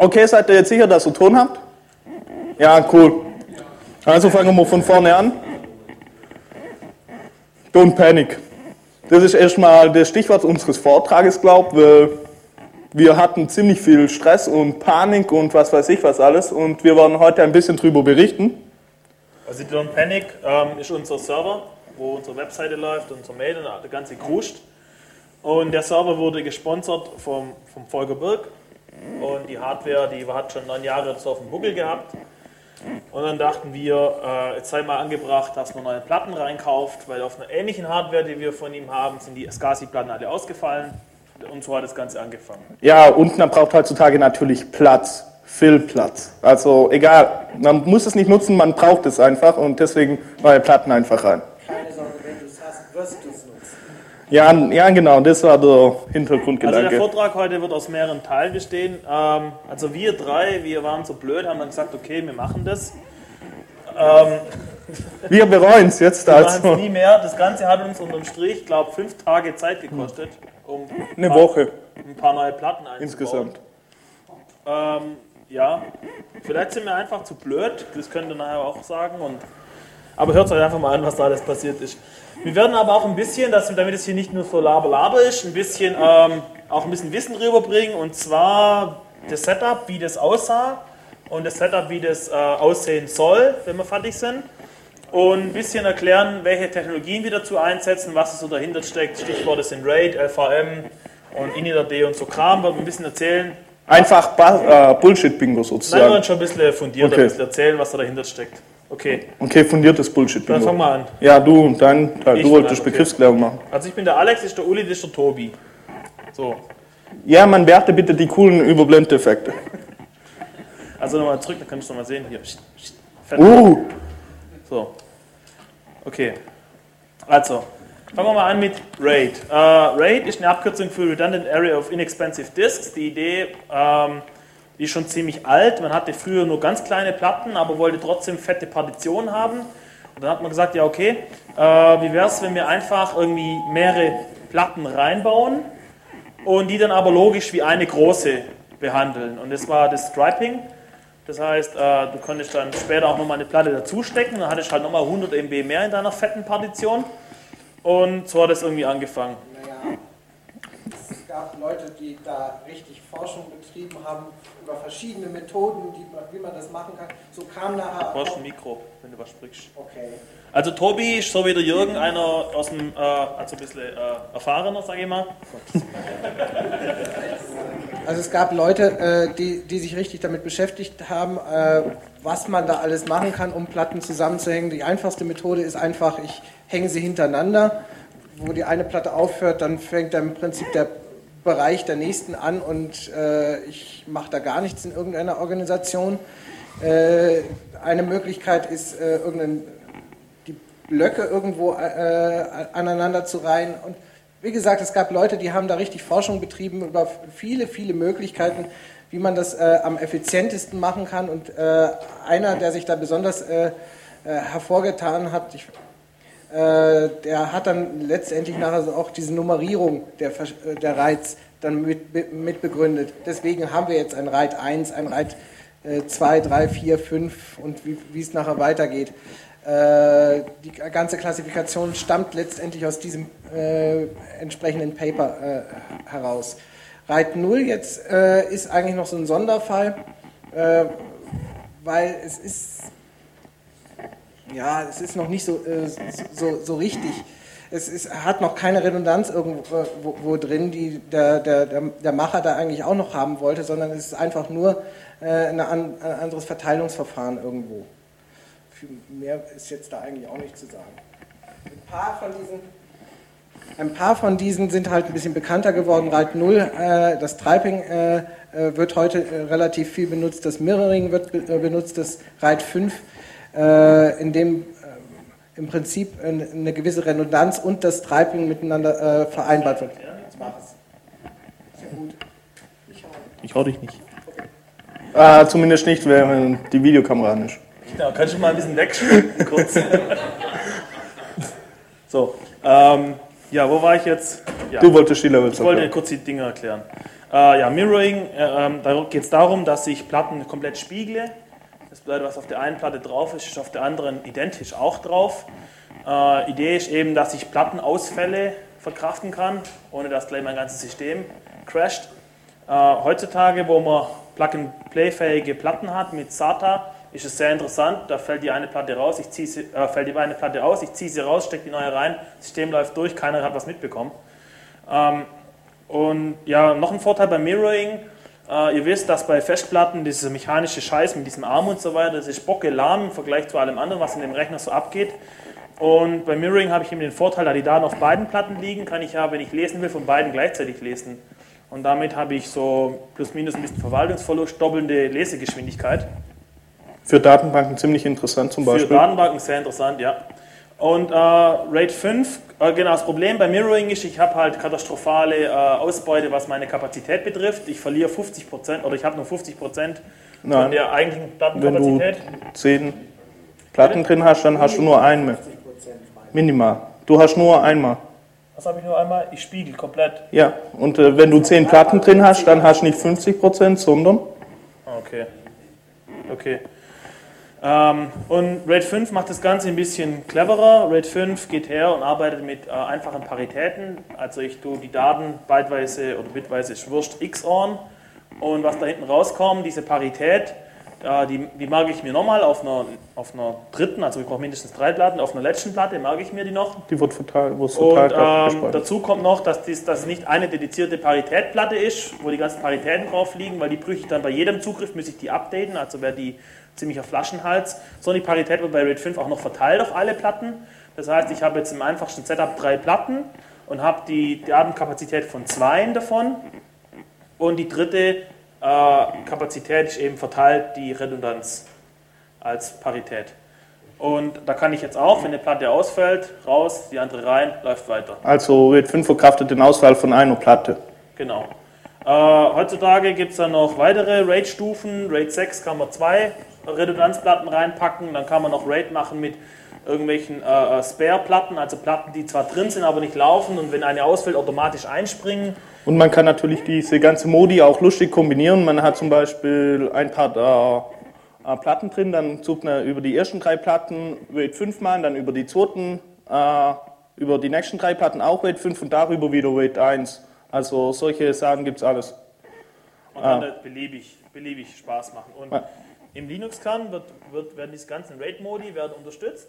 Okay, seid ihr jetzt sicher, dass ihr Ton habt? Ja, cool. Also fangen wir von vorne an. Don't panic. Das ist erstmal das Stichwort unseres Vortrages, glaube ich, weil wir hatten ziemlich viel Stress und Panik und was weiß ich was alles und wir werden heute ein bisschen drüber berichten. Also Don't Panic ist unser Server, wo unsere Webseite läuft, unser Mail und der ganze Kruscht. Und der Server wurde gesponsert vom Volker Birk und die Hardware, die hat schon 9 Jahre so auf dem Buckel gehabt. Und dann dachten wir, jetzt sei mal angebracht, dass man neue Platten reinkauft, weil auf einer ähnlichen Hardware, die wir von ihm haben, sind die SCSI-Platten alle ausgefallen. Und so hat das Ganze angefangen. Ja, und man braucht heutzutage natürlich Platz, viel Platz. Also egal, man muss es nicht nutzen, man braucht es einfach und deswegen neue Platten einfach rein. Keine Sorge, wenn du es hast, wirst du es nutzen. Ja, genau, das war der Hintergrundgedanke. Also der Vortrag heute wird aus mehreren Teilen bestehen. Also wir drei, wir waren so blöd, haben dann gesagt, okay, wir machen das. Wir bereuen es jetzt Wir also. machen es nie mehr. Das Ganze hat uns unterm Strich, glaube ich, 5 Tage Zeit gekostet, um Eine Woche ein paar neue Platten einzubauen. insgesamt. Ja, vielleicht sind wir einfach zu blöd, das könnt ihr nachher auch sagen. Aber hört euch einfach mal an, was da alles passiert ist. Wir werden aber auch ein bisschen, damit es hier nicht nur so Laber ist, auch ein bisschen Wissen rüberbringen, und zwar das Setup, wie das aussah und das Setup, wie das aussehen soll, wenn wir fertig sind. Und ein bisschen erklären, welche Technologien wir dazu einsetzen, was so dahinter steckt. Stichworte sind RAID, LVM und Initrd und so Kram. Wir ein bisschen erzählen. Einfach Bullshit-Bingo sozusagen. Nein, wir wollen schon ein bisschen fundiert Okay. ein bisschen erzählen, was da dahinter steckt. Okay, Okay, fundiertes Bullshit-Bingo. dann fangen wir an. Ja, du und dein Teil. Ich Du wolltest okay. Begriffsklärung machen. Also ich bin der Alex, ist der Uli, das ist der Tobi. So, Ja, man werte bitte die coolen Überblendeffekte. also nochmal zurück, dann kannst du nochmal sehen. Hier. Fertig. So, okay. Also, fangen wir mal an mit RAID. RAID ist eine Abkürzung für Redundant Area of Inexpensive Disks. Die Idee die ist schon ziemlich alt. Man hatte früher nur ganz kleine Platten, aber wollte trotzdem fette Partitionen haben. Und dann hat man gesagt, ja okay, wie wäre es, wenn wir einfach irgendwie mehrere Platten reinbauen und die dann aber logisch wie eine große behandeln. Und das war das Striping. Das heißt, du konntest dann später auch nochmal eine Platte dazu stecken, dann hattest du halt nochmal 100 MB mehr in deiner fetten Partition. Und so hat es irgendwie angefangen. Naja, es gab Leute, die da richtig Forschung betrieben haben über verschiedene Methoden, wie man das machen kann. So kam nachher Du brauchst auch... ein Mikro, wenn du was sprichst. Okay. Also Tobi ist so wie der Jürgen, einer aus dem, also ein bisschen erfahrener, sage ich mal. Also es gab Leute, die sich richtig damit beschäftigt haben, was man da alles machen kann, um Platten zusammenzuhängen. Die einfachste Methode ist einfach, ich hänge sie hintereinander. Wo die eine Platte aufhört, dann fängt dann im Prinzip der Bereich der nächsten an und ich mache da gar nichts in irgendeiner Organisation. Eine Möglichkeit ist, die Blöcke irgendwo aneinander zu reihen. Und wie gesagt, es gab Leute, die haben da richtig Forschung betrieben über viele, viele Möglichkeiten, wie man das am effizientesten machen kann. Und einer, der sich da besonders hervorgetan hat, der hat dann letztendlich nachher auch diese Nummerierung der RAIDs dann mit begründet. Deswegen haben wir jetzt ein RAID 1, ein RAID 2, 3, 4, 5 und wie es nachher weitergeht. Die ganze Klassifikation stammt letztendlich aus diesem entsprechenden Paper heraus. RAID 0 jetzt ist eigentlich noch so ein Sonderfall, weil es ist noch nicht so richtig. Es hat noch keine Redundanz irgendwo drin, die der Macher da eigentlich auch noch haben wollte, sondern es ist einfach nur ein anderes Verteilungsverfahren irgendwo. Mehr ist jetzt da eigentlich auch nicht zu sagen. Ein paar von diesen sind halt ein bisschen bekannter geworden. RAID 0, das Striping wird heute relativ viel benutzt, das Mirroring wird benutzt, das RAID 5, in dem im Prinzip eine gewisse Redundanz und das Striping miteinander vereinbart wird. Jetzt mach es. Sehr gut. Ich hau dich nicht. Zumindest nicht, wenn die Videokamera an ist. Ja, kannst du mal ein bisschen wegschwenken kurz? So, ja, wo war ich jetzt? Ja. Du wolltest die Levels Ich wollte erklären. kurz die Dinge erklären. Ja, Mirroring, da geht es darum, dass ich Platten komplett spiegle. Das bedeutet, was auf der einen Platte drauf ist, ist auf der anderen identisch auch drauf. Idee ist eben, dass ich Plattenausfälle verkraften kann, ohne dass gleich mein ganzes System crasht. Heutzutage, wo man Plug-and-Play-fähige Platten hat mit SATA, ist es sehr interessant. Da fällt die eine Platte raus, fällt die eine Platte aus, ich ziehe sie raus, stecke die neue rein, das System läuft durch, keiner hat was mitbekommen. Und ja, noch ein Vorteil beim Mirroring, ihr wisst, dass bei Festplatten dieser mechanische Scheiß mit diesem Arm und so weiter, das ist bocke-lahm im Vergleich zu allem anderen, was in dem Rechner so abgeht. Und beim Mirroring habe ich eben den Vorteil, da die Daten auf beiden Platten liegen, kann ich ja, wenn ich lesen will, von beiden gleichzeitig lesen. Und damit habe ich so plus minus ein bisschen Verwaltungsverlust, doppelte Lesegeschwindigkeit. Für Datenbanken ziemlich interessant zum Beispiel. Für Datenbanken sehr interessant, ja. Und RAID 5, genau, das Problem bei Mirroring ist, ich habe halt katastrophale Ausbeute, was meine Kapazität betrifft. Ich verliere 50% oder ich habe nur 50% von der eigentlichen Plattenkapazität. Wenn du 10 Platten drin hast, dann hast du nur einen mehr. Minimal. Du hast nur einmal. Was habe ich nur einmal? Ich spiegel komplett. Ja, und wenn du 10 Platten drin hast, dann hast du nicht 50%, sondern... Okay. Okay. Und RAID 5 macht das Ganze ein bisschen cleverer. RAID 5 geht her und arbeitet mit einfachen Paritäten. Also ich tue die Daten byteweise oder bitweise, ist wurscht, XORn. Und was da hinten rauskommt, diese Parität, die merke ich mir nochmal auf einer dritten, also ich brauche mindestens 3 Platten, auf einer letzten Platte merke ich mir die noch. Die wird verteilt, und dazu kommt noch, dass es nicht eine dedizierte Paritätplatte ist, wo die ganzen Paritäten drauf liegen, weil die brüche ich dann bei jedem Zugriff, muss ich die updaten, also wäre die ziemlicher Flaschenhals, sondern die Parität wird bei RAID 5 auch noch verteilt auf alle Platten. Das heißt, ich habe jetzt im einfachsten Setup 3 Platten und habe die Datenkapazität von 2 davon und die dritte Kapazität ist eben verteilt, die Redundanz als Parität. Und da kann ich jetzt auch, wenn eine Platte ausfällt, raus, die andere rein, läuft weiter. Also RAID 5 verkraftet den Ausfall von einer Platte. Genau. Heutzutage gibt es dann noch weitere RAID-Stufen. RAID 6 kann man 2 Redundanzplatten reinpacken, dann kann man noch RAID machen mit irgendwelchen Spare-Platten, also Platten, die zwar drin sind, aber nicht laufen und wenn eine ausfällt, automatisch einspringen. Und man kann natürlich diese ganze Modi auch lustig kombinieren. Man hat zum Beispiel ein paar Platten drin, dann sucht man über die ersten 3 Platten RAID 5 mal, dann über die zweiten, über die nächsten 3 Platten auch RAID 5 und darüber wieder RAID 1. Also solche Sachen gibt es alles. Man kann das beliebig Spaß machen. Und im Linux-Kern werden diese ganzen RAID-Modi unterstützt.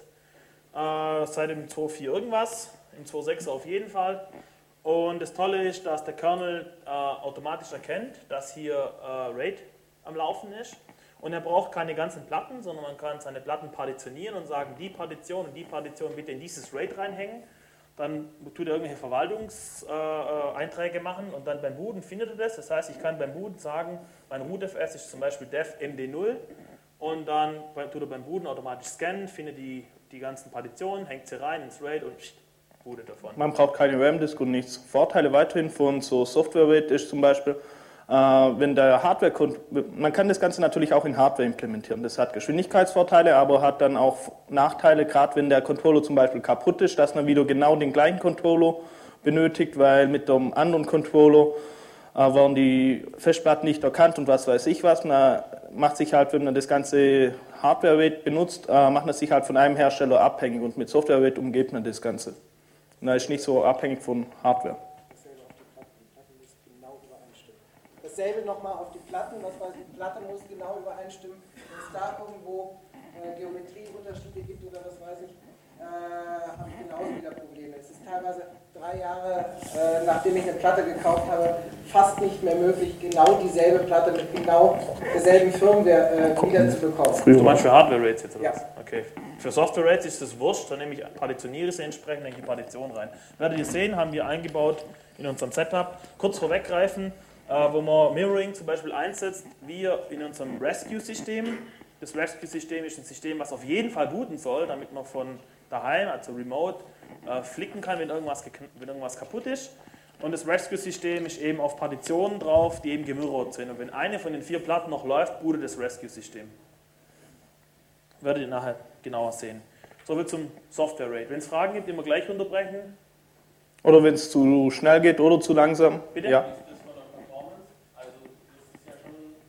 Seit dem 2.4 irgendwas, im 2.6 auf jeden Fall. Und das Tolle ist, dass der Kernel automatisch erkennt, dass hier RAID am Laufen ist. Und er braucht keine ganzen Platten, sondern man kann seine Platten partitionieren und sagen, die Partition und die Partition bitte in dieses RAID reinhängen. Dann tut er irgendwelche Verwaltungseinträge machen und dann beim Booten findet er das. Das heißt, ich kann beim Booten sagen, mein rootfs ist zum Beispiel def md0 und dann tut er beim Booten automatisch scannen, findet die ganzen Partitionen, hängt sie rein ins RAID und bootet davon. Man braucht keine RAM-Disk und nichts. Vorteile weiterhin von so Software-RAID ist zum Beispiel, wenn der man kann das Ganze natürlich auch in Hardware implementieren. Das hat Geschwindigkeitsvorteile, aber hat dann auch Nachteile, gerade wenn der Controller zum Beispiel kaputt ist, dass man wieder genau den gleichen Controller benötigt, weil mit dem anderen Controller werden die Festplatten nicht erkannt und was weiß ich was. Man macht sich halt, wenn man das ganze Hardware-RAID benutzt, macht man sich halt von einem Hersteller abhängig und mit Software-RAID umgeht man das Ganze. Und da ist nicht so abhängig von Hardware. Dasselbe nochmal auf die Platten, was weiß ich, die Platte muss genau übereinstimmen. Wenn es da irgendwo Geometrieunterschiede gibt oder was weiß ich, habe ich genauso wieder Probleme. Es ist teilweise 3 Jahre, nachdem ich eine Platte gekauft habe, fast nicht mehr möglich, genau dieselbe Platte mit genau derselben Firmware wieder zu bekommen. Du meinst für Hardware-Rates jetzt? Oder ja. Was? Okay. Für Software-Rates ist das wurscht, dann nehme ich partitioniere sie entsprechend in die Partition rein. Werdet ihr sehen, haben wir eingebaut in unserem Setup. Kurz vorweggreifen, wo man Mirroring zum Beispiel einsetzt, wir in unserem Rescue-System. Das Rescue-System ist ein System, was auf jeden Fall booten soll, damit man von daheim, also remote, flicken kann, wenn irgendwas kaputt ist. Und das Rescue-System ist eben auf Partitionen drauf, die eben gemirrored sind. Und wenn eine von den 4 Platten noch läuft, bootet das Rescue-System. Werdet ihr nachher genauer sehen. Soviel zum Software-RAID. Wenn es Fragen gibt, immer gleich unterbrechen. Oder wenn es zu schnell geht oder zu langsam. Bitte? Ja.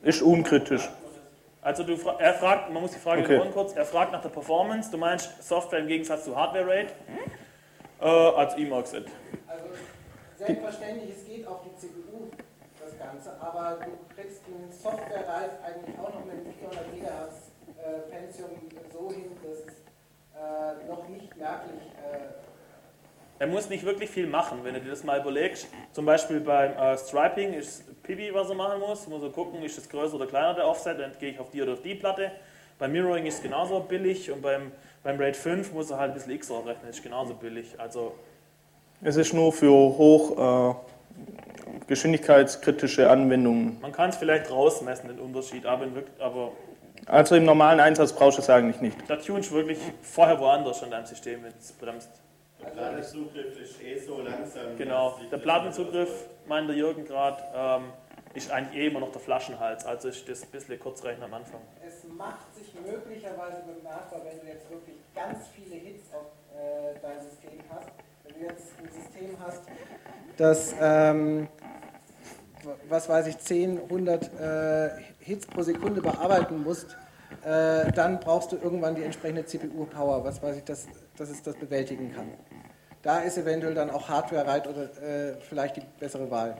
Ist unkritisch. Also er fragt, man muss die Frage wiederholen kurz, er fragt nach der Performance, du meinst Software im Gegensatz zu Hardware Rate, als Emacs-It. Also selbstverständlich, es geht auf die CPU, das Ganze, aber du kriegst den Software-Reif eigentlich auch noch mit dem 400 MHz Pentium so hin, dass es noch nicht merklich... Er muss nicht wirklich viel machen, wenn du dir das mal überlegst. Zum Beispiel beim Striping ist Pibi, was er machen muss er gucken, ist es größer oder kleiner der Offset, dann gehe ich auf die oder auf die Platte. Beim Mirroring ist es genauso billig und beim RAID 5 muss er halt ein bisschen XOR rechnen, ist genauso billig. Also es ist nur für hoch geschwindigkeitskritische Anwendungen. Man kann es vielleicht rausmessen, den Unterschied, aber also im normalen Einsatz brauchst du es eigentlich nicht. Da tunst du wirklich vorher woanders an deinem System, wenn es bremst. Der Plattenzugriff ist so langsam. Genau, der Plattenzugriff, meint der Jürgen gerade, ist eigentlich immer noch der Flaschenhals, also ist das ein bisschen Kurzrechnen am Anfang. Es macht sich möglicherweise bemerkbar, wenn du jetzt wirklich ganz viele Hits auf dein System hast. Wenn du jetzt ein System hast, das, was weiß ich, 10, 100 Hits pro Sekunde bearbeiten musst, dann brauchst du irgendwann die entsprechende CPU-Power, was weiß ich, dass es das bewältigen kann. Da ist eventuell dann auch Hardware-Rate oder vielleicht die bessere Wahl.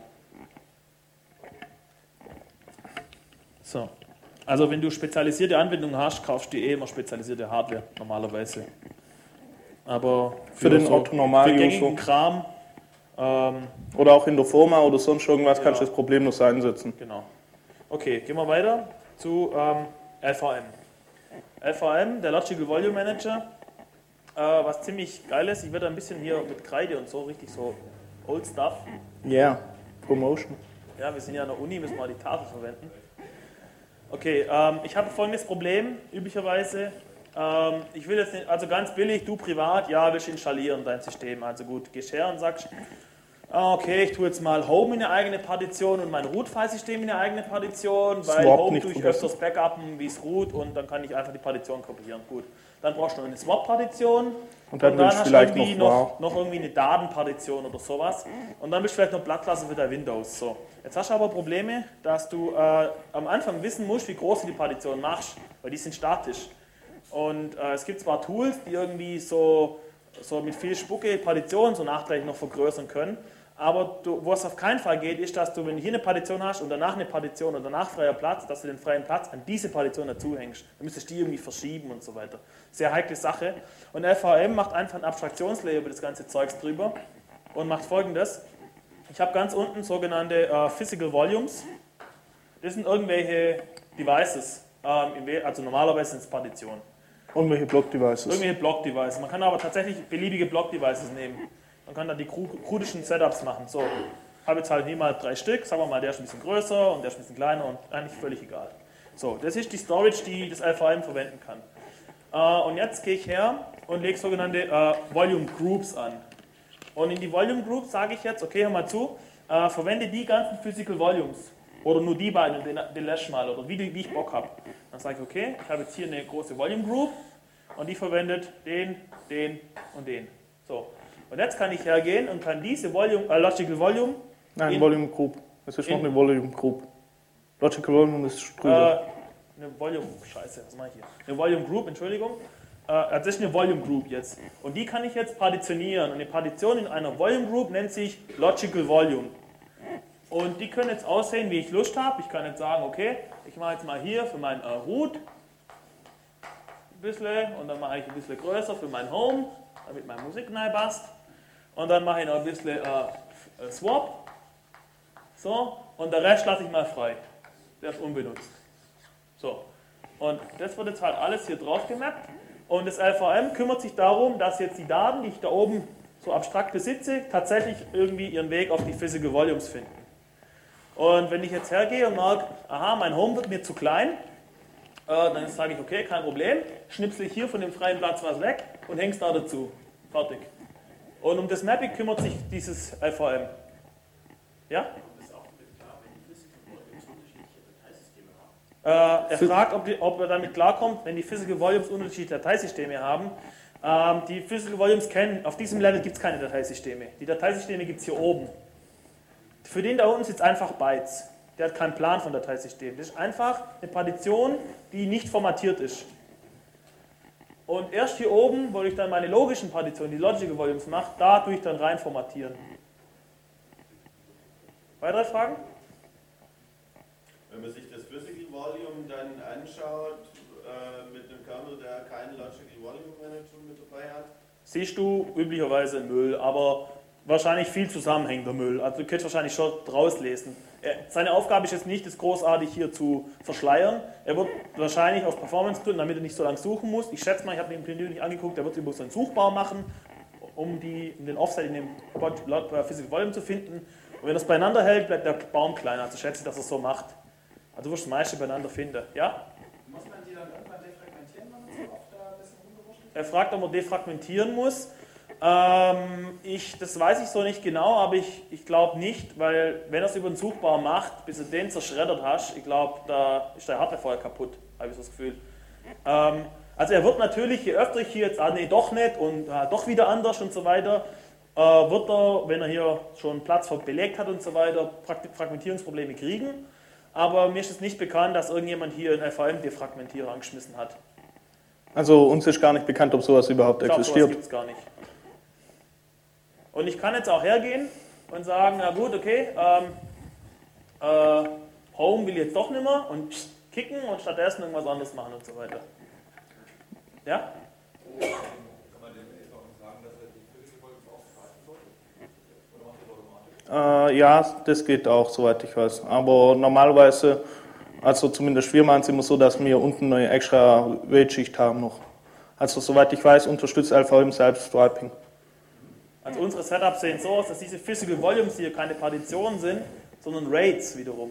So, also wenn du spezialisierte Anwendungen hast, kaufst du immer spezialisierte Hardware normalerweise. Aber für den Otto-Normal-User Kram oder auch in der Firma oder sonst irgendwas kannst du das problemlos einsetzen. Genau. Okay, gehen wir weiter zu LVM. LVM, der Logical Volume Manager, was ziemlich geil ist. Ich werde ein bisschen hier mit Kreide und so, richtig so Old Stuff. Yeah, Promotion. Ja, wir sind ja an der Uni, müssen wir die Tafel verwenden. Okay, ich habe folgendes Problem, üblicherweise. Ich will jetzt nicht, also ganz billig, du privat, ja, willst installieren dein System. Also gut, gehst her und sagst, okay, ich tue jetzt mal Home in eine eigene Partition und mein Root-File-System in eine eigene Partition, weil Swap Home nicht tue ich vergessen. öfters backuppen wie es Root und dann kann ich einfach die Partition kopieren. Gut, dann brauchst du noch eine Swap-Partition und dann willst du hast du vielleicht irgendwie noch irgendwie eine Datenpartition oder sowas und dann willst du vielleicht noch Blattklasse für dein Windows. So. Jetzt hast du aber Probleme, dass du am Anfang wissen musst, wie groß du die Partition machst, weil die sind statisch. Und es gibt zwar Tools, die irgendwie so mit viel Spucke Partitionen so nachträglich noch vergrößern können, aber wo es auf keinen Fall geht, ist, dass du, wenn du hier eine Partition hast und danach eine Partition und danach freier Platz, dass du den freien Platz an diese Partition dazu hängst. Dann müsstest du die irgendwie verschieben und so weiter. Sehr heikle Sache. Und LVM macht einfach ein Abstraktionslayer über das ganze Zeugs drüber und macht Folgendes. Ich habe ganz unten sogenannte Physical Volumes. Das sind irgendwelche Devices. Also normalerweise sind es Partitionen. irgendwelche Block-Devices. Irgendwelche Block-Devices. Man kann aber tatsächlich beliebige Block-Devices nehmen. Man kann da die krudischen Setups machen. So, habe jetzt halt hier mal 3 Stück. Sagen wir mal, der ist ein bisschen größer und der ist ein bisschen kleiner und eigentlich völlig egal. So, das ist die Storage, die das LVM verwenden kann. Und jetzt gehe ich her und lege sogenannte Volume Groups an. Und in die Volume Groups sage ich jetzt, okay, hör mal zu, verwende die ganzen Physical Volumes. Oder nur die beiden, den Lash mal, oder wie ich Bock habe. Dann sage ich, okay, ich habe jetzt hier eine große Volume Group und die verwendet den und den. So. Und jetzt kann ich hergehen und kann diese Logical Volume... Nein, Volume Group. Es ist noch eine Volume Group. Logical Volume ist drüber. Eine Volume... Scheiße, was mache ich hier? Eine Volume Group, Entschuldigung. Das ist eine Volume Group jetzt. Und die kann ich jetzt partitionieren. Und eine Partition in einer Volume Group nennt sich Logical Volume. Und die können jetzt aussehen, wie ich Lust habe. Ich kann jetzt sagen, okay, ich mache jetzt mal hier für mein Root ein bisschen und dann mache ich ein bisschen größer für mein Home, damit meine Musik reinpasst. Und dann mache ich noch ein bisschen Swap. So, und der Rest lasse ich mal frei. Der ist unbenutzt. So, und das wird jetzt halt alles hier drauf gemappt. Und das LVM kümmert sich darum, dass jetzt die Daten, die ich da oben so abstrakt besitze, tatsächlich irgendwie ihren Weg auf die Physical Volumes finden. Und wenn ich jetzt hergehe und merke, aha, mein Home wird mir zu klein, dann sage ich, okay, kein Problem, schnipsel ich hier von dem freien Platz was weg und häng's da dazu. Fertig. Und um das Mapping kümmert sich dieses LVM. Ja? Er fragt, ob er damit klarkommt, wenn die Physical Volumes unterschiedliche Dateisysteme haben. Die Physical Volumes kennen, auf diesem Level gibt es keine Dateisysteme. Die Dateisysteme gibt es hier oben. Für den da unten sind es einfach Bytes. Der hat keinen Plan von Dateisystem. Das ist einfach eine Partition, die nicht formatiert ist. Und erst hier oben, wo ich dann meine logischen Partitionen, die Logical Volumes mache, da tue ich dann rein formatieren. Weitere Fragen? Wenn man sich das Physical Volume dann anschaut, mit einem Kernel, der kein Logical Volume Management mit dabei hat, Siehst du üblicherweise Müll, aber wahrscheinlich viel zusammenhängender Müll. Also du kannst wahrscheinlich schon draus lesen. Seine Aufgabe ist jetzt nicht, das großartig hier zu verschleiern. Er wird wahrscheinlich aus Performance-Gründen, damit er nicht so lange suchen muss. Ich schätze mal, ich habe den Preview nicht angeguckt, er wird über so einen Suchbaum machen, um den Offset in dem Physical Volume zu finden. Und wenn er es beieinander hält, bleibt der Baum kleiner. Also schätze ich, dass er es so macht. Also du wirst das meiste beieinander finden. Ja? Muss man die dann irgendwann defragmentieren, wenn man so oft da ein bisschen rumgewurschtelt? Er fragt, ob man defragmentieren muss. Das weiß ich so nicht genau, aber ich glaube nicht, weil wenn er es über den Suchbaum macht, bis du den zerschreddert hast, ich glaube, da ist der Hardware vorher kaputt, habe ich so das Gefühl. Also er wird natürlich, je öfter ich hier jetzt, nee, doch nicht und doch wieder anders und so weiter, wird er, wenn er hier schon Platz belegt hat und so weiter, Fragmentierungsprobleme kriegen. Aber mir ist es nicht bekannt, dass irgendjemand hier einen LVM-Defragmentierer angeschmissen hat. Also uns ist gar nicht bekannt, ob sowas überhaupt existiert. Sowas gibt es gar nicht. Und ich kann jetzt auch hergehen und sagen, na gut, okay, Home will jetzt doch nicht mehr und kicken und stattdessen irgendwas anderes machen und so weiter. Ja? Kann man dem LVM sagen, dass er die Physical Volumes aufgreifen sollte? Oder macht er das automatisch? Ja, das geht auch, soweit ich weiß. Aber normalerweise, also zumindest wir machen es immer so, dass wir unten eine extra Weight-Schicht haben noch. Also soweit ich weiß, unterstützt LVM selbst Striping. Also unsere Setups sehen so aus, dass diese Physical Volumes hier keine Partitionen sind, sondern Rates wiederum.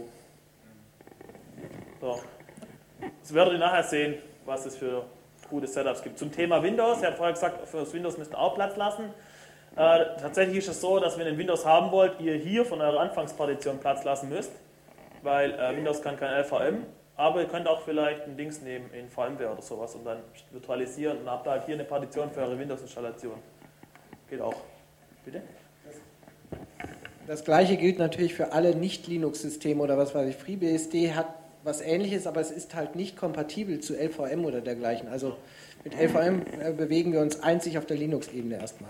So. Das werdet ihr nachher sehen, was es für gute Setups gibt. Zum Thema Windows, ich habe vorher gesagt, für das Windows müsst ihr auch Platz lassen. Tatsächlich ist es so, dass wenn ihr Windows haben wollt, ihr hier von eurer Anfangspartition Platz lassen müsst, weil Windows kann kein LVM, aber ihr könnt auch vielleicht ein Dings nehmen in VMware oder sowas und dann virtualisieren und habt halt hier eine Partition für eure Windows-Installation. Geht auch. Bitte? Das gleiche gilt natürlich für alle Nicht-Linux-Systeme oder was weiß ich. FreeBSD hat was Ähnliches, aber es ist halt nicht kompatibel zu LVM oder dergleichen. Also mit LVM bewegen wir uns einzig auf der Linux-Ebene erstmal.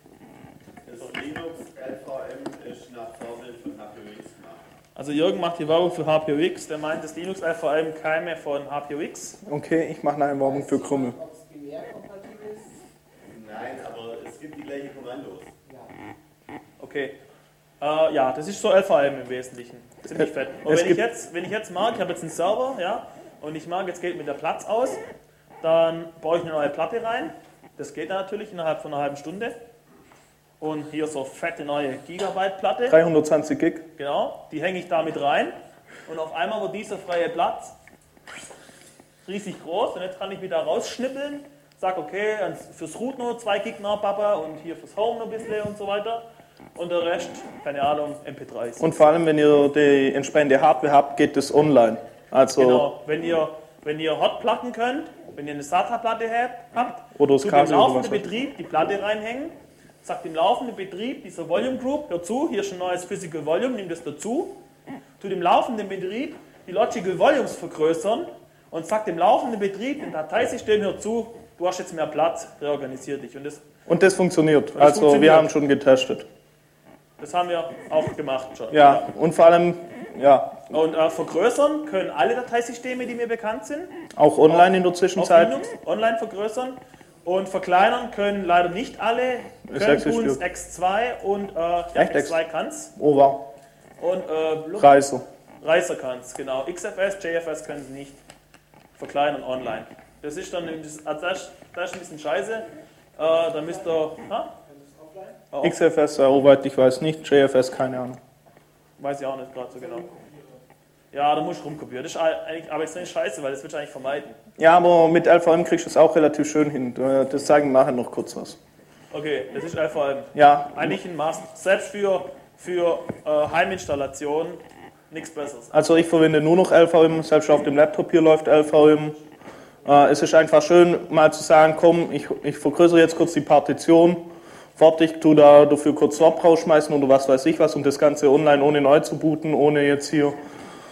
das Linux LVM ist nach Vorbild von HPUX gemacht. Also Jürgen macht die Werbung für HPUX, der meint, das Linux LVM käme von HPUX. Okay, ich mache eine Werbung für Krümmel. Ob es binär kompatibel ist? Nein, aber es gibt die gleichen Kommandos. Okay. Ja, das ist so LVM im Wesentlichen. Ziemlich fett. Und wenn ich jetzt mag, ich habe jetzt einen Server, ja, und ich mag, jetzt geht mir der Platz aus, dann baue ich eine neue Platte rein. Das geht dann natürlich innerhalb von einer halben Stunde. Und hier so fette neue Gigabyte-Platte. 320 Gig. Genau, die hänge ich da mit rein. Und auf einmal wird dieser freie Platz riesig groß. Und jetzt kann ich wieder rausschnippeln. Sag, okay, fürs Root nur 2 Gig noch, Papa, und hier fürs Home noch ein bisschen und so weiter. Und der Rest, keine Ahnung, MP3s. Und vor allem, wenn ihr die entsprechende Hardware habt, geht das online. Also Genau, wenn ihr Hotplatten könnt, wenn ihr eine SATA-Platte habt, Oder das tut Kabel im laufenden oder was. Betrieb die Platte reinhängen, sagt im laufenden Betrieb dieser Volume Group, hör zu, hier ist ein neues Physical Volume, nimm das dazu, tut im laufenden Betrieb die Logical Volumes vergrößern und sagt im laufenden Betrieb, im Dateisystem, hör zu, du hast jetzt mehr Platz, reorganisier dich. Und das funktioniert. das Also funktioniert. wir haben schon getestet. Das haben wir auch gemacht schon. Ja, und vor allem, ja, Und vergrößern können alle Dateisysteme, die mir bekannt sind. auch online in der Auf Zwischenzeit. Linux, online vergrößern. Und verkleinern können leider nicht alle. Es Können existiert. tun's X2 und Echt? X2 kann's. Oh wow, Und Reiser. Reiser kann's, genau. XFS, JFS können sie nicht verkleinern online. Das ist dann das ist ein bisschen scheiße. Da müsst ihr. Oh, XFS, soweit ich weiß nicht, JFS, keine Ahnung. weiß ich auch nicht gerade so genau. Ja, da muss ich rumkopieren. Das ist eigentlich aber extrem scheiße, weil das willst du eigentlich vermeiden. Ja, aber mit LVM kriegst du es auch relativ schön hin. Das zeigen wir nachher noch kurz was. Okay, das ist LVM. Ja, Eigentlich ein Must. Selbst für Heiminstallation nichts Besseres. also ich verwende nur noch LVM, selbst auf dem Laptop hier läuft LVM. Es ist einfach schön, mal zu sagen, komm, ich vergrößere jetzt kurz die Partition, fertig, tu da dafür kurz Swap rausschmeißen oder was weiß ich was und das Ganze online ohne neu zu booten, ohne jetzt hier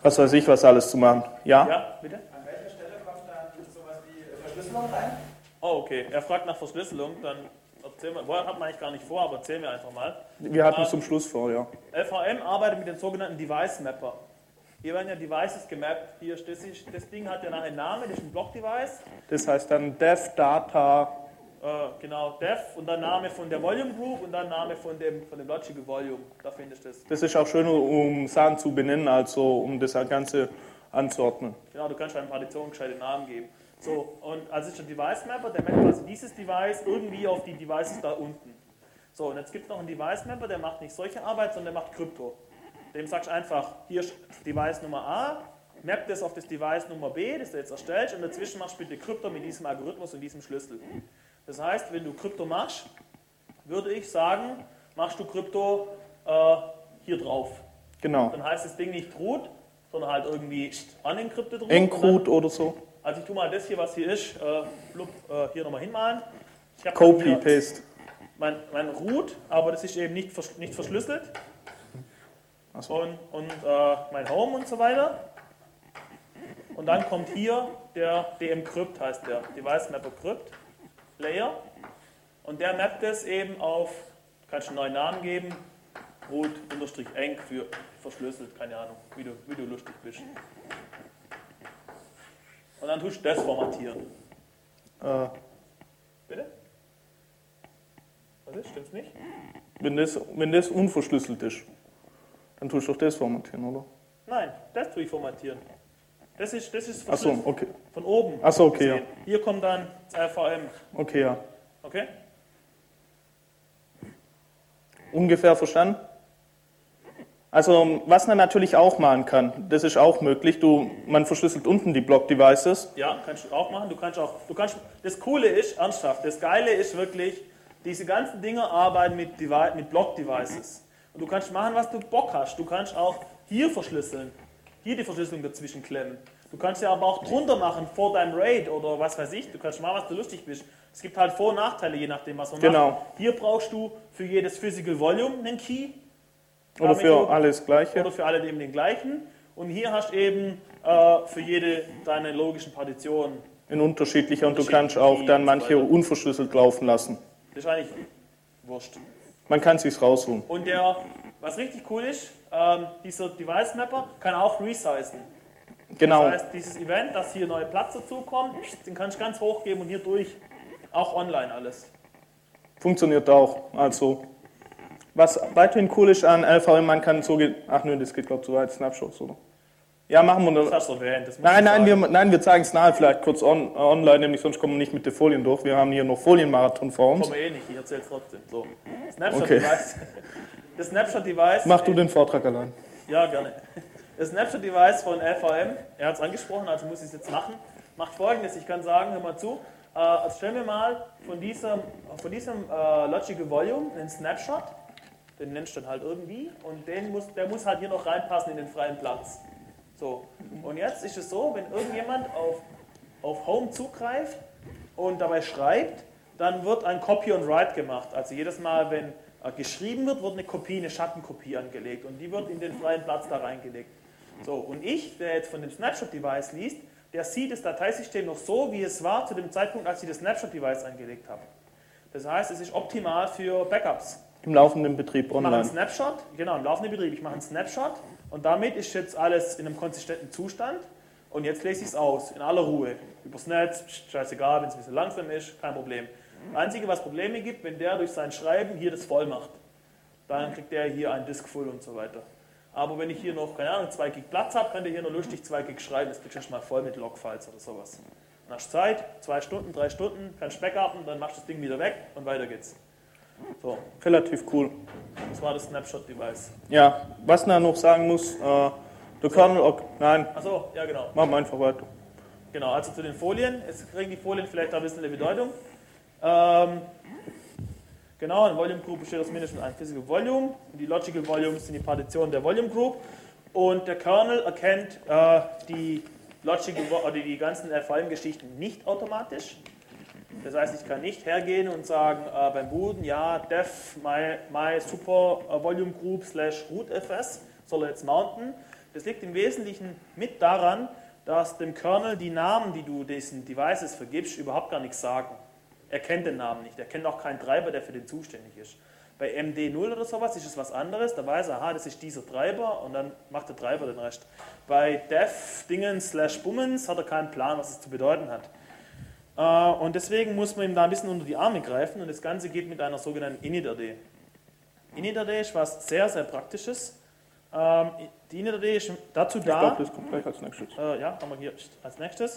was weiß ich, was alles zu machen. Ja? Ja, bitte? An welcher Stelle kommt dann sowas wie Verschlüsselung rein? Oh, okay. Er fragt nach Verschlüsselung, dann erzählen wir, hat man eigentlich gar nicht vor, aber erzählen wir einfach mal. Wir hatten es zum Schluss vor, ja. LVM arbeitet mit den sogenannten Device Mapper. Hier werden ja Devices gemappt. Hier, das Ding hat ja nachher einen Namen, das ist ein Block-Device. Das heißt dann Dev, Data. Genau, Dev und dann Name von der Volume Group und dann Name von dem Logical Volume. Da findest du das. Das ist auch schön, um Sachen zu benennen, also um das Ganze anzuordnen. Genau, du kannst einer Partition gescheite Namen geben. So, und also ist der Device Mapper, der mappt quasi dieses Device irgendwie auf die Devices da unten. So, und jetzt gibt es noch einen Device Mapper, der macht nicht solche Arbeit, sondern der macht Krypto. Dem sagst du einfach, hier ist Device Nummer A, mappt das auf das Device Nummer B, das du jetzt erstellst, und dazwischen machst du bitte Krypto mit diesem Algorithmus und diesem Schlüssel. Das heißt, wenn du Krypto machst, würde ich sagen, machst du Krypto hier drauf. Genau. Dann heißt das Ding nicht root, sondern halt irgendwie unencrypted root. Encrypt oder so. Also ich tue mal das hier, was hier ist, hier nochmal hinmalen. Ich habe Copy, Paste. mein Root, aber das ist eben nicht verschlüsselt. Ach so. Und mein Home und so weiter. Und dann kommt hier der DMCrypt, heißt der Device Mapper Crypt Layer. Und der mappt es eben auf, kannst du einen neuen Namen geben, root-enc für verschlüsselt, keine Ahnung, wie du lustig bist. Und dann tust du das formatieren. Bitte? Was ist? Stimmt's nicht? Wenn das unverschlüsselt ist, dann tust du doch das formatieren, oder? Nein, das tue ich formatieren. Das ist Ach so, okay. von oben. Ach so, okay, ja. Hier kommt dann das LVM. Okay, ja. Okay? Ungefähr verstanden? Also, was man natürlich auch machen kann, das ist auch möglich, man verschlüsselt unten die Block-Devices. Ja, kannst du auch machen. Das Coole ist, ernsthaft, das Geile ist wirklich, diese ganzen Dinge arbeiten mit Block-Devices. Und du kannst machen, was du Bock hast. Du kannst auch hier verschlüsseln, hier die Verschlüsselung dazwischen klemmen. Du kannst ja aber auch drunter machen, vor deinem RAID oder was weiß ich. Du kannst machen, was du lustig bist. Es gibt halt Vor- und Nachteile, je nachdem, was man macht. Hier brauchst du für jedes Physical Volume einen Key. Oder für alles Gleiche. Oder für alle eben den gleichen. Und hier hast du eben für jede deine logischen Partitionen. In unterschiedlicher und du kannst auch dann manche unverschlüsselt laufen lassen. Das ist eigentlich wurscht. Man kann es sich rausholen. Und was richtig cool ist, dieser Device Mapper kann auch resizen. Genau. Das heißt, dieses Event, dass hier neue Platz dazukommt, den kannst du ganz hoch geben und hier durch. Auch online alles. Funktioniert auch. Also, was weiterhin cool ist an LVM, man kann so ach nö, das geht glaube ich zu weit, Snapshots, oder? Ja, machen wir. Das hast du erwähnt. Nein, wir zeigen es nahe vielleicht kurz online, nämlich sonst kommen wir nicht mit den Folien durch. Wir haben hier noch Folienmarathon vor uns. Kommen wir nicht, ich erzähle es trotzdem. So. Snapshot-Device. Das Snapshot-Device. Mach du den Vortrag allein. Ja, gerne. Das Snapshot-Device von LVM, er hat es angesprochen, also muss ich es jetzt machen, macht Folgendes, ich kann sagen, hör mal zu, also stellen wir mal von diesem Logical Volume einen Snapshot, den nennst du dann halt irgendwie, und der muss halt hier noch reinpassen in den freien Platz. So, und jetzt ist es so, wenn irgendjemand auf Home zugreift und dabei schreibt, dann wird ein Copy und Write gemacht. Also jedes Mal, wenn geschrieben wird, wird eine Kopie, eine Schattenkopie angelegt und die wird in den freien Platz da reingelegt. So, und ich, der jetzt von dem Snapshot-Device liest, der sieht das Dateisystem noch so, wie es war zu dem Zeitpunkt, als ich das Snapshot-Device angelegt habe. Das heißt, es ist optimal für Backups. Im laufenden Betrieb online. Ich mache einen Snapshot, genau, im laufenden Betrieb. Ich mache einen Snapshot und damit ist jetzt alles in einem konsistenten Zustand und jetzt lese ich es aus, in aller Ruhe. Übers Netz, scheißegal, wenn es ein bisschen langsam ist, kein Problem. Das Einzige, was Probleme gibt, wenn der durch sein Schreiben hier das voll macht, dann kriegt der hier einen Disk voll und so weiter. Aber wenn ich hier noch, keine Ahnung, 2 Gig Platz habe, kann der hier noch lustig 2 Gig schreiben, das kriegst du schon mal voll mit Logfiles oder sowas. Dann hast du Zeit, 2 Stunden, 3 Stunden, kannst backupen, dann machst du das Ding wieder weg und weiter geht's. So. Relativ cool. Das war das Snapshot-Device. Ja, was man noch sagen muss, der Kernel, nein, Achso, ja genau. machen wir einfach weiter. Genau, also zu den Folien. Jetzt kriegen die Folien vielleicht ein bisschen eine Bedeutung. Genau, ein Volume Group besteht aus mindestens einem Physical Volume. Und die Logical Volumes sind die Partitionen der Volume Group. Und der Kernel erkennt die ganzen LVM-Geschichten nicht automatisch. Das heißt, ich kann nicht hergehen und sagen, beim Booten, ja, def my super volume group /rootfs soll er jetzt mounten. Das liegt im Wesentlichen mit daran, dass dem Kernel die Namen, die du diesen Devices vergibst, überhaupt gar nichts sagen. Er kennt den Namen nicht, er kennt auch keinen Treiber, der für den zuständig ist. Bei MD0 oder sowas ist es was anderes, da weiß er, aha, das ist dieser Treiber und dann macht der Treiber den Rest. Bei dev-dingens/bummens hat er keinen Plan, was es zu bedeuten hat. Und deswegen muss man ihm da ein bisschen unter die Arme greifen und das Ganze geht mit einer sogenannten init-RD. Init-RD ist was sehr, sehr Praktisches. Die init-RD ist dazu da... Ich glaube, das kommt gleich als nächstes. Ja, haben wir hier als nächstes.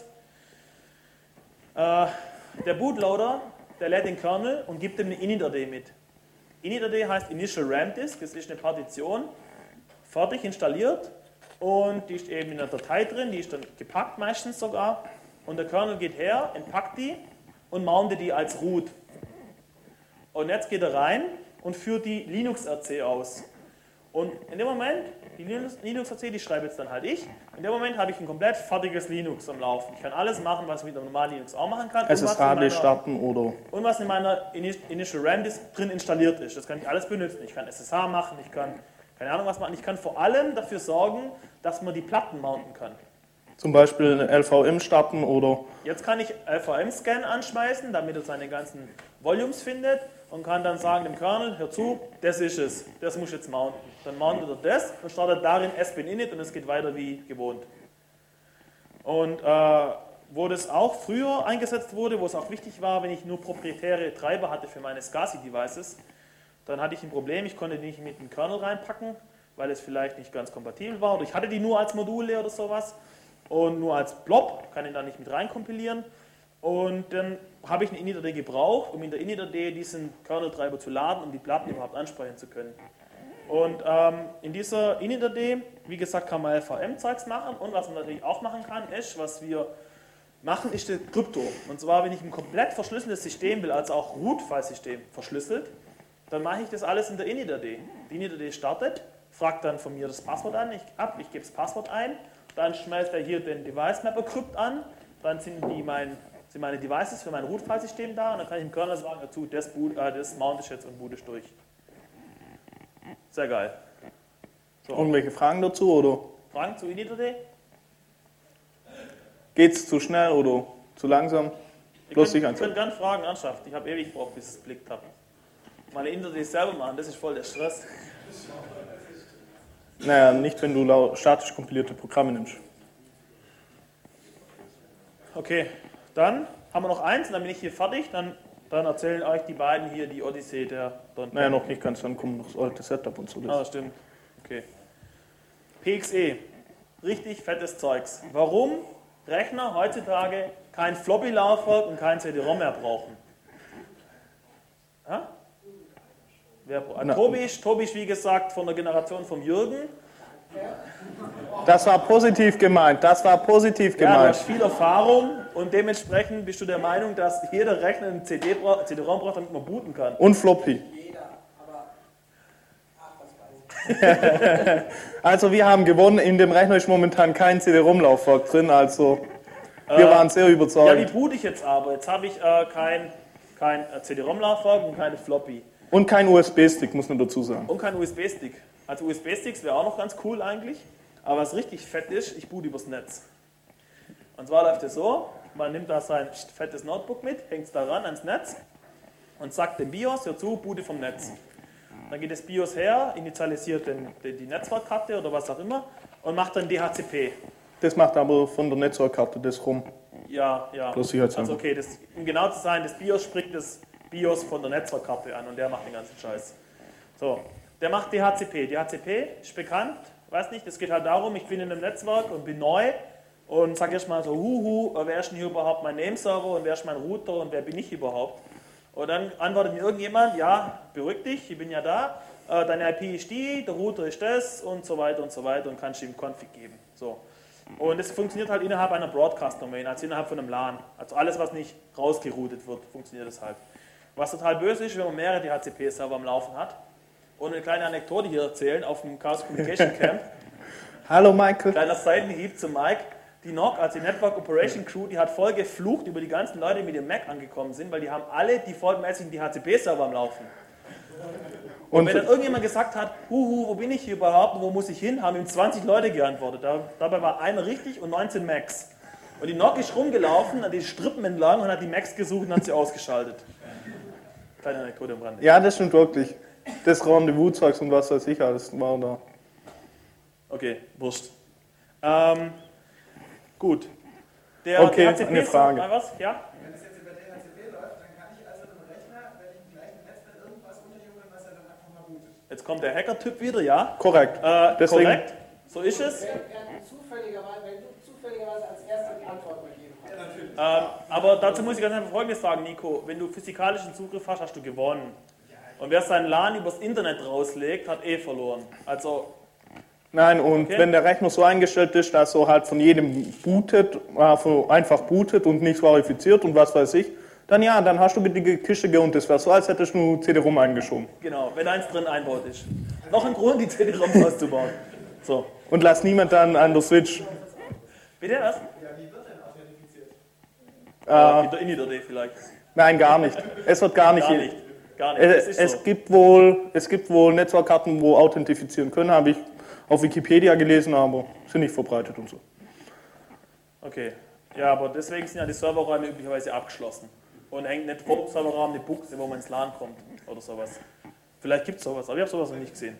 Der Bootloader, der lädt den Kernel und gibt ihm eine init-RD mit. Init-RD heißt Initial RAM Disk, das ist eine Partition, fertig installiert und die ist eben in der Datei drin, die ist dann gepackt meistens sogar und der Kernel geht her, entpackt die und mountet die als Root. Und jetzt geht er rein und führt die Linux-RC aus. Und in dem Moment, die Linux-RC, die schreibe jetzt dann halt ich, in dem Moment habe ich ein komplett fertiges Linux am Laufen. Ich kann alles machen, was ich mit einem normalen Linux auch machen kann. SSHD starten oder... Und was in meiner Initial RAM Disk drin installiert ist. Das kann ich alles benutzen. Ich kann SSH machen, ich kann keine Ahnung was machen. Ich kann vor allem dafür sorgen, dass man die Platten mounten kann. Zum Beispiel eine LVM starten oder... Jetzt kann ich LVM-Scan anschmeißen, damit er seine ganzen Volumes findet und kann dann sagen dem Kernel, hör zu, das ist es, das muss jetzt mounten. Dann mountet er das und startet darin sbin init und es geht weiter wie gewohnt. Und wo das auch früher eingesetzt wurde, wo es auch wichtig war, wenn ich nur proprietäre Treiber hatte für meine SCSI-Devices, dann hatte ich ein Problem, ich konnte die nicht mit dem Kernel reinpacken, weil es vielleicht nicht ganz kompatibel war oder ich hatte die nur als Module oder sowas und nur als Blob, kann ihn da nicht mit reinkompilieren. Und dann habe ich eine init-RD gebraucht, um in der init-RD diesen Kernel-Treiber zu laden, um die Platten überhaupt ansprechen zu können. Und in dieser init-RD, wie gesagt, kann man LVM-Zeugs machen und was man natürlich auch machen kann, ist, was wir machen, ist das Krypto. Und zwar, wenn ich ein komplett verschlüsseltes System will, also auch Root-File-System verschlüsselt, dann mache ich das alles in der init-RD. Die init-RD startet, fragt dann von mir das Passwort an, ich gebe das Passwort ein, dann schmeißt er hier den Device-Mapper-Crypt an, dann sind meine Devices für mein Root-File-System da und dann kann ich dem Kernel sagen, dazu, das mount ich jetzt und boot ich durch. Sehr geil. So. Irgendwelche Fragen dazu oder? Fragen zu init-RD? Geht's zu schnell oder zu langsam? Ich könnt gerne Fragen anschaffen. Ich habe ewig gebraucht, bis ich es geblickt habe. Meine init-RD selber machen, das ist voll der Stress. Naja, nicht wenn du statisch kompilierte Programme nimmst. Okay, dann haben wir noch eins und dann bin ich hier fertig. Dann erzählen euch die beiden hier die Odyssee der... Naja, noch nicht ganz, dann kommt noch das alte Setup und so. Ah, das stimmt. Okay. PXE. Richtig fettes Zeugs. Warum Rechner heutzutage kein Floppy-Laufwerk und kein CD-ROM mehr brauchen? Ja? Tobi ist, wie gesagt, von der Generation vom Jürgen. Das war positiv gemeint, Ja, du hast viel Erfahrung und dementsprechend bist du der Meinung, dass jeder Rechner einen CD-ROM braucht, damit man booten kann. Und Floppy. Also wir haben gewonnen, in dem Rechner ist momentan kein CD-ROM-Laufwerk drin, also wir waren sehr Ja, überzeugt. die boote ich jetzt aber. Jetzt habe ich kein CD-ROM-Laufwerk und keine Floppy. Und kein USB-Stick, muss man dazu sagen. Und kein USB-Stick. Also USB-Sticks wäre auch noch ganz cool eigentlich. Aber was richtig fett ist, ich boot übers Netz. Und zwar läuft es so, man nimmt da sein fettes Notebook mit, hängt es da ran ans Netz und sagt dem BIOS, hör zu, boote vom Netz. Dann geht das BIOS her, initialisiert die Netzwerkkarte oder was auch immer und macht dann DHCP. Das macht aber von der Netzwerkkarte das rum. Ja. Also okay, um genau zu sein, das BIOS spricht das BIOS von der Netzwerkkarte an und der macht den ganzen Scheiß. So, der macht DHCP. DHCP ist bekannt, weiß nicht, es geht halt darum, ich bin in einem Netzwerk und bin neu und sage erstmal so, wer ist denn hier überhaupt mein Nameserver und wer ist mein Router und wer bin ich überhaupt? Und dann antwortet mir irgendjemand, ja, beruhig dich, ich bin ja da, deine IP ist die, der Router ist das und so weiter und kannst ihm Config geben. So. Und es funktioniert halt innerhalb einer Broadcast-Domain, also innerhalb von einem LAN. Also alles, was nicht rausgeroutet wird, funktioniert das halt. Was total böse ist, wenn man mehrere DHCP-Server am Laufen hat. Und eine kleine Anekdote hier erzählen auf dem Chaos Communication Camp. Hallo Michael. Kleiner Seitenhieb zu Mike. Die NOC, also die Network Operation Crew, die hat voll geflucht über die ganzen Leute, die mit dem Mac angekommen sind, weil die haben alle defaultmäßig DHCP-Server am Laufen. Und wenn dann irgendjemand gesagt hat, huhu, wo bin ich hier überhaupt, wo muss ich hin, haben ihm 20 Leute geantwortet. Dabei war einer richtig und 19 Macs. Und die Nock ist rumgelaufen an die Strippen entlang und hat die Macs gesucht und hat sie ausgeschaltet. Kleine Anekdote am Rande. Ja, das stimmt wirklich. Das Rendezvous-Zeugs und was weiß ich alles war da. Okay, wurscht. Gut. Okay, DHCP eine Frage. Was? Ja? Wenn es jetzt über DHCP läuft, dann kann ich also einen Rechner, wenn ich im gleichen Netzwerk irgendwas unterjubeln, was er dann einfach mal bootet. Jetzt kommt der Hacker-Typ wieder, ja? Korrekt. Deswegen, korrekt, so ist es. Wenn du zufälligerweise als erster die Antwort mal geben kannst. Ja, natürlich. Aber dazu muss ich ganz einfach Folgendes sagen, Nico. Wenn du physikalischen Zugriff hast, hast du gewonnen. Und wer seinen LAN übers Internet rauslegt, hat verloren. Also, nein, und okay. wenn der Rechner so eingestellt ist, dass er halt von jedem bootet, einfach bootet und nicht verifiziert und was weiß ich, dann ja, dann hast du die Kiste und das wäre so, als hättest du CD-ROM eingeschoben. genau, wenn eins drin einbaut ist. Noch ein Grund, die CD-ROM auszubauen. So. Und lass niemand dann an der Switch. Bitte was? Ja, wie wird denn authentifiziert? Mit der Init.d vielleicht. Nein, gar nicht. Es wird gar nicht. Gar nicht. Gar nicht. Das ist Es so. gibt wohl Netzwerkkarten, wo authentifizieren können, habe ich auf Wikipedia gelesen, aber sind nicht verbreitet und so. Okay. Ja, aber deswegen sind ja die Serverräume üblicherweise abgeschlossen. Und hängt nicht vor dem Serverraum eine Buchse, wo man ins LAN kommt oder sowas. Vielleicht gibt es sowas, aber ich habe sowas noch nicht gesehen.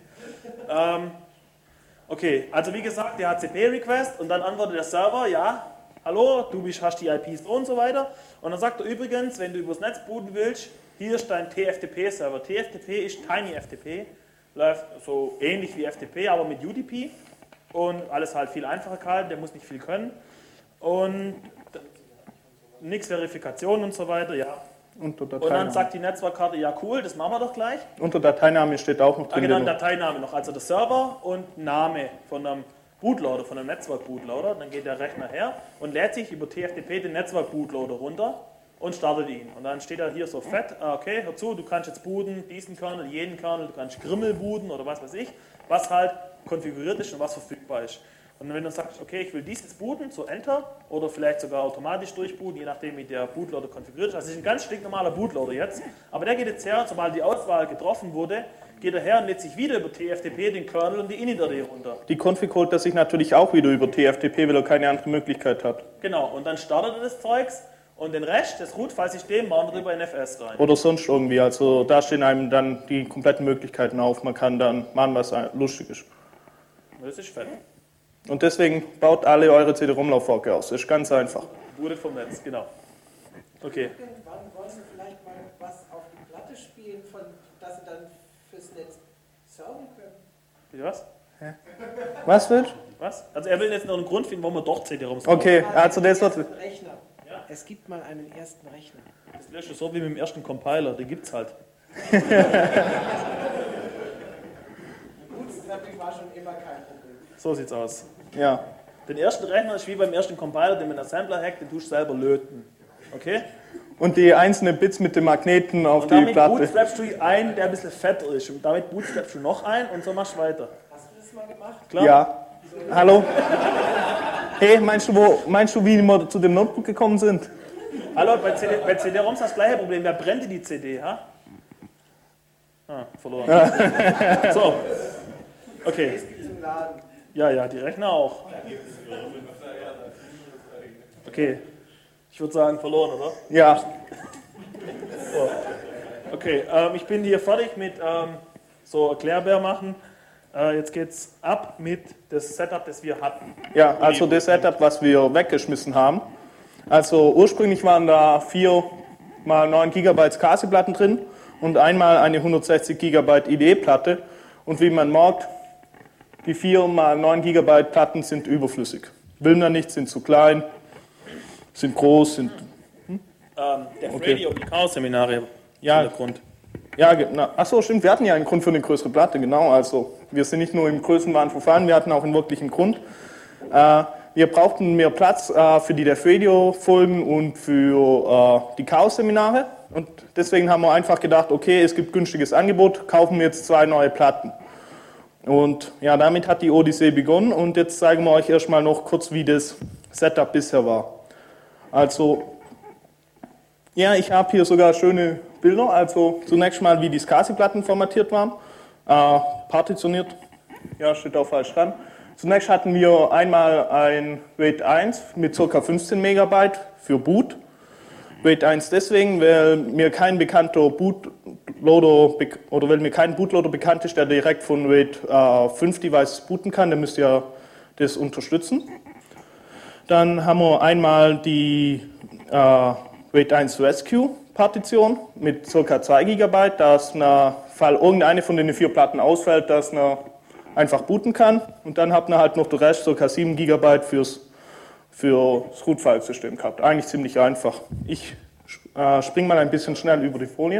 Okay, also wie gesagt, der HCP-Request und dann antwortet der Server, ja, hallo, hast die IP so und so weiter. Und dann sagt er übrigens, wenn du übers Netz booten willst, hier ist dein TFTP-Server. TFTP ist TinyFTP, läuft so ähnlich wie FTP, aber mit UDP und alles halt viel einfacher gehalten, der muss nicht viel können. Und nichts Verifikation und so weiter, ja. Unter Und dann Dateiname. sagt die Netzwerkkarte, ja cool, das machen wir doch gleich. Unter Dateiname steht auch noch drin. Genau, der- Dateiname noch, also der Server und Name von einem Bootloader, von einem Netzwerk-Bootloader. Dann geht der Rechner her und lädt sich über TFTP den Netzwerk-Bootloader runter und startet ihn. Und dann steht er hier so fett, okay, hör zu, du kannst jetzt booten, diesen Kernel, jeden Kernel, du kannst Grimmel booten oder was weiß ich, was halt konfiguriert ist und was verfügbar ist. Und wenn du sagst, okay, ich will dies jetzt booten, so Enter oder vielleicht sogar automatisch durchbooten, je nachdem wie der Bootloader konfiguriert ist. Also es ist ein ganz stinknormaler Bootloader jetzt, aber der geht jetzt her, sobald die Auswahl getroffen wurde, geht er her und lädt sich wieder über TFTP den Kernel und die Init.d runter. Die Config holt er sich natürlich auch wieder über TFTP, weil er keine andere Möglichkeit hat. Genau, und dann startet er das Zeugs und den Rest, das Root-File-System, bauen wir drüber in FS rein. Oder sonst irgendwie. Also da stehen einem dann die kompletten Möglichkeiten auf. Man kann dann machen, was lustig ist. Das ist fett. Und deswegen baut alle eure CD-ROM-Laufwerke aus. Das ist ganz einfach. Bootet vom Netz, genau. Okay. Irgendwann wollen Sie vielleicht mal was auf die Platte spielen, von, dass Sie dann fürs Netz serven können. Bitte was? Was willst Was? Also er will jetzt noch einen Grund finden, warum wir doch CD-ROMs du? Okay, also das wird... Rechner. Es gibt mal einen ersten Rechner. Das löscht so wie mit dem ersten Compiler, den gibt's halt. Bootstrapping war schon immer kein Problem. So sieht's aus. Ja. Den ersten Rechner ist wie beim ersten Compiler, den mit einem Assembler hackt, den tust du selber löten. Okay? Und die einzelnen Bits mit den Magneten auf Und die damit Platte. bootstrappst du einen, der ein bisschen fetter ist. Und damit bootstrappst du noch einen und so machst du weiter. Hast du das mal gemacht? Klar? Ja. Hallo? Hey, meinst du, wie wir zu dem Notebook gekommen sind? Hallo, bei CD-ROMs das gleiche Problem. Wer brennt denn die CD, ha? Verloren. So. Okay. Es gibt im Laden. Ja, die Rechner auch. Okay. Ich würde sagen, verloren, oder? Ja. So. Okay, ich bin hier fertig mit so Erklärbär machen. Jetzt geht's ab mit das Setup, das wir hatten. Ja, also das Setup, was wir weggeschmissen haben. Also ursprünglich waren da 4 mal 9 GB SCSI-Platten drin und einmal eine 160 GB IDE-Platte. Und wie man merkt, die 4 mal 9 GB Platten sind überflüssig. Will man nicht, sind zu klein, sind groß, sind... Der Freddy und die Chaos-Seminare. Ja. Der Grund. Ja, genau. Achso, stimmt, wir hatten ja einen Grund für eine größere Platte, genau. Also wir sind nicht nur im Größenwahn verfallen, wir hatten auch einen wirklichen Grund. Wir brauchten mehr Platz für die Def Radio-Folgen und für die Chaos-Seminare. Und deswegen haben wir einfach gedacht, okay, es gibt günstiges Angebot, kaufen wir jetzt 2 neue Platten. Und ja, damit hat die Odyssee begonnen und jetzt zeigen wir euch erstmal noch kurz, wie das Setup bisher war. Also, ja, ich habe hier sogar schöne Bilder, also zunächst mal, wie die SCSI-Platten formatiert waren. partitioniert. Ja, steht auch falsch dran. Zunächst hatten wir einmal ein RAID 1 mit ca. 15 Megabyte für Boot. RAID 1 deswegen, weil mir kein bekannter Bootloader oder weil mir kein Bootloader bekannt ist, der direkt von RAID 5 Devices booten kann, der müsste ja das unterstützen. Dann haben wir einmal die RAID 1 Rescue Partition mit ca. 2 GB, dass fall irgendeine von den 4 Platten ausfällt, dass man einfach booten kann. Und dann hat man halt noch den Rest, ca. 7 GB fürs Root-File-System gehabt. Eigentlich ziemlich einfach. Ich springe mal ein bisschen schnell über die Folien.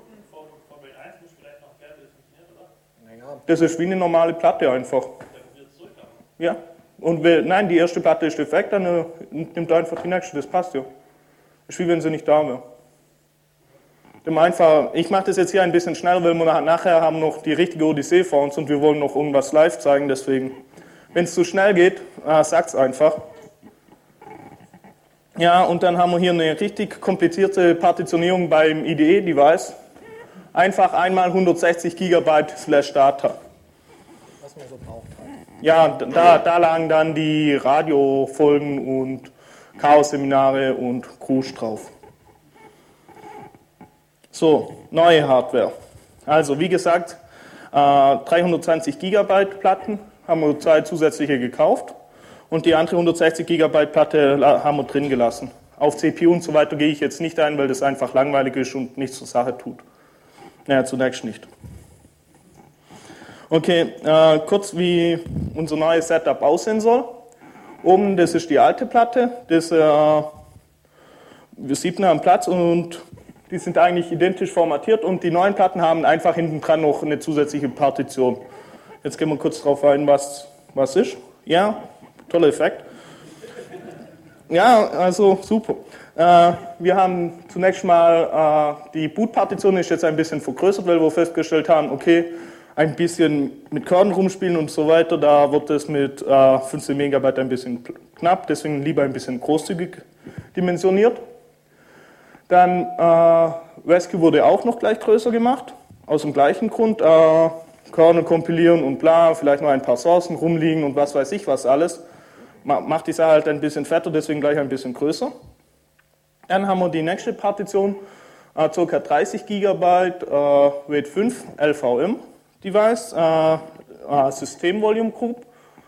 Das ist wie eine normale Platte einfach. Ja. Und nein, die erste Platte ist defekt, dann nimmt er einfach die nächste, das passt ja. Das ist wie wenn sie nicht da wäre. Ich mache das jetzt hier ein bisschen schneller, weil wir nachher haben noch die richtige Odyssee vor uns und wir wollen noch irgendwas live zeigen, deswegen, wenn es zu schnell geht, sagt's einfach. Ja, und dann haben wir hier eine richtig komplizierte Partitionierung beim IDE-Device. Einfach einmal 160 GB /Data. Was man so braucht. Ja, da lagen dann die Radiofolgen und Chaos-Seminare und Cruise drauf. So, neue Hardware. Also, wie gesagt, 320 GB Platten haben wir 2 zusätzliche gekauft und die andere 160 GB Platte haben wir drin gelassen. Auf CPU und so weiter gehe ich jetzt nicht ein, weil das einfach langweilig ist und nichts zur Sache tut. Naja, zunächst nicht. Okay, kurz wie unser neues Setup aussehen soll. Oben, das ist die alte Platte, das sieht man am Platz und die sind eigentlich identisch formatiert und die neuen Platten haben einfach hinten dran noch eine zusätzliche Partition. Jetzt gehen wir kurz drauf ein, was ist. Ja, toller Effekt. Ja, also super. Wir haben zunächst mal, die Boot-Partition ist jetzt ein bisschen vergrößert, weil wir festgestellt haben, okay, ein bisschen mit Kernel rumspielen und so weiter, da wird es mit 15 Megabyte ein bisschen knapp, deswegen lieber ein bisschen großzügig dimensioniert. Dann Rescue wurde auch noch gleich größer gemacht, aus dem gleichen Grund. Kernel kompilieren und bla, vielleicht noch ein paar Sourcen rumliegen und was weiß ich was alles. Macht die Sache halt ein bisschen fetter, deswegen gleich ein bisschen größer. Dann haben wir die nächste Partition, ca. 30 GB RAID 5 LVM Device, System Volume Group.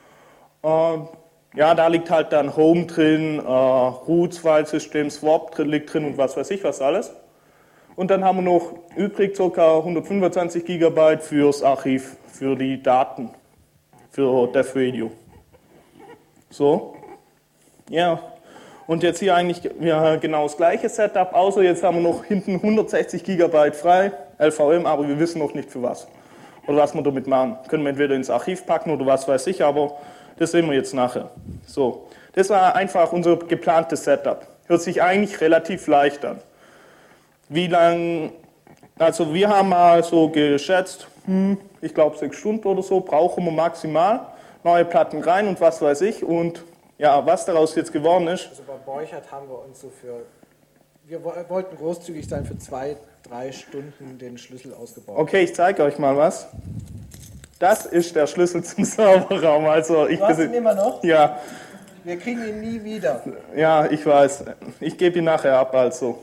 Ja, da liegt halt dann Home drin, Roots File System, Swap liegt drin und was weiß ich was alles. Und dann haben wir noch übrig ca. 125 GB fürs Archiv, für die Daten, für Dev Radio. So, ja. Und jetzt hier eigentlich genau das gleiche Setup, außer jetzt haben wir noch hinten 160 GB frei, LVM, aber wir wissen noch nicht für was. Oder was wir damit machen. Können wir entweder ins Archiv packen oder was weiß ich, aber das sehen wir jetzt nachher. So, das war einfach unser geplantes Setup. Hört sich eigentlich relativ leicht an. Wie lang, also wir haben mal so geschätzt, ich glaube 6 Stunden oder so brauchen wir maximal. Neue Platten rein und was weiß ich und ja, was daraus jetzt geworden ist. Also bei Borchert haben wir uns so wir wollten großzügig sein, für 2-3 Stunden den Schlüssel ausgebaut. Okay, ich zeige euch mal was. Das ist der Schlüssel zum Serverraum. Also Du hast ihn immer noch? Ja. Wir kriegen ihn nie wieder. Ja, ich weiß. Ich gebe ihn nachher ab, also.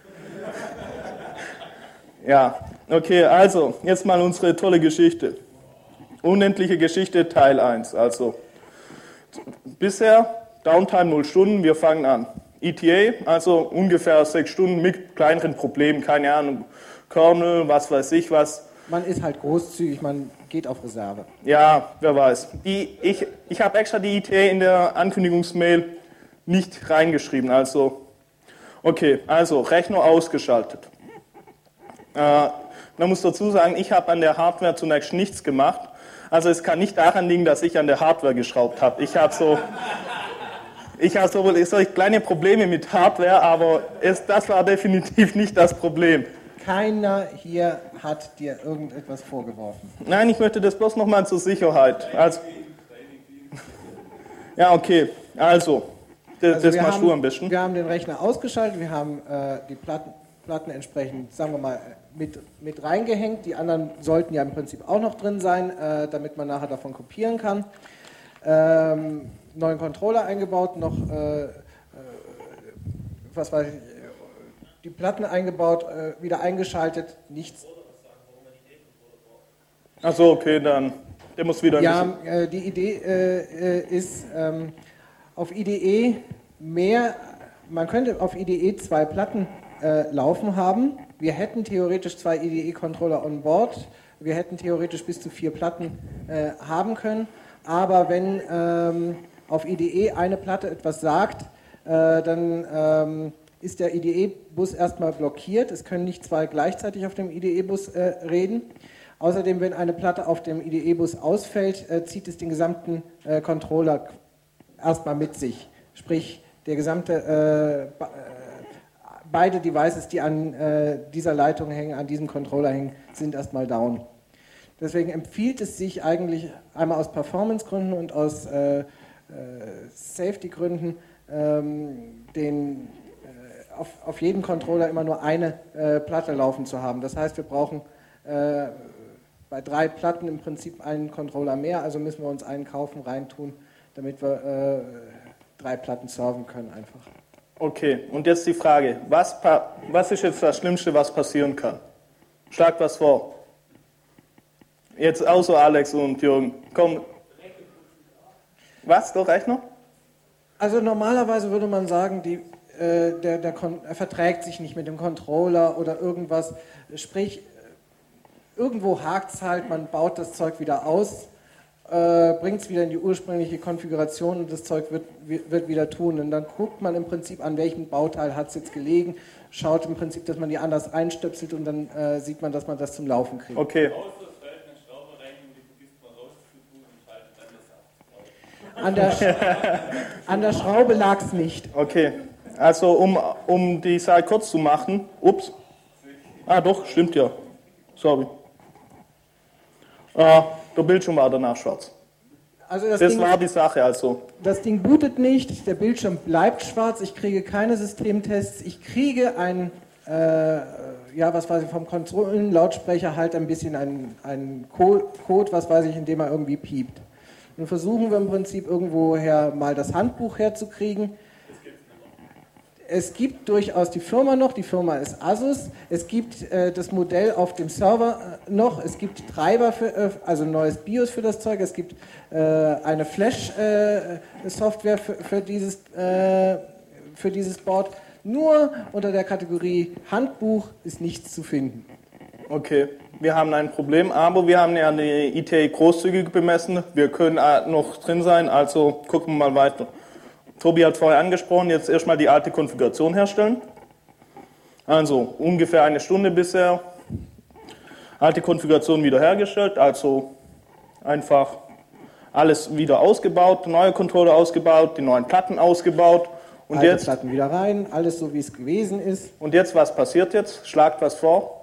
Ja, okay, also, jetzt mal unsere tolle Geschichte. Unendliche Geschichte, Teil 1. Also, bisher Downtime 0 Stunden, wir fangen an. ETA, also ungefähr 6 Stunden mit kleineren Problemen, keine Ahnung, Kernel, was weiß ich was. Man ist halt großzügig, man geht auf Reserve. Ja, wer weiß. Ich habe extra die ETA in der Ankündigungsmail nicht reingeschrieben, also, okay, also Rechner ausgeschaltet. Man muss dazu sagen, ich habe an der Hardware zunächst nichts gemacht. Also es kann nicht daran liegen, dass ich an der Hardware geschraubt habe. Ich habe so kleine Probleme mit Hardware, aber das war definitiv nicht das Problem. Keiner hier hat dir irgendetwas vorgeworfen. Nein, ich möchte das bloß nochmal zur Sicherheit. Also, ja, okay, also, das machst du am besten. Wir haben den Rechner ausgeschaltet, wir haben die Platten Platten entsprechend, sagen wir mal, mit reingehängt. Die anderen sollten ja im Prinzip auch noch drin sein, damit man nachher davon kopieren kann. Neuen Controller eingebaut, noch was weiß ich, die Platten eingebaut, wieder eingeschaltet, nichts. Achso, okay, dann der muss wieder ein bisschen... Die Idee ist, auf IDE man könnte auf IDE 2 Platten laufen haben. Wir hätten theoretisch 2 IDE-Controller on board. Wir hätten theoretisch bis zu 4 Platten haben können. Aber wenn auf IDE eine Platte etwas sagt, dann ist der IDE-Bus erstmal blockiert. Es können nicht 2 gleichzeitig auf dem IDE-Bus reden. Außerdem, wenn eine Platte auf dem IDE-Bus ausfällt, zieht es den gesamten Controller erstmal mit sich. Sprich, der gesamte, beide Devices, die an dieser Leitung hängen, an diesem Controller hängen, sind erstmal down. Deswegen empfiehlt es sich eigentlich einmal aus Performance-Gründen und aus Safety-Gründen, auf jedem Controller immer nur eine Platte laufen zu haben. Das heißt, wir brauchen bei 3 Platten im Prinzip einen Controller mehr, also müssen wir uns einen kaufen, reintun, damit wir 3 Platten serven können einfach. Okay, und jetzt die Frage, was ist jetzt das Schlimmste, was passieren kann? Schlag was vor. Jetzt außer Alex und Jürgen. Komm. Was, der Rechner? Also normalerweise würde man sagen, er verträgt sich nicht mit dem Controller oder irgendwas. Sprich, irgendwo hakt es halt, man baut das Zeug wieder aus, bringt es wieder in die ursprüngliche Konfiguration und das Zeug wird wieder tun. Und dann guckt man im Prinzip, an welchem Bauteil hat es jetzt gelegen, schaut im Prinzip, dass man die anders einstöpselt und dann sieht man, dass man das zum Laufen kriegt. Okay. An der Schraube lag es nicht. Okay, also um die Sache kurz zu machen, ups, doch, stimmt ja, sorry. Der Bildschirm war danach schwarz. Also das war die Sache also. Das Ding bootet nicht, der Bildschirm bleibt schwarz, ich kriege keine Systemtests, ich kriege was weiß ich, vom Konsolenlautsprecher halt ein bisschen einen Code, was weiß ich, in dem er irgendwie piept. Nun versuchen wir im Prinzip irgendwoher mal das Handbuch herzukriegen. Es gibt durchaus die Firma noch, die Firma ist Asus. Es gibt das Modell auf dem Server noch. Es gibt Treiber, also ein neues BIOS für das Zeug. Es gibt eine Flash-Software für dieses Board. Nur unter der Kategorie Handbuch ist nichts zu finden. Okay, wir haben ein Problem, aber wir haben ja die IT großzügig bemessen. Wir können noch drin sein, also gucken wir mal weiter. Tobi hat vorher angesprochen, jetzt erstmal die alte Konfiguration herstellen. Also ungefähr 1 Stunde bisher. Alte Konfiguration wiederhergestellt, also einfach alles wieder ausgebaut, neue Controller ausgebaut, die neuen Platten ausgebaut. Und alte jetzt Platten wieder rein, alles so wie es gewesen ist. Und jetzt, was passiert jetzt? Schlagt was vor.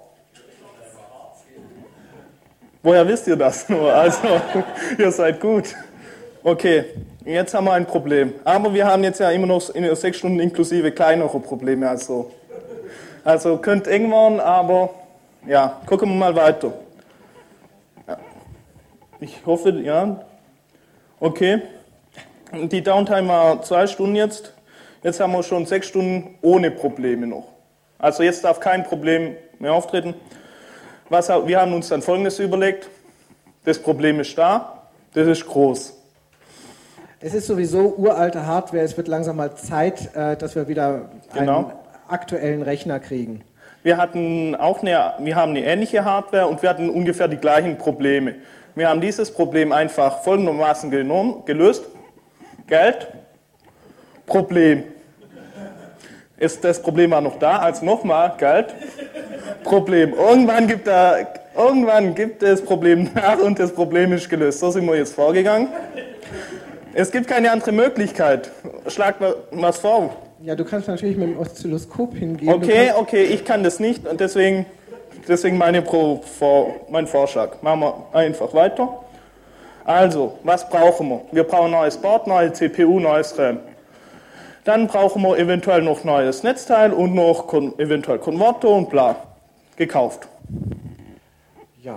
Woher wisst ihr das nur? Also, ihr seid gut. Okay, jetzt haben wir ein Problem. Aber wir haben jetzt ja immer noch in 6 Stunden inklusive kleinere Probleme. Also könnte eng werden, aber ja, gucken wir mal weiter. Ja. Ich hoffe, ja. Okay. Die Downtime war 2 Stunden jetzt. Jetzt haben wir schon 6 Stunden ohne Probleme noch. Also jetzt darf kein Problem mehr auftreten. Wir haben uns dann Folgendes überlegt. Das Problem ist da, das ist groß. Es ist sowieso uralte Hardware, es wird langsam mal Zeit, dass wir wieder einen aktuellen Rechner kriegen. Wir haben eine ähnliche Hardware und wir hatten ungefähr die gleichen Probleme. Wir haben dieses Problem einfach folgendermaßen gelöst. Geld, Problem. Das Problem war noch da, also nochmal Geld, Problem. Irgendwann gibt das Problem nach und das Problem ist gelöst. So sind wir jetzt vorgegangen. Es gibt keine andere Möglichkeit. Schlag was vor. Ja, du kannst natürlich mit dem Oszilloskop hingehen. Okay, ich kann das nicht und deswegen mein Vorschlag. Machen wir einfach weiter. Also, was brauchen wir? Wir brauchen ein neues Board, neue CPU, neues RAM. Dann brauchen wir eventuell noch neues Netzteil und noch eventuell Konverter und bla. Gekauft. Ja.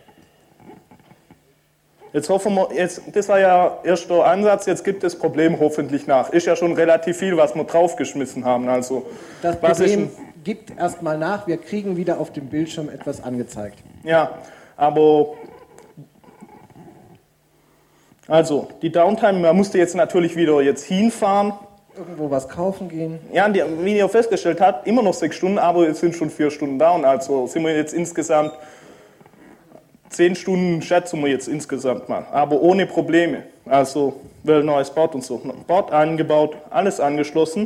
Jetzt hoffen wir, das war ja erster Ansatz, jetzt gibt das Problem hoffentlich nach. Ist ja schon relativ viel, was wir draufgeschmissen haben. Also, Das was ist Problem gibt erstmal nach, wir kriegen wieder auf dem Bildschirm etwas angezeigt. Ja, aber also die Downtime, man musste jetzt natürlich wieder jetzt hinfahren. Irgendwo was kaufen gehen. Ja, wie ihr festgestellt habt, immer noch 6 Stunden, aber es sind schon 4 Stunden down. Also sind wir jetzt insgesamt 10 Stunden, schätzen wir jetzt insgesamt mal. Aber ohne Probleme. Also, weil neues Board und so. Board eingebaut, alles angeschlossen.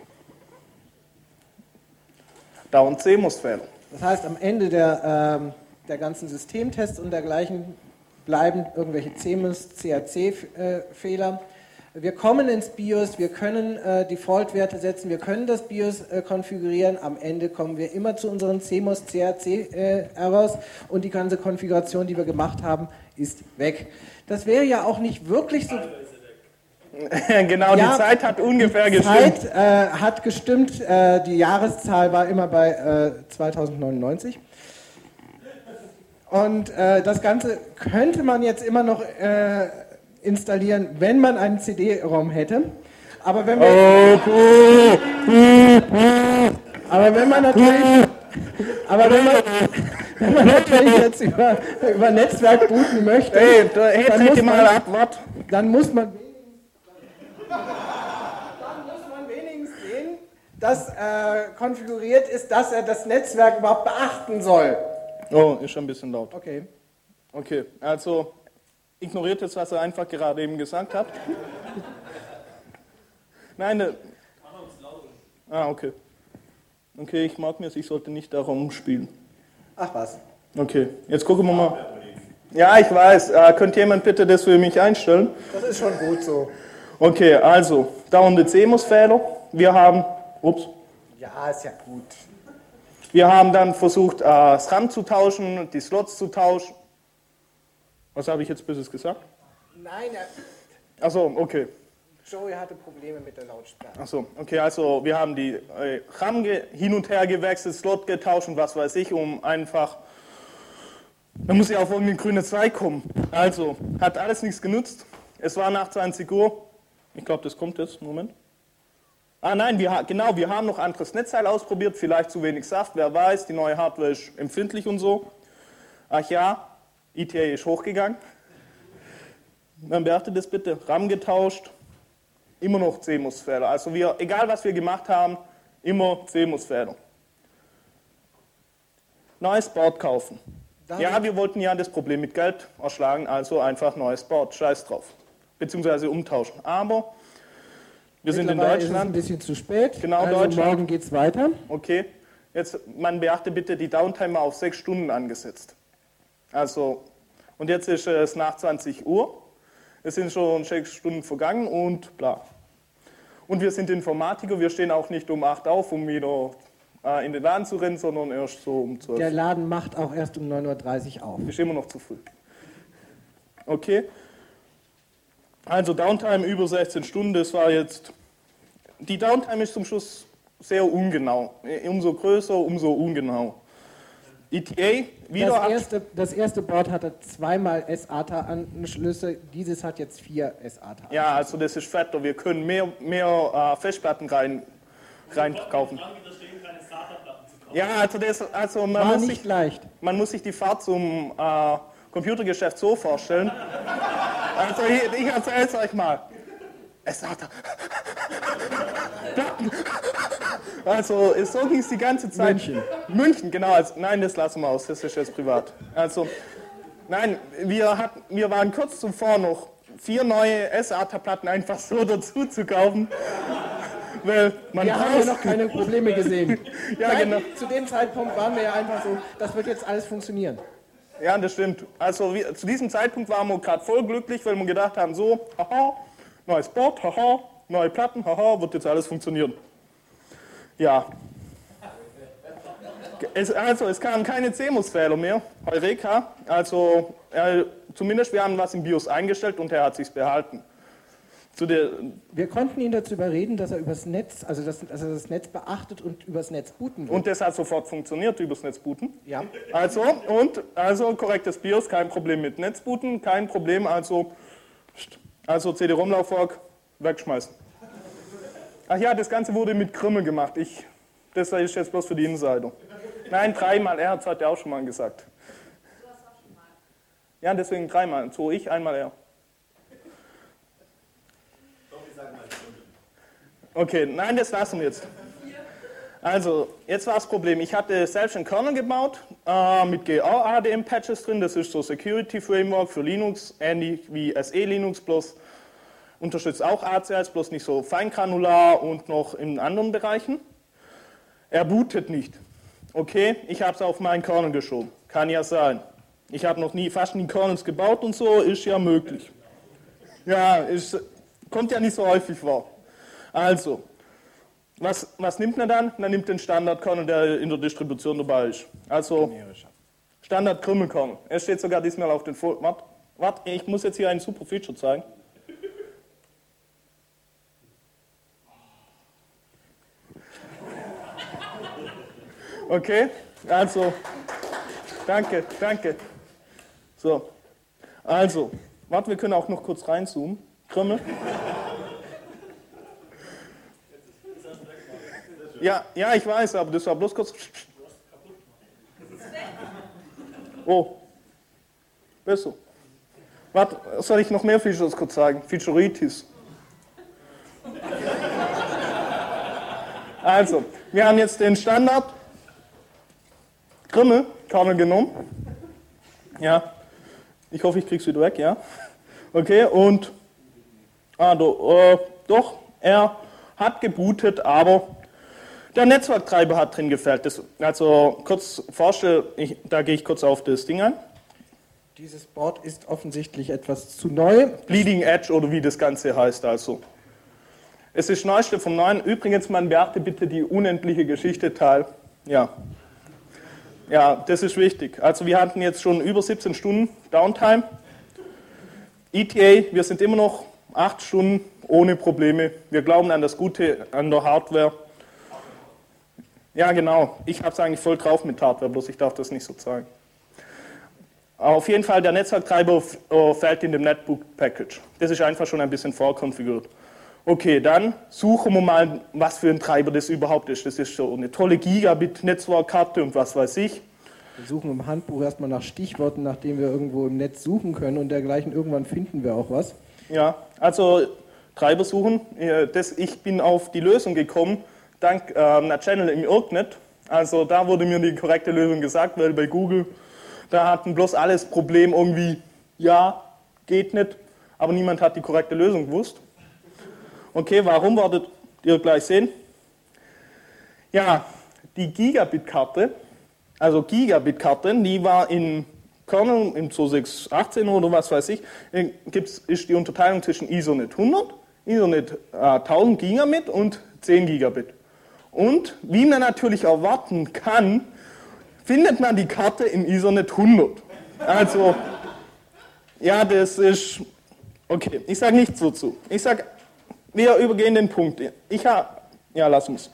Down CMOS-Fehler. Das heißt, am Ende der ganzen Systemtests und dergleichen bleiben irgendwelche CMOS, CAC-Fehler. Wir kommen ins BIOS, wir können Default-Werte setzen, wir können das BIOS konfigurieren. Am Ende kommen wir immer zu unseren CMOS, CAC-Errors und die ganze Konfiguration, die wir gemacht haben, ist weg. Das wäre ja auch nicht wirklich so... Genau, ja, die Zeit hat ungefähr gestimmt. Die Zeit hat gestimmt, die Jahreszahl war immer bei 2099. Und das Ganze könnte man jetzt immer noch installieren, wenn man einen CD-ROM hätte. Aber wenn man natürlich jetzt über Netzwerk booten möchte, dann muss man wenigstens sehen, dass konfiguriert ist, dass er das Netzwerk überhaupt beachten soll. Oh, ist schon ein bisschen laut. Okay. Okay, also ignoriert jetzt, was er einfach gerade eben gesagt hat. Nein, okay. Okay, ich mag mir, ich sollte nicht darum spielen. Ach was. Okay, jetzt gucken wir mal. Ja, ich weiß. Könnte jemand bitte das für mich einstellen? Das ist schon gut so. Okay, also, dauernde CMOS-Fehler. Wir haben, Ja, ist ja gut. Wir haben dann versucht, das RAM zu tauschen, die Slots zu tauschen. Was habe ich jetzt Böses gesagt? Nein, Achso, okay. Joey hatte Probleme mit der Lautsprecher. Achso, okay, also wir haben die RAM hin und her gewechselt, Slot getauscht und was weiß ich, um einfach, da muss ja auf irgendeinen grünen Zweig kommen. Also, hat alles nichts genutzt. Es war nach 20 Uhr. Ich glaube, das kommt jetzt. Moment. Nein, wir haben noch anderes Netzteil ausprobiert, vielleicht zu wenig Saft, wer weiß, die neue Hardware ist empfindlich und so. Ach ja, ETA ist hochgegangen. Dann beachtet das bitte, RAM getauscht, immer noch CMOS-Fehler. Also egal was wir gemacht haben, immer CMOS-Fehler. Neues Board kaufen. Ja, wir wollten ja das Problem mit Geld erschlagen, also einfach neues Board, scheiß drauf. Beziehungsweise umtauschen. Aber wir sind in Deutschland. Ist es ein bisschen zu spät. Genau, also Deutschland. Morgen geht's weiter. Okay, jetzt, man beachte bitte die Downtime auf 6 Stunden angesetzt. Also, und jetzt ist es nach 20 Uhr. Es sind schon 6 Stunden vergangen und bla. Und wir sind Informatiker, wir stehen auch nicht um 8 auf, um wieder in den Laden zu rennen, sondern erst so um 12. Der Laden macht auch erst um 9:30 Uhr auf. Ist immer noch zu früh. Okay. Also Downtime über 16 Stunden, das war jetzt... Die Downtime ist zum Schluss sehr ungenau. Umso größer, umso ungenau. ETA, wieder... Das erste Board hatte 2-mal SATA-Anschlüsse, dieses hat jetzt 4 SATA-Anschlüsse. Ja, also das ist fetter. Wir können mehr Festplatten reinkaufen. Ja, also man muss sich die Fahrt zum Computergeschäft so vorstellen. Also ich erzähle es euch mal. SATA. Also so ging es die ganze Zeit. München, genau. Nein, das lassen wir aus, das ist jetzt privat. Also, nein, wir waren kurz zuvor noch 4 neue SATA-Platten einfach so dazu zu kaufen. Weil wir haben ja noch keine Probleme gesehen. Ja, nein, genau. Zu dem Zeitpunkt waren wir ja einfach so, das wird jetzt alles funktionieren. Ja, das stimmt. Also zu diesem Zeitpunkt waren wir gerade voll glücklich, weil wir gedacht haben, so, haha, neues Board, haha, neue Platten, haha, wird jetzt alles funktionieren. Ja. Es kamen keine CMOS-Fehler mehr, Heureka. Also zumindest wir haben was im BIOS eingestellt und er hat sich's behalten. Wir konnten ihn dazu überreden, dass er übers Netz, also dass er das Netz beachtet und übers Netz booten will. Und das hat sofort funktioniert, übers Netz booten. Ja. Also korrektes BIOS, kein Problem mit Netzbooten, kein Problem, also CD-ROM-Laufwerk wegschmeißen. Ach ja, das Ganze wurde mit Krümmel gemacht. Das ist jetzt bloß für die Insider. Nein, 3-mal R, das hat er auch schon mal gesagt. Du hast auch schon mal. Ja, deswegen 3-mal. So ich, 1-mal R. Okay, nein, das lassen wir jetzt. Also, jetzt war das Problem. Ich hatte selbst einen Kernel gebaut mit GR-ADM-Patches drin. Das ist so Security Framework für Linux, ähnlich wie SE Linux, bloß unterstützt auch ACLs, bloß nicht so feingranular und noch in anderen Bereichen. Er bootet nicht. Okay, ich habe es auf meinen Kernel geschoben. Kann ja sein. Ich habe noch fast nie Kernels gebaut und so, ist ja möglich. Ja, kommt ja nicht so häufig vor. Also, was nimmt man dann? Man nimmt den Standard-Kernel, der in der Distribution dabei ist. Also, Standard-Krümmel-Kernel. Es steht sogar diesmal auf den Folien. Warte, ich muss jetzt hier ein super Feature zeigen. Okay, also, danke. So, also, warte, wir können auch noch kurz reinzoomen. Krümmel. Ja, ich weiß, aber das war bloß kurz. Oh, besser. Warte, soll ich noch mehr Features kurz zeigen? Featureitis. Also, wir haben jetzt den Standard Krümmel-Kernel genommen. Ja, ich hoffe, ich krieg's wieder weg, ja. Okay, und doch, er hat gebootet, aber der Netzwerktreiber hat drin gefehlt. Also kurz vorstellen, da gehe ich kurz auf das Ding ein. Dieses Board ist offensichtlich etwas zu neu. Bleeding Edge oder wie das Ganze heißt also. Es ist das Neueste vom Neuen. Übrigens, man beachte bitte die unendliche Geschichte Teil. Ja, das ist wichtig. Also wir hatten jetzt schon über 17 Stunden Downtime. ETA, wir sind immer noch 8 Stunden ohne Probleme. Wir glauben an das Gute an der Hardware. Ja, genau. Ich habe es eigentlich voll drauf mit Hardware, bloß ich darf das nicht so zeigen. Auf jeden Fall, der Netzwerktreiber fällt in dem Netbook-Package. Das ist einfach schon ein bisschen vorkonfiguriert. Okay, dann suchen wir mal, was für ein Treiber das überhaupt ist. Das ist so eine tolle Gigabit-Netzwerkkarte und was weiß ich. Wir suchen im Handbuch erstmal nach Stichworten, nach denen wir irgendwo im Netz suchen können und dergleichen. Irgendwann finden wir auch was. Ja, also Treiber suchen. Ich bin auf die Lösung gekommen, dank einer Channel im IRCnet. Also da wurde mir die korrekte Lösung gesagt, weil bei Google, da hatten bloß alles Problem irgendwie, ja, geht nicht, aber niemand hat die korrekte Lösung gewusst. Okay, warum werdet ihr gleich sehen? Ja, die Gigabit-Karte, die war in Kernel im 2618 oder was weiß ich, ist die Unterteilung zwischen ISONet 100, ISONet 1000 Gigabit und 10 Gigabit. Und wie man natürlich erwarten kann, findet man die Karte im ISONet 100. Also, ja, das ist, okay, ich sage nichts dazu. Ich sage, wir übergehen den Punkt. Ja, lass uns.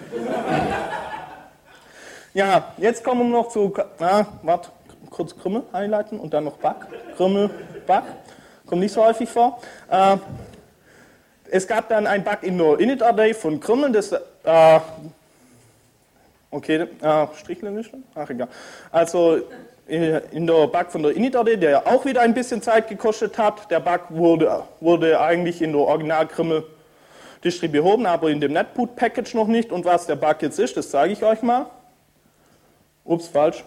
Ja, jetzt kommen wir noch zu, warte, kurz Krümmel highlighten und dann noch Back. Krümmel, Back, kommt nicht so häufig vor. Es gab dann ein Bug in der Init-Array von Krümmel, das, Strichliste? Ach, egal. Also, in der Bug von der Init-Array, der auch wieder ein bisschen Zeit gekostet hat. Der Bug wurde eigentlich in der Original-Krümmel-Distri behoben, aber in dem Netboot-Package noch nicht. Und was der Bug jetzt ist, das zeige ich euch mal. Ups, falsch.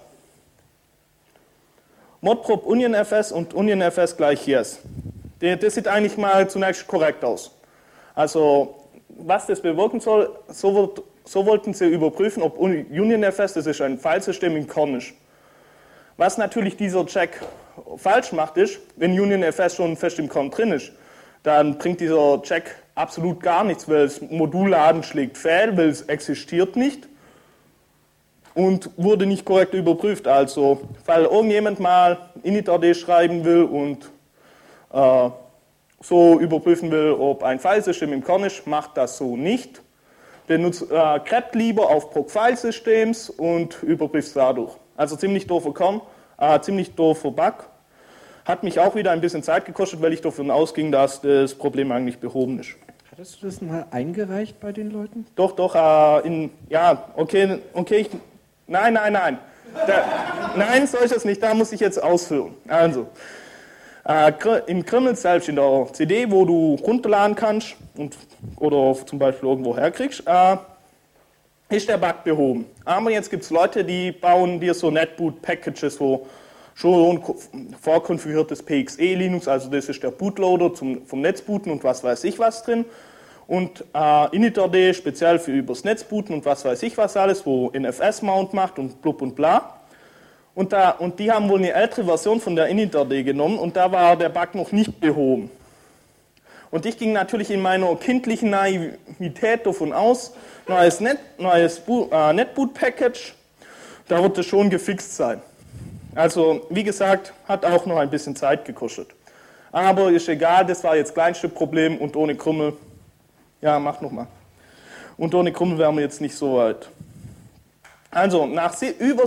Modprobe UnionFS und UnionFS gleich Yes. Das sieht eigentlich mal zunächst korrekt aus. Also, was das bewirken soll, so wollten sie überprüfen, ob UnionFS, das ist ein Filesystem in Kern ist. Was natürlich dieser Check falsch macht, ist, wenn UnionFS schon fest im Kern drin ist, dann bringt dieser Check absolut gar nichts, weil das Modulladen schlägt fehl, weil es existiert nicht und wurde nicht korrekt überprüft. Also, falls irgendjemand mal init.rd schreiben will und so überprüfen will, ob ein Filesystem im Kern ist, macht das so nicht. Greppt lieber auf Proc-File-Systems und überprüft es dadurch. Also ziemlich doofer Kern, ziemlich doofer Bug. Hat mich auch wieder ein bisschen Zeit gekostet, weil ich davon ausging, dass das Problem eigentlich behoben ist. Hattest du das mal eingereicht bei den Leuten? Doch, okay, nein. Nein, so ist es nicht, da muss ich jetzt ausführen. Also, im Kernel selbst, in der CD, wo du runterladen kannst oder zum Beispiel irgendwo herkriegst, ist der Bug behoben. Aber jetzt gibt es Leute, die bauen dir so Netboot-Packages, wo schon vorkonfiguriertes PXE Linux, also das ist der Bootloader vom Netzbooten und was weiß ich was drin. Und initd speziell für übers Netzbooten und was weiß ich was alles, wo NFS-Mount macht und blub und bla. Und die haben wohl eine ältere Version von der initd genommen und da war der Bug noch nicht behoben. Und ich ging natürlich in meiner kindlichen Naivität davon aus, neues Netboot-Package, da wird es schon gefixt sein. Also, wie gesagt, hat auch noch ein bisschen Zeit gekostet. Aber ist egal, das war jetzt das kleinste Problem und ohne Krümmel, ja, mach nochmal. Und ohne Krümmel wären wir jetzt nicht so weit. Also, nach über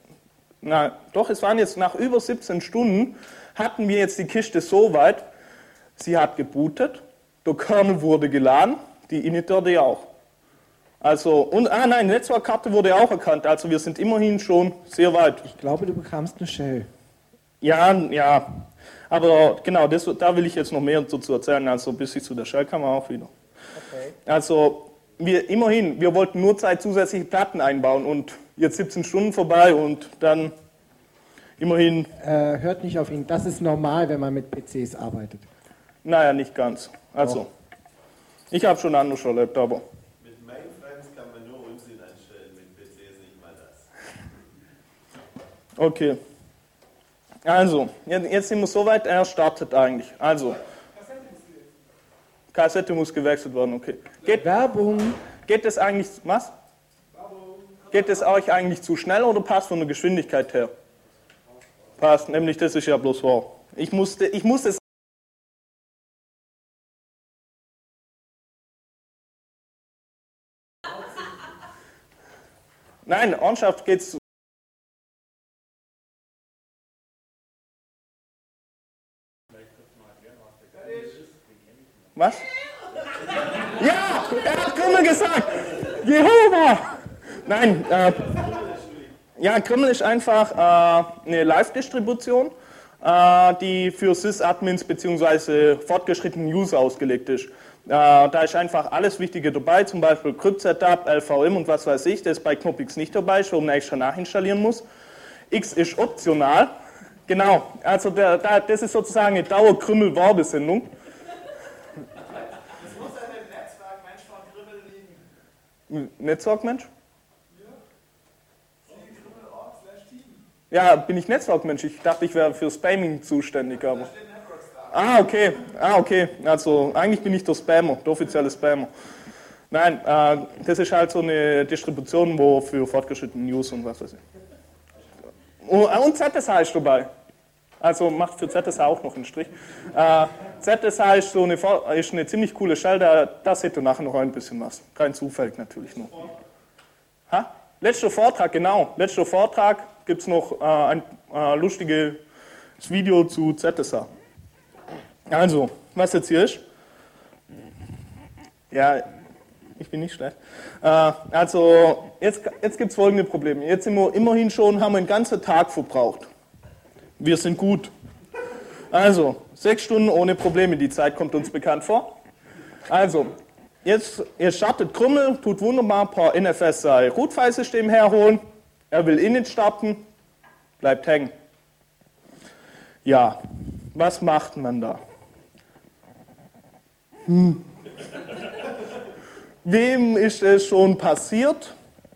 17 Stunden hatten wir jetzt die Kiste so weit, sie hat gebootet, der Kernel wurde geladen, die initd auch. Also, die Netzwerkkarte wurde auch erkannt, also wir sind immerhin schon sehr weit. Ich glaube, du bekamst eine Shell. Ja, aber genau, da will ich jetzt noch mehr dazu erzählen, also bis ich zu der Shell kam auch wieder. Okay. Also, wir wollten nur zusätzliche Platten einbauen und jetzt 17 Stunden vorbei und dann immerhin... Hört nicht auf ihn, das ist normal, wenn man mit PCs arbeitet. Naja, nicht ganz. Also, ich habe schon anders erlebt, aber... Okay. Also, jetzt sind wir so weit, er startet eigentlich. Also, Kassette muss gewechselt werden, okay. Werbung. Geht es eigentlich, was? Geht es euch eigentlich zu schnell oder passt von der Geschwindigkeit her? Passt, nämlich das ist ja bloß wahr. Ich musste es. Nein, ernsthaft geht's. Was? Ja, er hat Krümmel gesagt. Jehova. Nein, Krümmel ist einfach eine Live-Distribution, die für Sys-Admins bzw. fortgeschrittenen User ausgelegt ist. Da ist einfach alles Wichtige dabei, zum Beispiel Crypt-Setup, LVM und was weiß ich, das ist bei Knoppix nicht dabei, wo man extra nachinstallieren muss. X ist optional. Genau, also das ist sozusagen eine Dauer-Krümmel-Werbesendung. Netzwerkmensch? Ja, bin ich Netzwerkmensch? Ich dachte, ich wäre für Spamming zuständig, aber... Okay. Also, eigentlich bin ich der Spammer, der offizielle Spammer. Nein, das ist halt so eine Distribution, wo für fortgeschrittene News und was weiß ich. Und ZSH ist dabei. Also macht für ZSH auch noch einen Strich. ZSH ist ist eine ziemlich coole Shell, da seht ihr nachher noch ein bisschen was. Kein Zufall natürlich nur. Letzter Vortrag, genau. Letzter Vortrag gibt es noch ein lustiges Video zu ZSH. Also, was jetzt hier ist. Ja, ich bin nicht schlecht. Also, jetzt gibt es folgende Probleme. Jetzt sind wir immerhin schon, haben wir einen ganzen Tag verbraucht. Wir sind gut. Also, 6 Stunden ohne Probleme, die Zeit kommt uns bekannt vor. Also, jetzt startet Krümmel, tut wunderbar per NFS sein Root-File-System herholen. Er will init starten, bleibt hängen. Ja, was macht man da? Wem ist es schon passiert?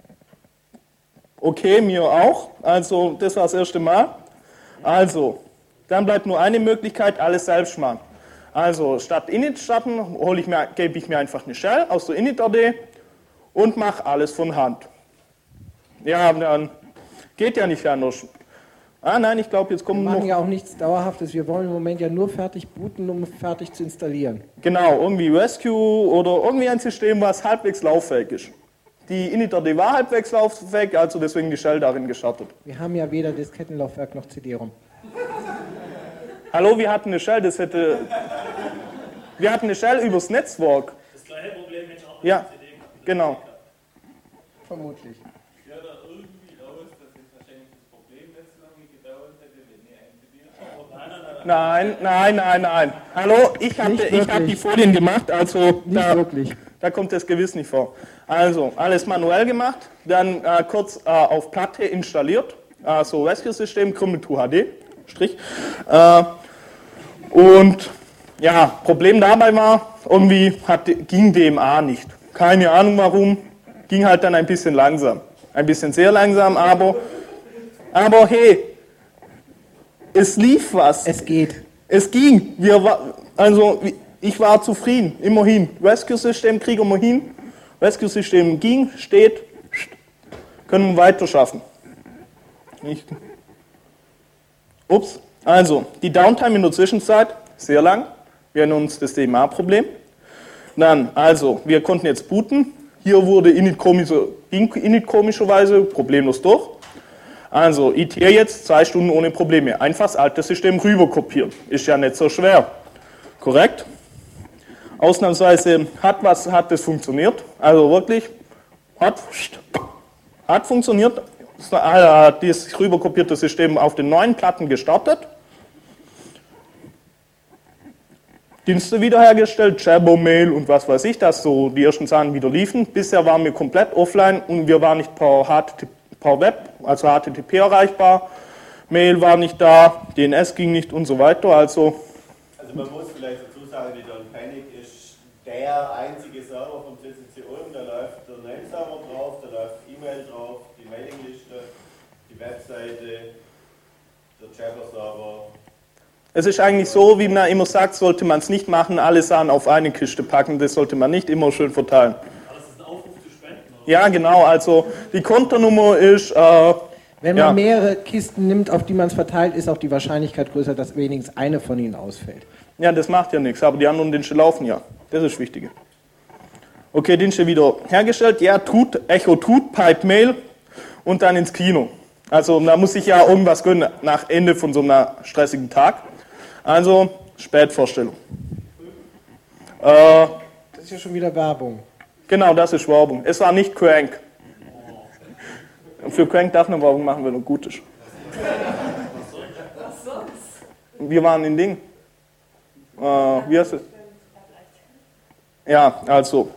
Okay, mir auch. Also, das war das erste Mal. Also, dann bleibt nur eine Möglichkeit, alles selbst machen. Also, statt init starten, gebe ich mir einfach eine Shell aus der initd und mache alles von Hand. Ja, dann geht ja nicht anders. Ah nein, ich glaube, jetzt Wir kommen machen noch... ja auch nichts Dauerhaftes. Wir wollen im Moment ja nur fertig booten, um fertig zu installieren. Genau, irgendwie Rescue oder irgendwie ein System, was halbwegs lauffähig ist. Die Init.d war halbwegs lauffähig, also deswegen die Shell darin gestartet. Wir haben ja weder Diskettenlaufwerk noch CD-ROM. Hallo, wir hatten eine Shell, wir hatten eine Shell übers Netzwerk. Das gleiche Problem hätte ich auch mit Ja, der CD gehabt. genau. Vermutlich. Ich höre da irgendwie raus, dass es wahrscheinlich das Problem nicht so lange gedauert hätte, wenn ihr ein Nein. Hallo, ich habe die Folien gemacht, also Wirklich. da kommt das gewiss nicht vor. Also, alles manuell gemacht, dann kurz auf Platte installiert, so Rescue-System, Krümmel2HD, Strich. Und ja, Problem dabei war, irgendwie ging DMA nicht. Keine Ahnung warum, ging halt dann ein bisschen langsam. Ein bisschen sehr langsam, aber hey, es lief was. Es geht. Es ging. Ich war zufrieden, immerhin. Rescue-System kriegen wir hin. Rescue-System ging, steht, können wir weiter schaffen. Ups. Also, die Downtime in der Zwischenzeit, sehr lang. Wir erinnern uns das DMA-Problem. Dann, also, wir konnten jetzt booten. Hier wurde Init komischerweise problemlos durch. Also, IT jetzt 2 Stunden ohne Probleme. Einfach das alte System rüber kopieren. Ist ja nicht so schwer. Korrekt? Ausnahmsweise hat das funktioniert. Also wirklich, hat funktioniert. Das rüberkopierte System auf den neuen Platten gestartet. Dienste wiederhergestellt, Jabber, Mail und was weiß ich, dass so die ersten Sachen wieder liefen. Bisher waren wir komplett offline und wir waren nicht per Web, also HTTP erreichbar. Mail war nicht da, DNS ging nicht und so weiter. Also man muss vielleicht dazu sagen, die Don't Panic ist der einzige Server vom CCC Ulm, da läuft der Name-Server drauf, da läuft E-Mail drauf, die Mailingliste, die Webseite, der Jabber-Server. es ist eigentlich so, wie man immer sagt, sollte man es nicht machen, alle Sachen auf eine Kiste packen, das sollte man nicht immer schön verteilen. Aber das ist ein Aufruf zu spenden, oder? Ja, genau, also die Kontonummer ist... Wenn man Ja. mehrere Kisten nimmt, auf die man es verteilt, ist auch die Wahrscheinlichkeit größer, dass wenigstens eine von ihnen ausfällt. Ja, das macht ja nichts, aber die anderen Dienste laufen ja. Das ist das Wichtige. Okay, Dienste wieder hergestellt. Ja, Echo tut, Pipe Mail und dann ins Kino. Also da muss ich ja irgendwas gönnen nach Ende von so einem stressigen Tag. Also Spätvorstellung. Das ist ja schon wieder Werbung. Genau, das ist Werbung. Es war nicht Crank. Für Crank darf eine Werbung machen, wenn er gut ist. Wir waren in Ding. Wie heißt es? Ja, also.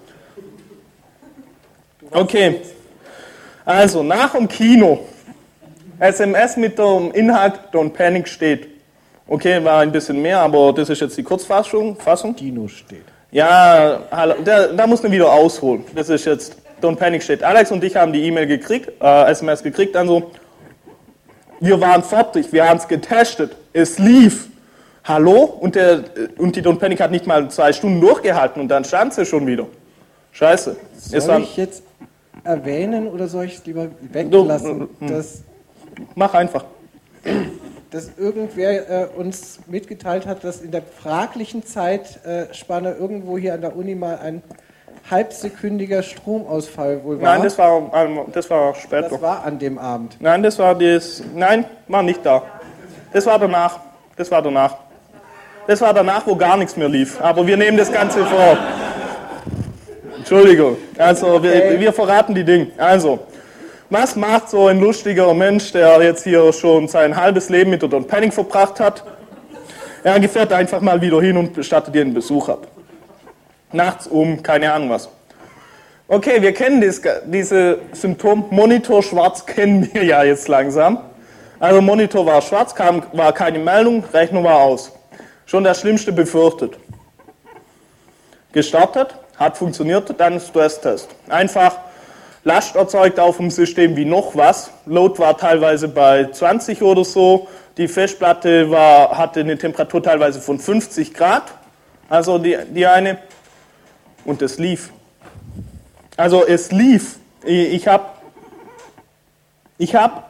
Okay. Also, nach dem Kino. SMS mit dem Inhalt Don't Panic steht. Okay, war ein bisschen mehr, aber das ist jetzt die Kurzfassung. Dino steht. Ja, da muss man wieder ausholen. Das ist jetzt, Don't Panic steht. Alex und ich haben die E-Mail gekriegt, SMS gekriegt, dann so, wir waren fertig, wir haben es getestet, es lief. Hallo? Und die Don't Panic hat nicht mal 2 Stunden durchgehalten und dann stand sie schon wieder. Scheiße. Soll ich jetzt erwähnen oder soll ich es lieber weglassen, Mach einfach. dass irgendwer uns mitgeteilt hat, dass in der fraglichen Zeitspanne irgendwo hier an der Uni mal ein halbsekündiger Stromausfall wohl war? Nein, das war später. Das war an dem Abend. Nein, war nicht da. Das war danach. Das war danach, wo gar nichts mehr lief. Aber wir nehmen das Ganze vor. Entschuldigung. Also, wir verraten die Dinge. Also, was macht so ein lustiger Mensch, der jetzt hier schon sein halbes Leben mit der Don't Panic verbracht hat? Er fährt einfach mal wieder hin und bestattet ihren Besuch ab. Nachts keine Ahnung was. Okay, wir kennen diese Symptom. Monitor schwarz kennen wir ja jetzt langsam. Also Monitor war schwarz, war keine Meldung, Rechnung war aus. Schon das Schlimmste befürchtet. Gestartet, hat funktioniert, dann Stresstest. Einfach Last erzeugt auf dem System wie noch was. Load war teilweise bei 20 oder so. Die Festplatte hatte eine Temperatur teilweise von 50 Grad. Also die eine. Und es lief. Also es lief. Ich hab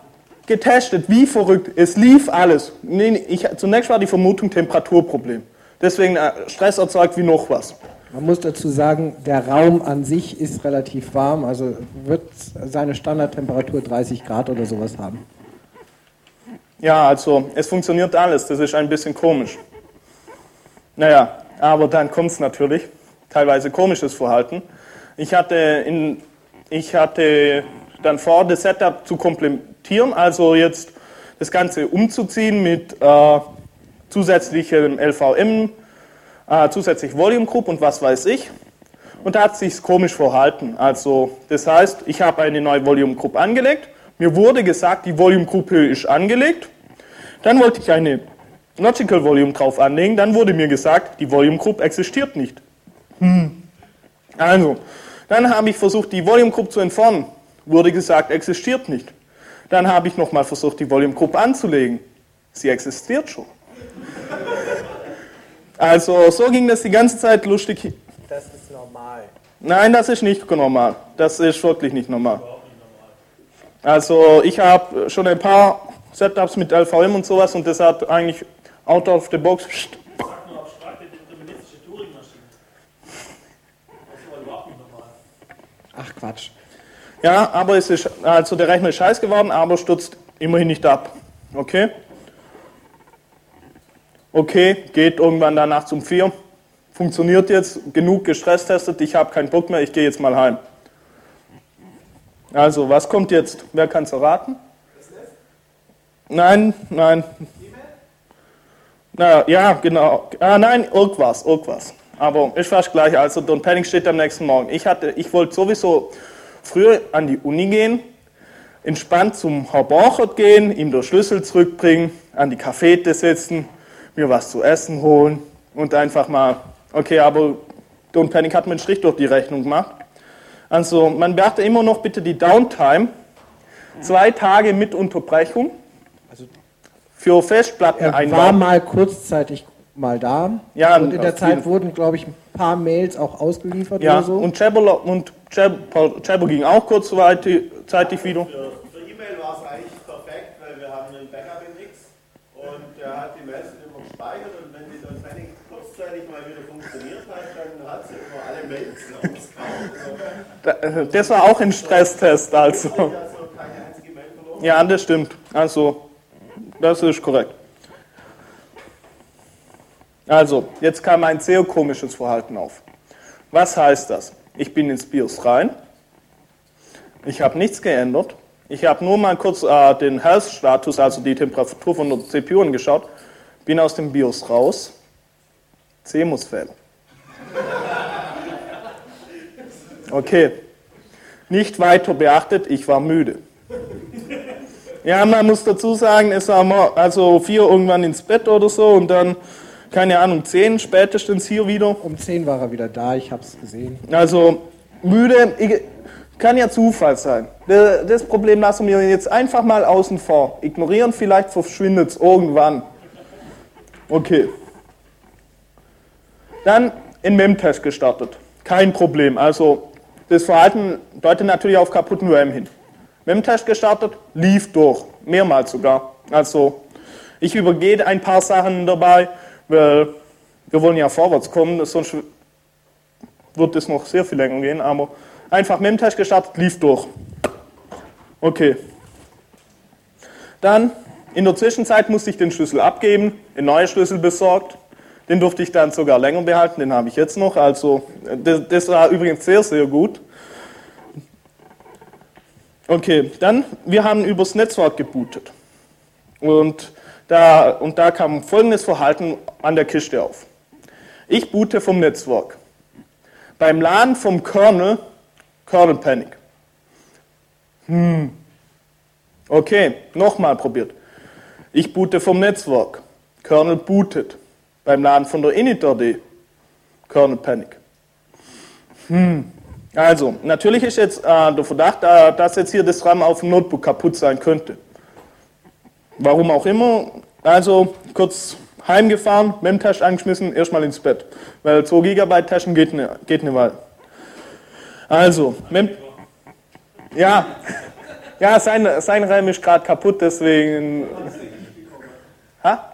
getestet, wie verrückt. Es lief alles. Zunächst war die Vermutung Temperaturproblem. Deswegen Stress erzeugt wie noch was. Man muss dazu sagen, der Raum an sich ist relativ warm, also wird seine Standardtemperatur 30 Grad oder sowas haben. Ja, also es funktioniert alles, das ist ein bisschen komisch. Naja, aber dann kommt es natürlich, teilweise komisches Verhalten. Ich hatte dann vor, das Setup zu komplettieren, also jetzt das Ganze umzuziehen mit zusätzlichem LVM, zusätzlich Volume Group und was weiß ich. Und da hat es sich komisch verhalten. Also, das heißt, ich habe eine neue Volume Group angelegt. Mir wurde gesagt, die Volume Group ist angelegt. Dann wollte ich eine Logical Volume drauf anlegen. Dann wurde mir gesagt, die Volume Group existiert nicht. Also, dann habe ich versucht, die Volume Group zu entfernen. Wurde gesagt, existiert nicht. Dann habe ich nochmal versucht, die Volume Group anzulegen. Sie existiert schon. Also, so ging das die ganze Zeit lustig. Das ist normal. Nein, das ist nicht normal. Das ist wirklich nicht normal. Also, ich habe schon ein paar Setups mit LVM und sowas und das hat eigentlich out of the box. Sag nur abstrakte deterministische Turing-Maschine. Das ist aber überhaupt nicht normal. Ach Quatsch. Ja, aber es ist, also der Rechner ist scheiß geworden, aber stürzt immerhin nicht ab. Okay? Okay, geht irgendwann dann nachts um 4. Funktioniert jetzt, genug gestresstestet, ich habe keinen Bock mehr, ich gehe jetzt mal heim. Also, was kommt jetzt? Wer kann es erraten? Nein. Na, ja, genau. Nein, irgendwas. Aber ist fast gleich. Also, Don't Panic steht am nächsten Morgen. Ich wollte sowieso früher an die Uni gehen, entspannt zum Herr Borchert gehen, ihm den Schlüssel zurückbringen, an die Cafete setzen, mir was zu essen holen und einfach mal, okay, aber Don't Panic hat mir einen Strich durch die Rechnung gemacht. Also, man beachte immer noch bitte die Downtime. 2 Tage mit Unterbrechung. Für Festplatten Er war einbauen. mal kurzzeitig mal da. Ja, und in der Zeit viel. wurden, glaube ich, ein paar Mails auch ausgeliefert Ja, oder so. und Jabber ging auch kurzzeitig wieder. Für E-Mail war es eigentlich perfekt, weil wir haben einen Backup in X und der hat die Mails immer gespeichert und wenn die dann kurzzeitig mal wieder funktioniert hat, dann hat sie immer alle Mails rausgehauen. Das war auch ein Stresstest, also. Also keine einzige Mail verloren. Ja, das stimmt. Also, das ist korrekt. Also, jetzt kam ein sehr komisches Verhalten auf. Was heißt das? Ich bin ins BIOS rein. Ich habe nichts geändert. Ich habe nur mal kurz den Health-Status, also die Temperatur von der CPU angeschaut. Bin aus dem BIOS raus. CMOS-Fehler. Okay. Nicht weiter beachtet, ich war müde. Ja, man muss dazu sagen, es war also 4 irgendwann ins Bett oder so und dann, keine Ahnung, 10 spätestens hier wieder. Um 10 war er wieder da, ich habe es gesehen. Also müde, kann ja Zufall sein. Das Problem lassen wir jetzt einfach mal außen vor. Ignorieren, vielleicht verschwindet es irgendwann. Okay. Dann in Memtest gestartet. Kein Problem. Also das Verhalten deutet natürlich auf kaputten RAM hin. Memtest gestartet, lief durch. Mehrmals sogar. Also ich übergehe ein paar Sachen dabei, weil wir wollen ja vorwärts kommen, sonst wird es noch sehr viel länger gehen, aber einfach Memtest gestartet, lief durch. Okay. Dann, in der Zwischenzeit musste ich den Schlüssel abgeben, einen neuen Schlüssel besorgt. Den durfte ich dann sogar länger behalten, den habe ich jetzt noch. Also, das war übrigens sehr, sehr gut. Okay, dann, wir haben übers Netzwerk gebootet. Und da kam folgendes Verhalten an der Kiste auf. Ich boote vom Netzwerk. Beim Laden vom Kernel Panic. Okay, nochmal probiert. Ich boote vom Netzwerk. Kernel bootet. Beim Laden von der Init.d. Kernel Panic. Also, natürlich ist jetzt der Verdacht, dass jetzt hier das RAM auf dem Notebook kaputt sein könnte. Warum auch immer. Also, kurz heimgefahren, Memtest angeschmissen, erstmal ins Bett. Weil 2 GB Taschen geht eine Weile. Also, ja, Ja, sein RAM ist gerade kaputt, deswegen. Ha?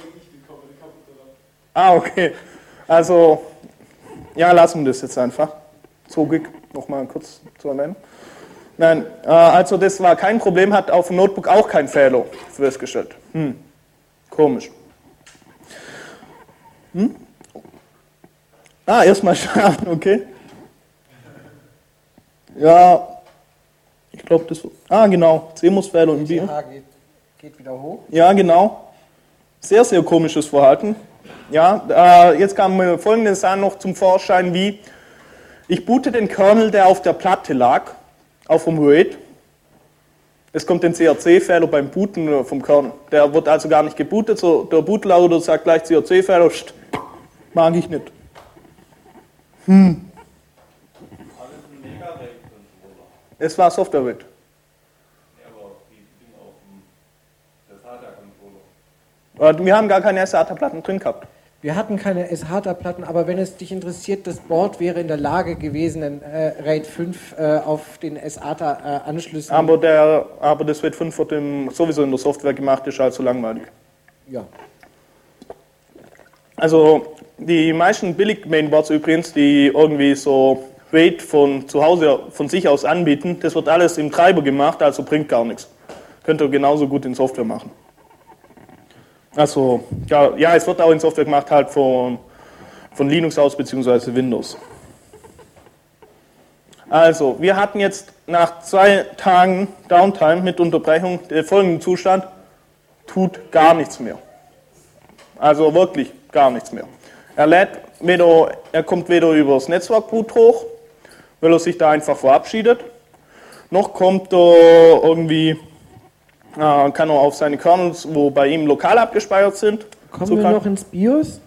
Ah, okay. Also, ja, lassen wir das jetzt einfach. Zogig, nochmal kurz zu erwähnen. Nein, also das war kein Problem, hat auf dem Notebook auch kein Fehler festgestellt. Komisch. Erstmal starten, okay. Ja, ich glaube das. Genau, CMOS-Fehler im BIOS. Geht wieder hoch. Ja, genau. Sehr, sehr komisches Verhalten. Ja, jetzt kam mir folgendes an noch zum Vorschein, wie ich boote den Kernel, der auf der Platte lag, auf dem RAID. Es kommt ein CRC-Fehler beim Booten vom Kernel. Der wird also gar nicht gebootet, so der Bootloader sagt gleich CRC-Fehler, mag ich nicht. Alles ein Mega-RAID-Controller. Es war Software-RAID. Ja, aber die Dinge auf dem SATA-Controller. Wir haben gar keine SATA-Platten drin gehabt. Wir hatten keine SATA-Platten, aber wenn es dich interessiert, das Board wäre in der Lage gewesen, den RAID 5 auf den SATA-Anschlüssen. Aber das RAID 5 wird sowieso in der Software gemacht, ist also langweilig. Ja. Also die meisten Billig-Mainboards übrigens, die irgendwie so RAID von zu Hause von sich aus anbieten, das wird alles im Treiber gemacht, also bringt gar nichts. Könnt ihr genauso gut in Software machen. Also, ja, es wird auch in Software gemacht, halt von Linux aus bzw. Windows. Also, wir hatten jetzt nach 2 Tagen Downtime mit Unterbrechung den folgenden Zustand, tut gar nichts mehr. Also wirklich gar nichts mehr. Er kommt weder über das Netzwerkboot hoch, weil er sich da einfach verabschiedet, noch kommt er irgendwie, kann er auf seine Kernels, wo bei ihm lokal abgespeichert sind. Kommen wir noch ins BIOS?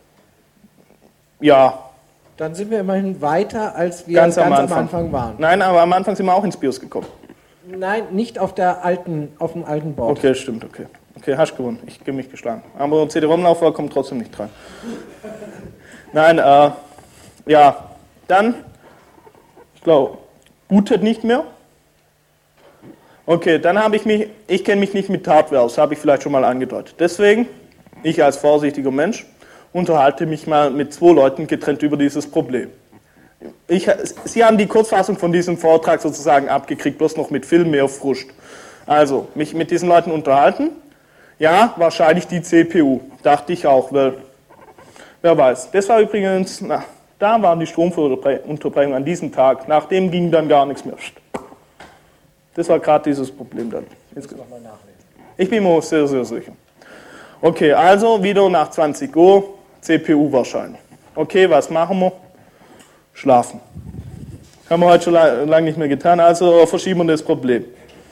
Ja. Dann sind wir immerhin weiter, als wir Ganz am Anfang waren. Nein, aber am Anfang sind wir auch ins BIOS gekommen. Nein, nicht auf dem alten Board. Okay, stimmt, okay. Okay, hast gewonnen. Ich gebe mich geschlagen. Aber CD-ROM-Laufwerk kommt trotzdem nicht rein. Nein, ja. Dann, ich glaube, bootet nicht mehr. Okay, dann habe ich kenne mich nicht mit Hardware aus, habe ich vielleicht schon mal angedeutet. Deswegen, ich als vorsichtiger Mensch, unterhalte mich mal mit 2 Leuten getrennt über dieses Problem. Sie haben die Kurzfassung von diesem Vortrag sozusagen abgekriegt, bloß noch mit viel mehr Frust. Also, mich mit diesen Leuten unterhalten. Ja, wahrscheinlich die CPU, dachte ich auch, weil, wer weiß. Das war übrigens, da war die Stromunterbrechung an diesem Tag, nach dem ging dann gar nichts mehr. Das war gerade dieses Problem dann. Ich bin mir sehr, sehr sicher. Okay, also wieder nach 20 Uhr, CPU wahrscheinlich. Okay, was machen wir? Schlafen. Haben wir heute schon lange nicht mehr getan, also verschieben wir das Problem.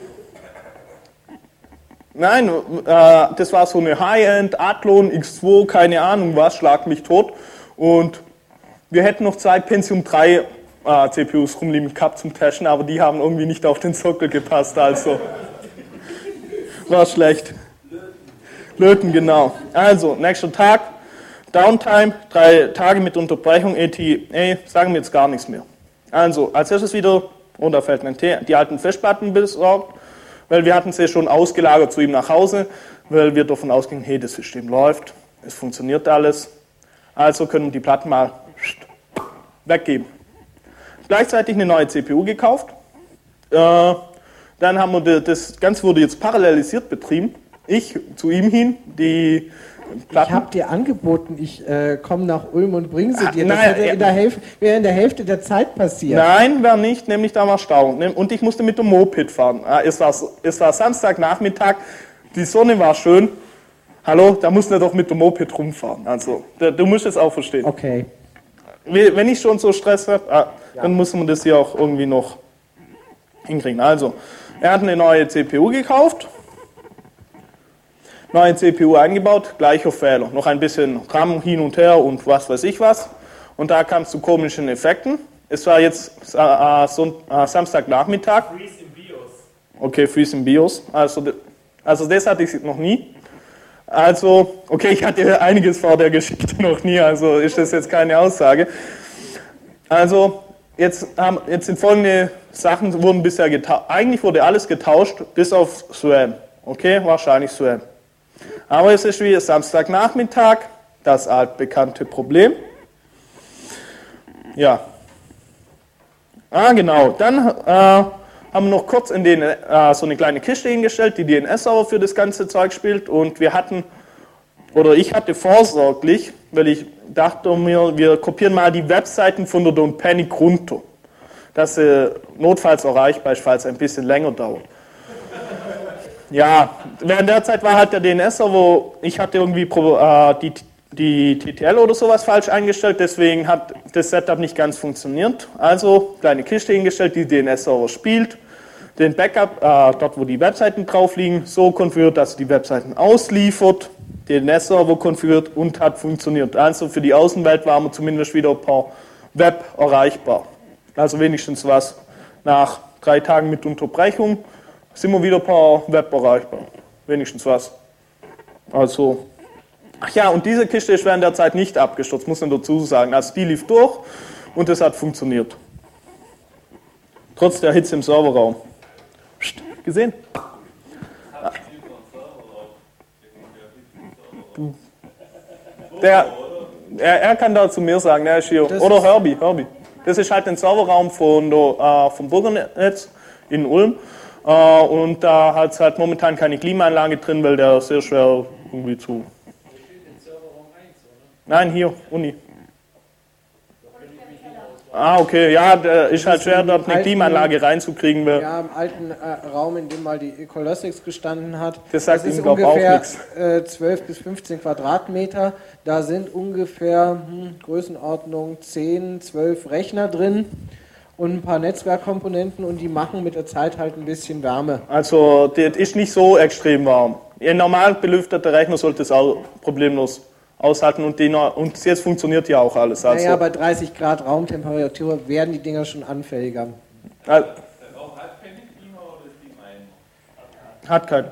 Nein, das war so eine High-End, Athlon, X2, keine Ahnung was, schlag mich tot. Und wir hätten noch 2 Pentium 3 CPUs rumliegen gehabt zum Testen, aber die haben irgendwie nicht auf den Sockel gepasst, also war schlecht. Löten, genau. Also, nächster Tag, Downtime, 3 Tage mit Unterbrechung, ETA, sagen wir jetzt gar nichts mehr. Also, als erstes wieder, da fällt ein T, die alten Festplatten besorgt, weil wir hatten sie schon ausgelagert zu ihm nach Hause, weil wir davon ausgingen, hey, das System läuft, es funktioniert alles, also können wir die Platten mal weggeben. Gleichzeitig eine neue CPU gekauft, dann haben wir das Ganze wurde jetzt parallelisiert betrieben, ich zu ihm hin, die Platten. Ich habe dir angeboten, ich komme nach Ulm und bringe sie dir. Das Nein, wäre in der Hälfte der Zeit passiert. Nein, wäre nicht, nämlich da war Stau. Und ich musste mit dem Moped fahren. Es war Samstagnachmittag, die Sonne war schön. Hallo, da mussten wir doch mit dem Moped rumfahren. Also, du musst es auch verstehen. Okay. Wenn ich schon so Stress habe, dann muss man das hier auch irgendwie noch hinkriegen. Also, er hat eine neue CPU gekauft. Neue CPU eingebaut, gleicher Fehler. Noch ein bisschen RAM hin und her und was weiß ich was. Und da kam es zu komischen Effekten. Es war jetzt Samstagnachmittag. Freeze im BIOS. Okay, Freeze im BIOS. Also das hatte ich noch nie. Also, okay, ich hatte einiges vor der Geschichte noch nie, also ist das jetzt keine Aussage. Also, jetzt sind folgende Sachen wurden bisher getauscht. Eigentlich wurde alles getauscht, bis auf SWAN. Okay, wahrscheinlich SWAN. Aber es ist wie Samstagnachmittag, das altbekannte Problem. Ja. Genau, dann haben wir noch kurz in den, so eine kleine Kiste hingestellt, die DNS-Server für das ganze Zeug spielt. Und ich hatte vorsorglich, weil ich dachte mir, wir kopieren mal die Webseiten von der Don't Panic runter, dass sie notfalls erreichbar ist, falls es ein bisschen länger dauert. Ja, während der Zeit war halt der DNS-Server, ich hatte irgendwie die TTL oder sowas falsch eingestellt, deswegen hat das Setup nicht ganz funktioniert. Also, kleine Kiste hingestellt, die DNS-Server spielt, den Backup, dort wo die Webseiten drauf liegen, so konfiguriert, dass die Webseiten ausliefert, DNS-Server konfiguriert und hat funktioniert. Also für die Außenwelt waren wir zumindest wieder per Web erreichbar. Also wenigstens was. Nach 3 Tagen mit Unterbrechung sind wir wieder per Web erreichbar. Wenigstens was. Also, ach ja, und diese Kiste ist während der Zeit nicht abgestürzt, muss man dazu sagen. Also die lief durch und es hat funktioniert. Trotz der Hitze im Serverraum. Psst, gesehen? Er kann dazu mehr sagen, der ist hier. Oder Herbie. Das ist halt ein Serverraum vom Bürgernetz in Ulm. Und da hat es halt momentan keine Klimaanlage drin, weil der sehr schwer irgendwie zu. Nein, hier, Uni. Okay, ja, der ist halt schwer, dort eine Klimaanlage reinzukriegen. Ja, im alten Raum, in dem mal die Ecolostics gestanden hat. Das sagt ist Ihnen, glaube ich, auch nichts. 12 bis 15 Quadratmeter. Da sind ungefähr Größenordnung 10, 12 Rechner drin und ein paar Netzwerkkomponenten und die machen mit der Zeit halt ein bisschen Wärme. Also, das ist nicht so extrem warm. Ein normal belüfteter Rechner sollte es auch problemlos aushalten und jetzt funktioniert ja auch alles. Also, naja, bei 30 Grad Raumtemperatur werden die Dinger schon anfälliger. Hat keinen.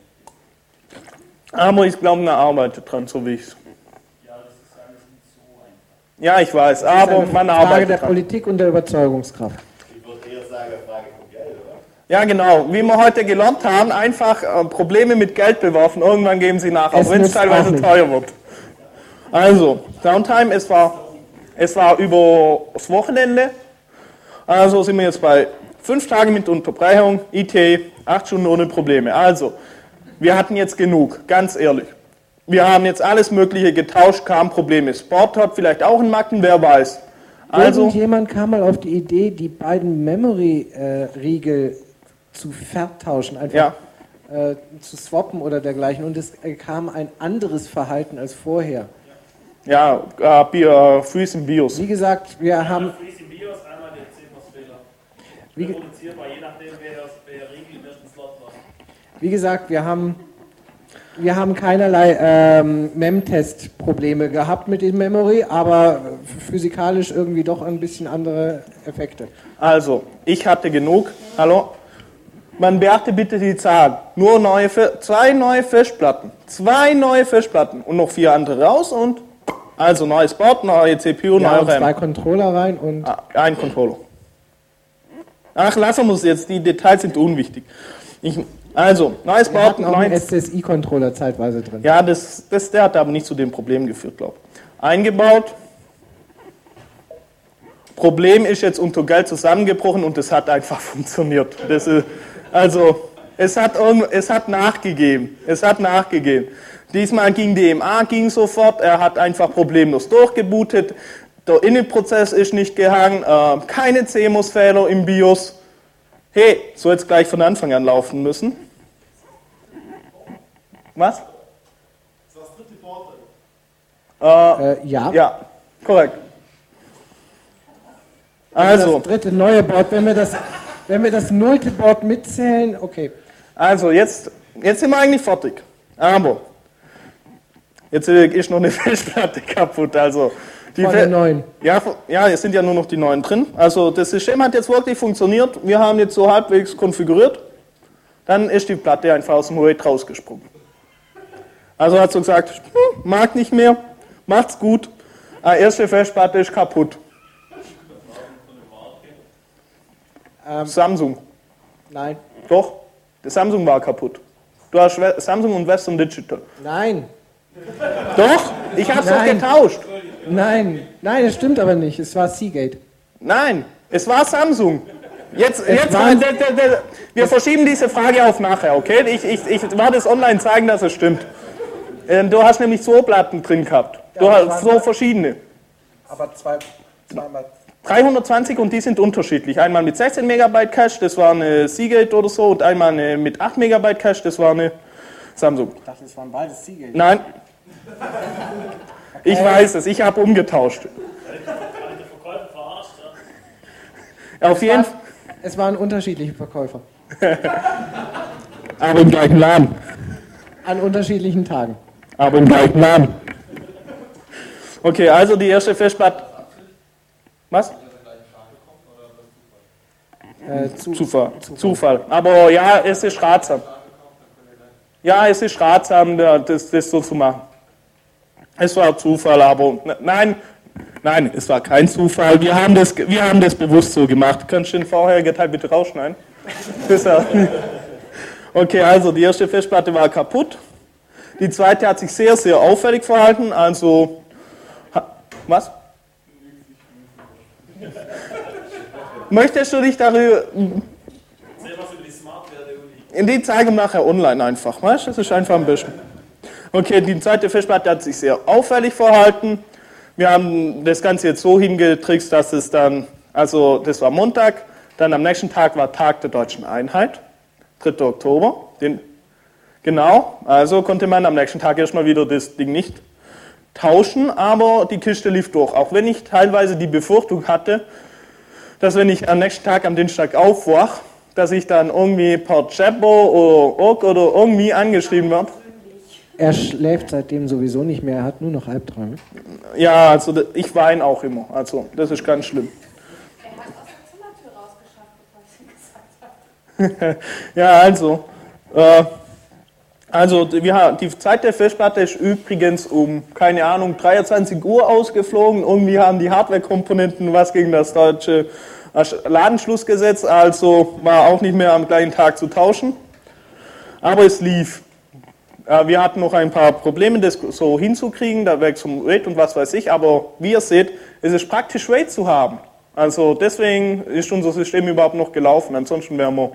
Aber ich glaube, man arbeitet dran, so wie ich es. Ja, ich weiß, aber man arbeitet dran. Frage der Politik und der Überzeugungskraft. Ich würde eher sagen, eine Frage vom Geld, oder? Ja, genau. Wie wir heute gelernt haben, einfach Probleme mit Geld bewerfen. Irgendwann geben sie nach, auch wenn es teilweise teuer wird. Also, Downtime, es war über das Wochenende. Also sind wir jetzt bei 5 Tagen mit Unterbrechung, IT, 8 Stunden ohne Probleme. Also, wir hatten jetzt genug, ganz ehrlich. Wir haben jetzt alles Mögliche getauscht, kaum Probleme. Sport hat vielleicht auch einen Macken, wer weiß. Also, irgendjemand kam mal auf die Idee, die beiden Memory-Riegel zu vertauschen, einfach zu swappen oder dergleichen. Und es kam ein anderes Verhalten als vorher. Ja, Freeze im BIOS. Wie gesagt, wir haben... Freeze im BIOS, einmal der CMOS-Fehler. Reproduzierbar, je nachdem, wer Riegel im ersten Slot macht. Wie gesagt, wir haben keinerlei Mem-Test-Probleme gehabt mit dem Memory, aber physikalisch irgendwie doch ein bisschen andere Effekte. Also, ich hatte genug. Hallo? Man beachte bitte die Zahl. Nur 2 neue Festplatten. 2 neue Festplatten und noch 4 andere raus und also neues Board, neue CPU, neue RAM. 2 Controller rein und... ein Controller. Ach, lassen wir es jetzt, die Details sind unwichtig. Neues Board, neuen SSI-Controller zeitweise drin. Ja, der hat aber nicht zu dem Problem geführt, glaube ich. Eingebaut. Problem ist jetzt unter Geld zusammengebrochen und es hat einfach funktioniert. Es hat nachgegeben. Diesmal ging DMA sofort, er hat einfach problemlos durchgebootet. Der Init-Prozess ist nicht gehangen, keine CMOS-Fehler im BIOS. Hey, so jetzt gleich von Anfang an laufen müssen. Was? Das war das dritte Board. Ja. Ja, korrekt. Also. Das dritte neue Board, wenn wir das 0. Board mitzählen, okay. Also, jetzt sind wir eigentlich fertig. Aber, jetzt ist noch eine Festplatte kaputt. Also, Von der neuen. Ja, es sind ja nur noch die neuen drin. Also, das System hat jetzt wirklich funktioniert. Wir haben jetzt so halbwegs konfiguriert. Dann ist die Platte einfach aus dem RAID rausgesprungen. Also hat so gesagt, mag nicht mehr, macht's gut. Erste Festplatte ist kaputt. Samsung. Nein. Doch, der Samsung war kaputt. Du hast Samsung und Western Digital. Nein. Doch, ich hab's doch Nein. getauscht. Nein. Nein, das stimmt aber nicht. Es war Seagate. Nein, es war Samsung. Jetzt war- wir verschieben diese Frage auf nachher, okay? Ich werde es online zeigen, dass es stimmt. Du hast nämlich 2 Platten drin gehabt. Du Ja, hast das so verschiedene. Aber zweimal. 320 und die sind unterschiedlich. Einmal mit 16 Megabyte Cache, das war eine Seagate oder so, und einmal eine mit 8 Megabyte Cache, das war eine Samsung. Ich dachte, es waren beides Seagate. Nein. Ich weiß es, ich habe umgetauscht. Verkäufer verarscht, Auf jeden Fall. Es waren unterschiedliche Verkäufer. Aber im gleichen Laden. An unterschiedlichen Tagen. Aber im gleichen Laden. Okay, also die erste Festplatte. Was? Zufall. Aber ja, es ist ratsam. Ja, es ist ratsam, das so zu machen. Es war Zufall, aber nein, es war kein Zufall. Wir haben das bewusst so gemacht. Kannst du den vorherigen Teil bitte rausschneiden? Okay, also die erste Festplatte war kaputt. Die zweite hat sich sehr, sehr auffällig verhalten. Also, was? Möchtest du dich darüber... Erzähl was über die Smart-Werte-Uni. In die zeigen wir nachher online einfach, weißt du? Das ist einfach am besten. Okay, die zweite Festplatte hat sich sehr auffällig verhalten. Wir haben das Ganze jetzt so hingetrickst, dass es dann, also das war Montag, dann am nächsten Tag war Tag der Deutschen Einheit, 3. Oktober. Genau, also konnte man am nächsten Tag erstmal wieder das Ding nicht tauschen, aber die Kiste lief durch. Auch wenn ich teilweise die Befürchtung hatte, dass wenn ich am nächsten Tag am Dienstag aufwache, dass ich dann irgendwie per Jabber oder Org oder irgendwie angeschrieben werde. Er schläft seitdem sowieso nicht mehr, er hat nur noch Albträume. Ja, also ich weine auch immer, also das ist ganz schlimm. Er hat aus der Zimmertür rausgeschafft, bevor ich ihn gesagt habe. Ja, die Zeit der Festplatte ist übrigens um, keine Ahnung, 23 Uhr ausgeflogen. Irgendwie haben die Hardware-Komponenten was gegen das deutsche Ladenschlussgesetz, also war auch nicht mehr am gleichen Tag zu tauschen. Aber es lief. Wir hatten noch ein paar Probleme, das so hinzukriegen, da weg zum RAID und was weiß ich, aber wie ihr seht, es ist praktisch RAID zu haben. Also deswegen ist unser System überhaupt noch gelaufen, ansonsten wären wir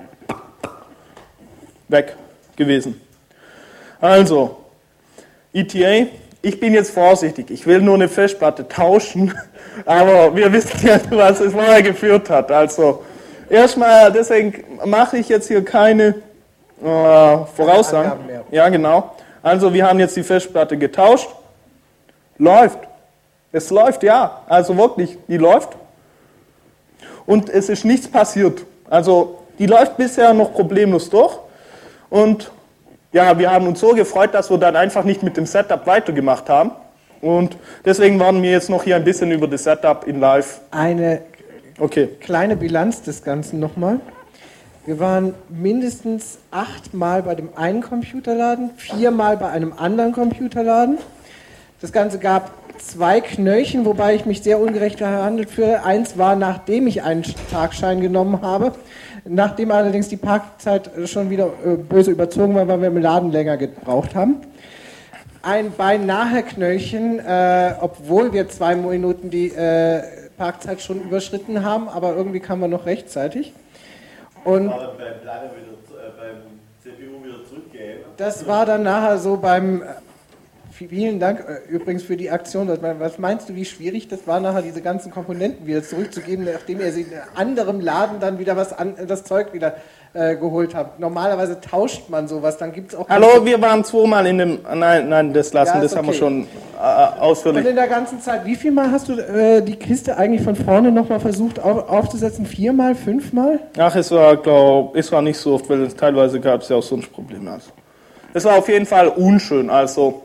weg gewesen. Also, ETA, ich bin jetzt vorsichtig, ich will nur eine Festplatte tauschen, aber wir wissen ja, was es vorher geführt hat. Also, erstmal, deswegen mache ich jetzt hier keine Voraussagen. Angaben mehr. Ja, genau. Also, wir haben jetzt die Festplatte getauscht. Läuft. Es läuft, ja. Also wirklich, die läuft. Und es ist nichts passiert. Also, die läuft bisher noch problemlos durch. Und ja, wir haben uns so gefreut, dass wir dann einfach nicht mit dem Setup weitergemacht haben. Und deswegen waren wir jetzt noch hier ein bisschen über das Setup in Live. Eine Okay. kleine Bilanz des Ganzen nochmal. Wir waren mindestens 8-mal bei dem einen Computerladen, 4-mal bei einem anderen Computerladen. Das Ganze gab 2 Knöllchen, wobei ich mich sehr ungerecht behandelt fühle. Eins war, nachdem ich einen Tagschein genommen habe, nachdem allerdings die Parkzeit schon wieder böse überzogen war, weil wir im Laden länger gebraucht haben. Ein beinahe Knöllchen, obwohl wir 2 Minuten die Parkzeit schon überschritten haben, aber irgendwie kamen wir noch rechtzeitig. Und Aber beim Planer beim CPU wieder zurückgeben. das war dann nachher so beim... Vielen Dank übrigens für die Aktion. Was meinst du, wie schwierig das war, nachher diese ganzen Komponenten wieder zurückzugeben, nachdem ihr sie in einem anderen Laden dann wieder das Zeug wieder geholt habt? Normalerweise tauscht man sowas, dann gibt es auch... Hallo, wir waren 2-mal in dem... Nein, das lassen, Ja, ist das haben wir okay. schon Und ausführlich. in der ganzen Zeit, wie viel Mal hast du die Kiste eigentlich von vorne nochmal versucht aufzusetzen? 4-mal, 5-mal? Ach, es war nicht so oft, weil teilweise gab es ja auch sonst Probleme. Also. Es war auf jeden Fall unschön, also...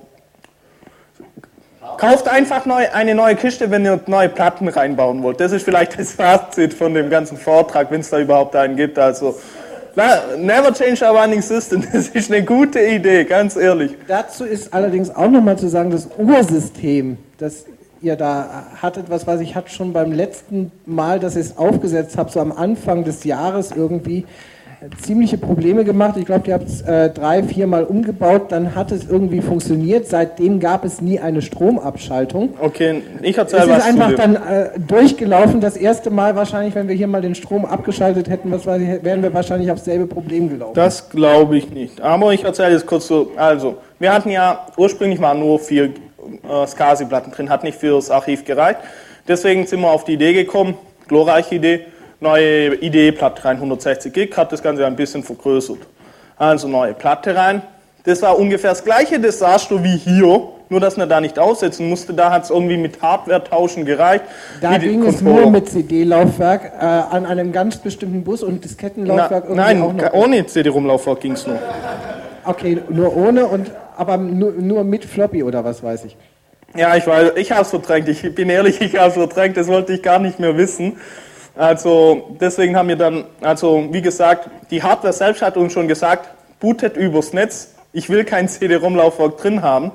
Kauft einfach eine neue Kiste, wenn ihr neue Platten reinbauen wollt. Das ist vielleicht das Fazit von dem ganzen Vortrag, wenn es da überhaupt einen gibt. Also, never change a running system. Das ist eine gute Idee, ganz ehrlich. Dazu ist allerdings auch nochmal zu sagen, das Ursystem, das ihr da hattet, was weiß ich, hat schon beim letzten Mal, dass ihr es aufgesetzt habt, so am Anfang des Jahres irgendwie ziemliche Probleme gemacht. Ich glaube, ihr habt es 3-4 Mal umgebaut, dann hat es irgendwie funktioniert. Seitdem gab es nie eine Stromabschaltung. Okay, ich Es erzähle ist was zu einfach dem. dann durchgelaufen. Das erste Mal wahrscheinlich, wenn wir hier mal den Strom abgeschaltet hätten, was weiß ich, wären wir wahrscheinlich aufs selbe Problem gelaufen. Das glaube ich nicht. Aber ich erzähle jetzt kurz so. Also, wir hatten ja, ursprünglich waren nur 4 SCSI-Platten drin, hat nicht fürs Archiv gereicht. Deswegen sind wir auf die Idee gekommen, glorreiche Idee, neue IDE-Platte rein, 160 Gig, hat das Ganze ein bisschen vergrößert. Also neue Platte rein. Das war ungefähr das gleiche Desaster wie hier, nur dass man da nicht aussetzen musste. Da hat es irgendwie mit Hardware-Tauschen gereicht. Da ging es nur mit CD-Laufwerk an einem ganz bestimmten Bus und Diskettenlaufwerk irgendwie Nein, auch noch. ohne CD-ROM-Laufwerk ging es nur. Okay, nur ohne und aber nur mit Floppy oder was weiß ich. Ja, ich weiß, ich habe es verdrängt. Ich bin ehrlich, ich habe es verdrängt. Das wollte ich gar nicht mehr wissen. Also deswegen haben wir dann, also wie gesagt, die Hardware selbst hat uns schon gesagt, bootet übers Netz. Ich will kein CD-ROM-Laufwerk drin haben.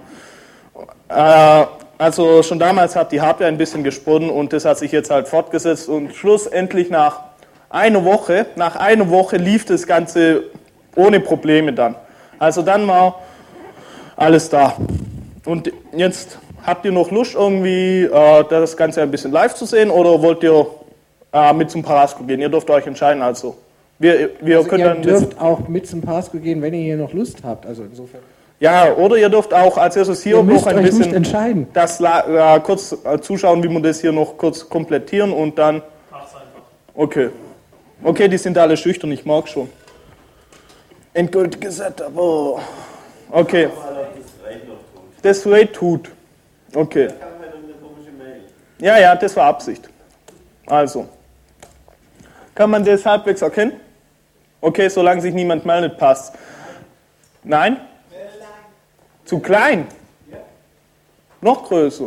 Also schon damals hat die Hardware ein bisschen gesponnen und das hat sich jetzt halt fortgesetzt und schlussendlich nach einer Woche lief das Ganze ohne Probleme dann. Also dann war alles da. Und jetzt habt ihr noch Lust irgendwie das Ganze ein bisschen live zu sehen oder wollt ihr mit zum Parasco gehen? Ihr dürft euch entscheiden also. Wir können Ihr dann dürft auch mit zum Parasco gehen, wenn ihr hier noch Lust habt. Also insofern. ja, oder ihr dürft auch als erstes hier Ihr müsst noch ein euch nicht bisschen entscheiden. das kurz zuschauen, wie wir das hier noch kurz komplettieren und dann. Mach's einfach. Okay. Okay, die sind alle schüchtern, ich mag schon. Endgültiges Setup. Oh. Okay. Das Raid tut. Okay. Ja, ja, das war Absicht. Also. Kann man das halbwegs erkennen? Okay, solange sich niemand meldet, passt. Nein? Zu klein? Noch größer?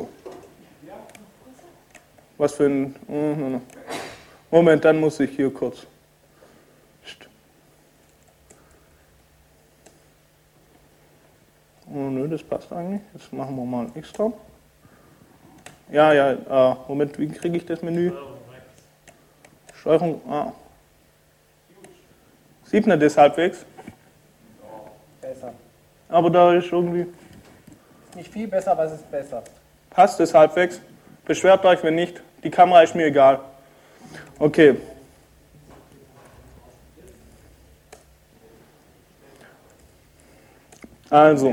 Was für ein... Moment, dann muss ich hier kurz... Oh, nö, das passt eigentlich. Jetzt machen wir mal ein extra. Ja, ja, Moment, wie kriege ich das Menü? Steuerung, Sieht man das halbwegs? Besser. Aber da ist irgendwie... Nicht viel besser, aber es ist besser. Passt das halbwegs? Beschwert euch, wenn nicht. Die Kamera ist mir egal. Okay. Also.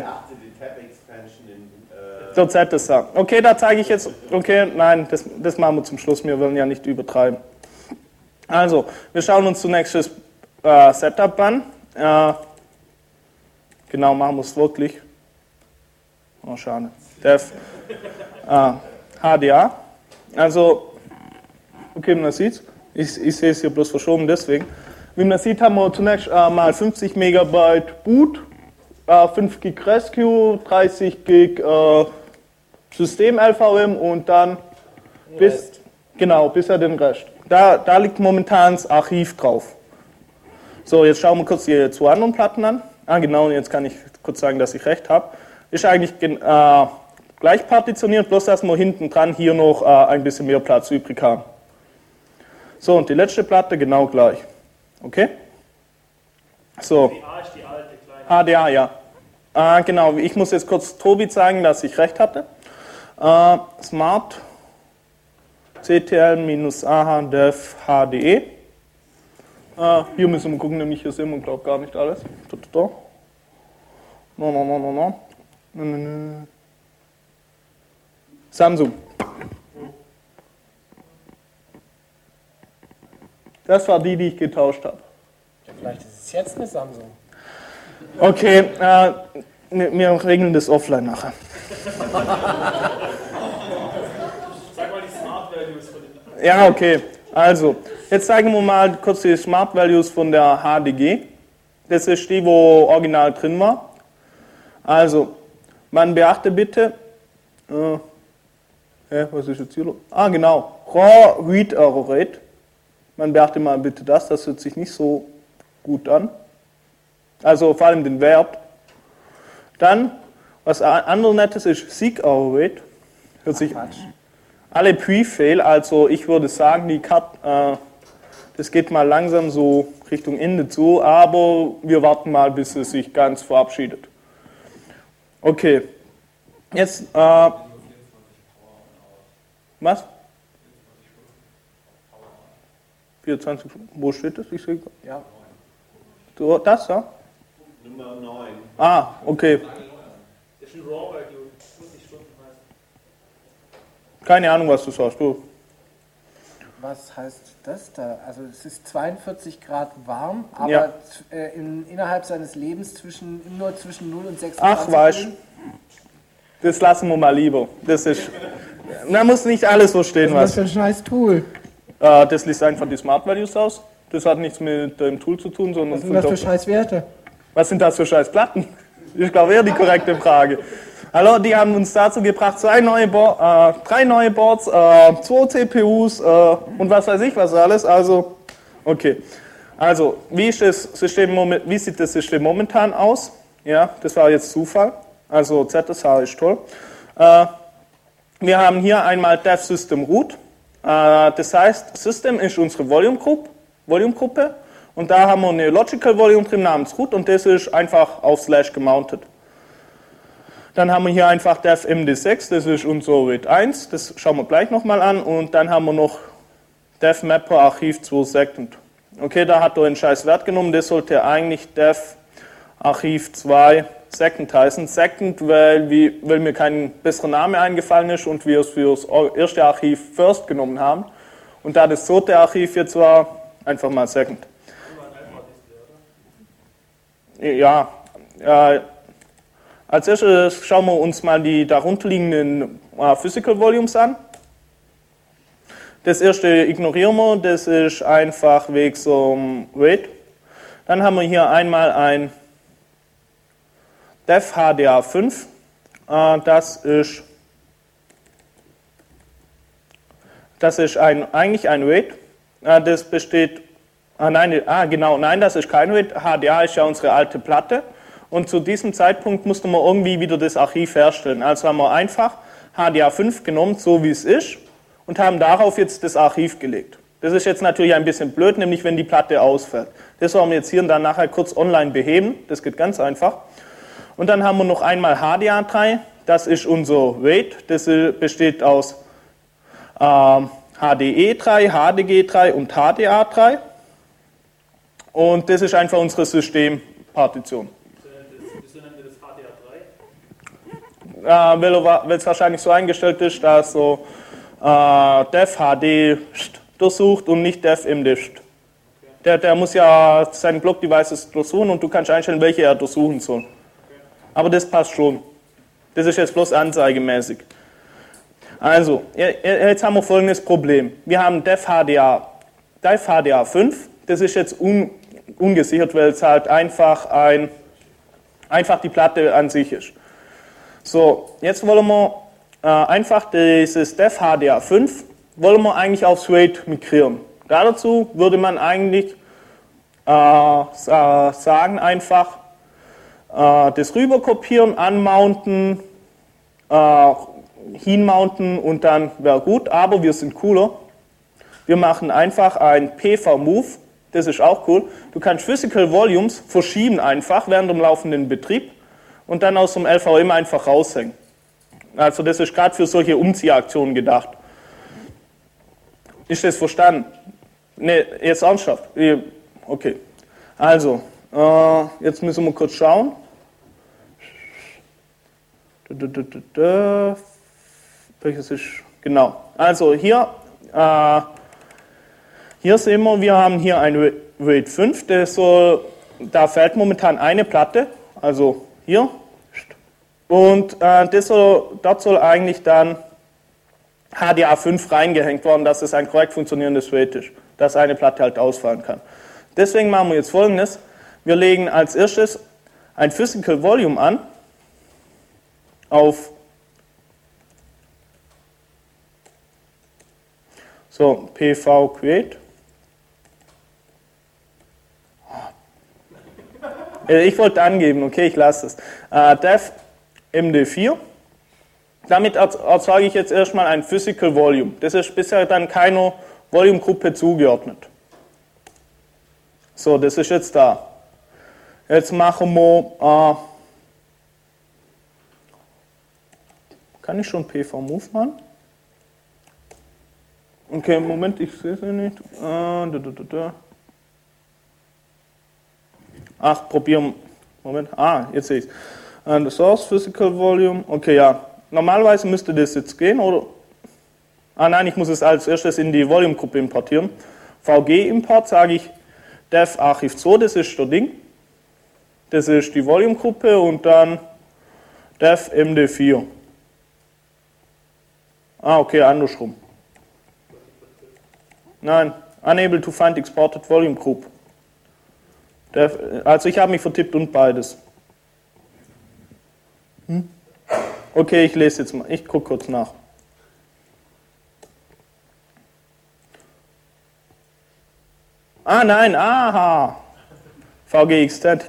Der ZSA. Okay, da zeige ich jetzt. Okay, nein, das machen wir zum Schluss. Wir wollen ja nicht übertreiben. Also, wir schauen uns zunächst das Setup an. Genau, machen wir es wirklich. Oh, schade. Dev. HDA. Also, okay, man sieht es. Ich sehe es hier bloß verschoben, deswegen. Wie man sieht, haben wir zunächst mal 50 Megabyte Boot, 5 Gig Rescue, 30 Gig System LVM und dann bisher den Rest. Da liegt momentan das Archiv drauf. So, jetzt schauen wir kurz die 2 anderen Platten an. Genau, jetzt kann ich kurz sagen, dass ich recht habe. Ist eigentlich gleich partitioniert, bloß dass wir hinten dran hier noch ein bisschen mehr Platz übrig haben. So, und die letzte Platte genau gleich. Okay? So. HDA ist die alte kleine. HDA, ja. Genau, ich muss jetzt kurz Tobi zeigen, dass ich recht hatte. Smart CTL-AH Dev HDE. Hier müssen wir gucken, nämlich hier sehen wir, glaube ich, gar nicht alles. No. Samsung. Das war die ich getauscht habe. Vielleicht ist es jetzt eine Samsung. Okay, wir regeln das offline nachher. Sag mal die Smart Values von den. Ja, okay. Also, jetzt zeigen wir mal kurz die Smart Values von der HDG. Das ist die, wo original drin war. Also, man beachte bitte, was ist jetzt hier los? Genau, Raw Read Error Rate. Man beachte mal bitte das hört sich nicht so gut an. Also vor allem den Wert. Dann, was anderes Nettes ist Seek Error Rate. Hört sich alle Prefail, also ich würde sagen, das geht mal langsam so Richtung Ende zu, aber wir warten mal, bis es sich ganz verabschiedet. Okay, jetzt, was? 24, wo steht das? Ich sehe, Ja. so, das, ja? Nummer 9. Ah, okay. Das ist ein Raw, weil du musst nicht Stunden heißen. Keine Ahnung, was du sagst, du. Was heißt das da? Also es ist 42 Grad warm, aber Ja. innerhalb seines Lebens nur zwischen 0 und 26 Ach, weißt Grad. das lassen wir mal lieber. Das ist, da muss nicht alles so stehen, Was was. für ein scheiß Tool. Das liest einfach die Smart Values aus. Das hat nichts mit dem Tool zu tun, sondern Was sind das für scheiß Werte? was sind das für scheiß Platten? Ich glaube eher die korrekte Frage. Hallo, die haben uns dazu gebracht, drei neue Boards, 2 CPUs und was weiß ich was alles. Also, okay. Also, wie sieht das System momentan aus? Ja, das war jetzt Zufall. Also ZSH ist toll. Wir haben hier einmal Dev System Root. Das heißt, System ist unsere Volume-Gruppe und da haben wir eine Logical Volume drin namens Root und das ist einfach auf Slash gemountet. Dann haben wir hier einfach Dev MD6, das ist unser RAID 1, das schauen wir gleich nochmal an und dann haben wir noch Dev Mapper Archiv 2 Second. Okay, da hat er einen scheiß Wert genommen, das sollte eigentlich Dev Archiv 2 Second heißen. Second, weil mir kein besserer Name eingefallen ist und wir es für das erste Archiv First genommen haben. Und da das zweite Archiv jetzt war, einfach mal Second. Ja, als erstes schauen wir uns mal die darunterliegenden Physical Volumes an. Das erste ignorieren wir, das ist einfach wegen so einem RAID. Dann haben wir hier einmal ein Dev HDA5, das ist eigentlich ein RAID, das besteht, nein, das ist kein RAID, HDA ist ja unsere alte Platte und zu diesem Zeitpunkt mussten wir irgendwie wieder das Archiv herstellen, also haben wir einfach HDA5 genommen, so wie es ist und haben darauf jetzt das Archiv gelegt. Das ist jetzt natürlich ein bisschen blöd, nämlich wenn die Platte ausfällt. Das wollen wir jetzt hier und dann nachher kurz online beheben, das geht ganz einfach. Und dann haben wir noch einmal HDA3, das ist unser RAID, das besteht aus HDE3, HDG3 und HDA3 und das ist einfach unsere Systempartition. Wieso nennen wir das HDA3? Weil es wahrscheinlich so eingestellt ist, dass so Dev HD durchsucht und nicht Dev MD. Der muss ja seine Block-Devices durchsuchen und du kannst einstellen, welche er durchsuchen soll. Aber das passt schon. Das ist jetzt bloß anzeigemäßig. Also, jetzt haben wir folgendes Problem. Wir haben Dev HDA5, das ist jetzt ungesichert, weil es halt einfach die Platte an sich ist. So, jetzt wollen wir einfach dieses Dev HDA5 wollen wir eigentlich aufs RAID migrieren. Dazu würde man eigentlich sagen einfach, das rüber kopieren, anmounten, hinmounten und dann wäre gut, aber wir sind cooler. Wir machen einfach ein PV-Move, das ist auch cool. Du kannst Physical Volumes verschieben einfach während dem laufenden Betrieb und dann aus dem LVM einfach raushängen. Also das ist gerade für solche Umziehaktionen gedacht. Ist das verstanden? Ne, jetzt ernsthaft. Okay. Also, jetzt müssen wir kurz schauen. Welches ist? Genau. Also hier sehen wir haben hier ein RAID 5, da fehlt momentan eine Platte, also hier. Und dort soll eigentlich dann HDA5 reingehängt worden, dass es ein korrekt funktionierendes RAID ist, dass eine Platte halt ausfallen kann. Deswegen machen wir jetzt Folgendes. Wir legen als erstes ein Physical Volume an auf PV Create. Ich wollte angeben, okay, ich lasse es. Dev MD4. damit erzeuge ich jetzt erstmal ein Physical Volume. Das ist bisher dann keiner Volume-Gruppe zugeordnet. So, das ist jetzt da. Jetzt machen wir, kann ich schon PV-Move machen? Okay, Moment, ich sehe es nicht. Ach, probieren. Moment, jetzt sehe ich es. The Source Physical Volume, okay, ja. Normalerweise müsste das jetzt gehen, oder? Nein, ich muss es als erstes in die Volume-Gruppe importieren. VG-Import sage ich def Archiv 2, das ist das Ding. Das ist die Volume-Gruppe und dann def MD4. Okay, andersrum. Nein, unable to find exported volume group. Also ich habe mich vertippt und beides. Okay, ich lese jetzt mal, ich gucke kurz nach. Nein, aha. VG Extend.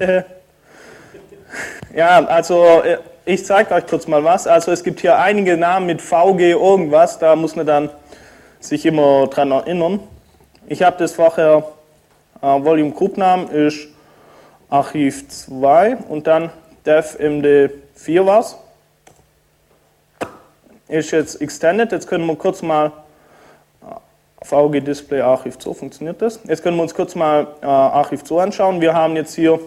Ja, also ich zeige euch kurz mal was. Also es gibt hier einige Namen mit VG irgendwas, da muss man dann sich immer dran erinnern. Ich habe das vorher, Volume Group Namen ist Archiv 2 und dann def MD4 was. Ist jetzt Extended, jetzt können wir kurz mal VG Display Archiv 2, funktioniert das? Jetzt können wir uns kurz mal Archiv 2 anschauen. Wir haben jetzt hier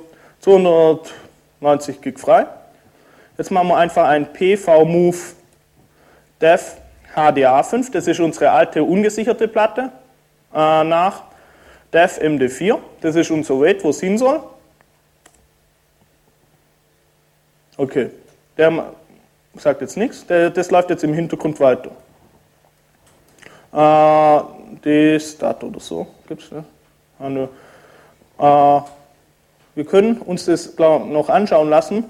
290 Gig frei. Jetzt machen wir einfach ein PV-Move def HDA5, das ist unsere alte ungesicherte Platte, nach def MD4, das ist unser Wait, wo es hin soll. Okay, der sagt jetzt nichts, das läuft jetzt im Hintergrund weiter. Destat oder so, gibt es, ne? Wir können uns das noch anschauen lassen.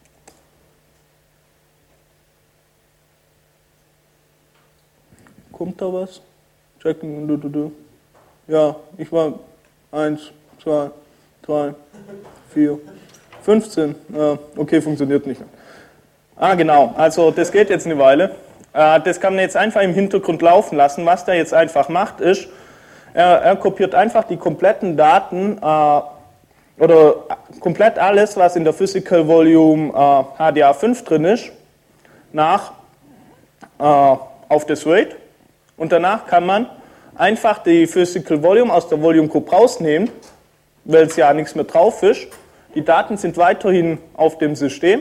Kommt da was? Checken. Ja, ich war 1, 2, 3, 4, 15. Okay, funktioniert nicht. Genau, also das geht jetzt eine Weile. Das kann man jetzt einfach im Hintergrund laufen lassen. Was der jetzt einfach macht, ist, er kopiert einfach die kompletten Daten oder komplett alles, was in der Physical Volume HDA5 drin ist, nach auf das RAID. Und danach kann man einfach die Physical Volume aus der Volume Group rausnehmen, weil es ja nichts mehr drauf ist. Die Daten sind weiterhin auf dem System.